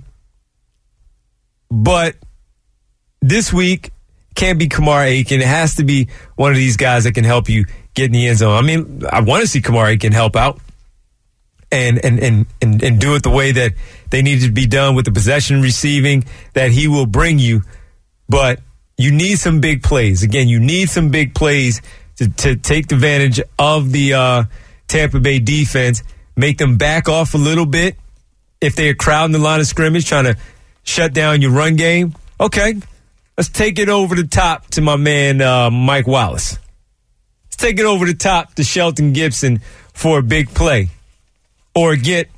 But this week can't be Kamar Aiken. It has to be one of these guys that can help you get in the end zone. I mean, I want to see Kamar Aiken help out and and, and, and and do it the way that they need to be done with the possession receiving that he will bring you. But you need some big plays. Again, you need some big plays to, to take advantage of the uh, Tampa Bay defense, make them back off a little bit if they're crowding the line of scrimmage, trying to shut down your run game. Okay, let's take it over the top to my man uh, Mike Wallace. Let's take it over the top to Shelton Gibson for a big play. Or get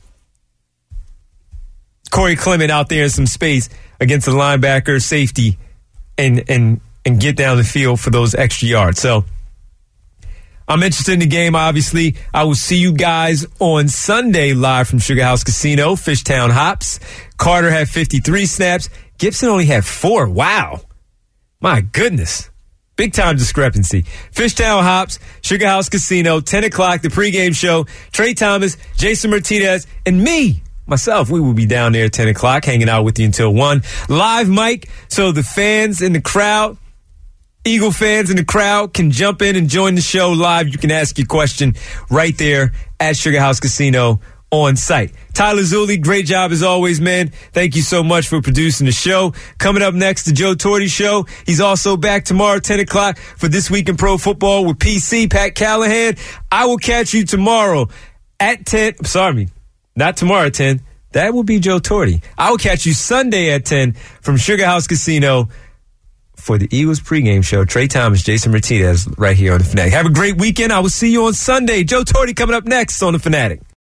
Corey Clement out there in some space against the linebacker, safety, and and and get down the field for those extra yards. So I'm interested in the game, obviously. I will see you guys on Sunday live from Sugar House Casino, Fishtown Hops. Carter had fifty-three snaps. Gibson only had four. Wow. My goodness. Big time discrepancy. Fishtown Hops, Sugar House Casino, ten o'clock, the pregame show. Trey Thomas, Jason Martinez, and me, myself, we will be down there at ten o'clock, hanging out with you until one. Live mic, so the fans in the crowd, Eagle fans in the crowd can jump in and join the show live. You can ask your question right there at Sugar House Casino on site. Tyler Zulli, great job as always, man. Thank you so much for producing the show. Coming up next, the Joe Torty Show. He's also back tomorrow, ten o'clock, for This Week in Pro Football with P C, Pat Callahan. I will catch you tomorrow at ten. Sorry, not tomorrow at ten. That will be Joe Torty. I will catch you Sunday at ten from Sugar House Casino for the Eagles pregame show. Trey Thomas, Jason Martinez, right here on The Fanatic. Have a great weekend. I will see you on Sunday. Joe Torty coming up next on The Fanatic.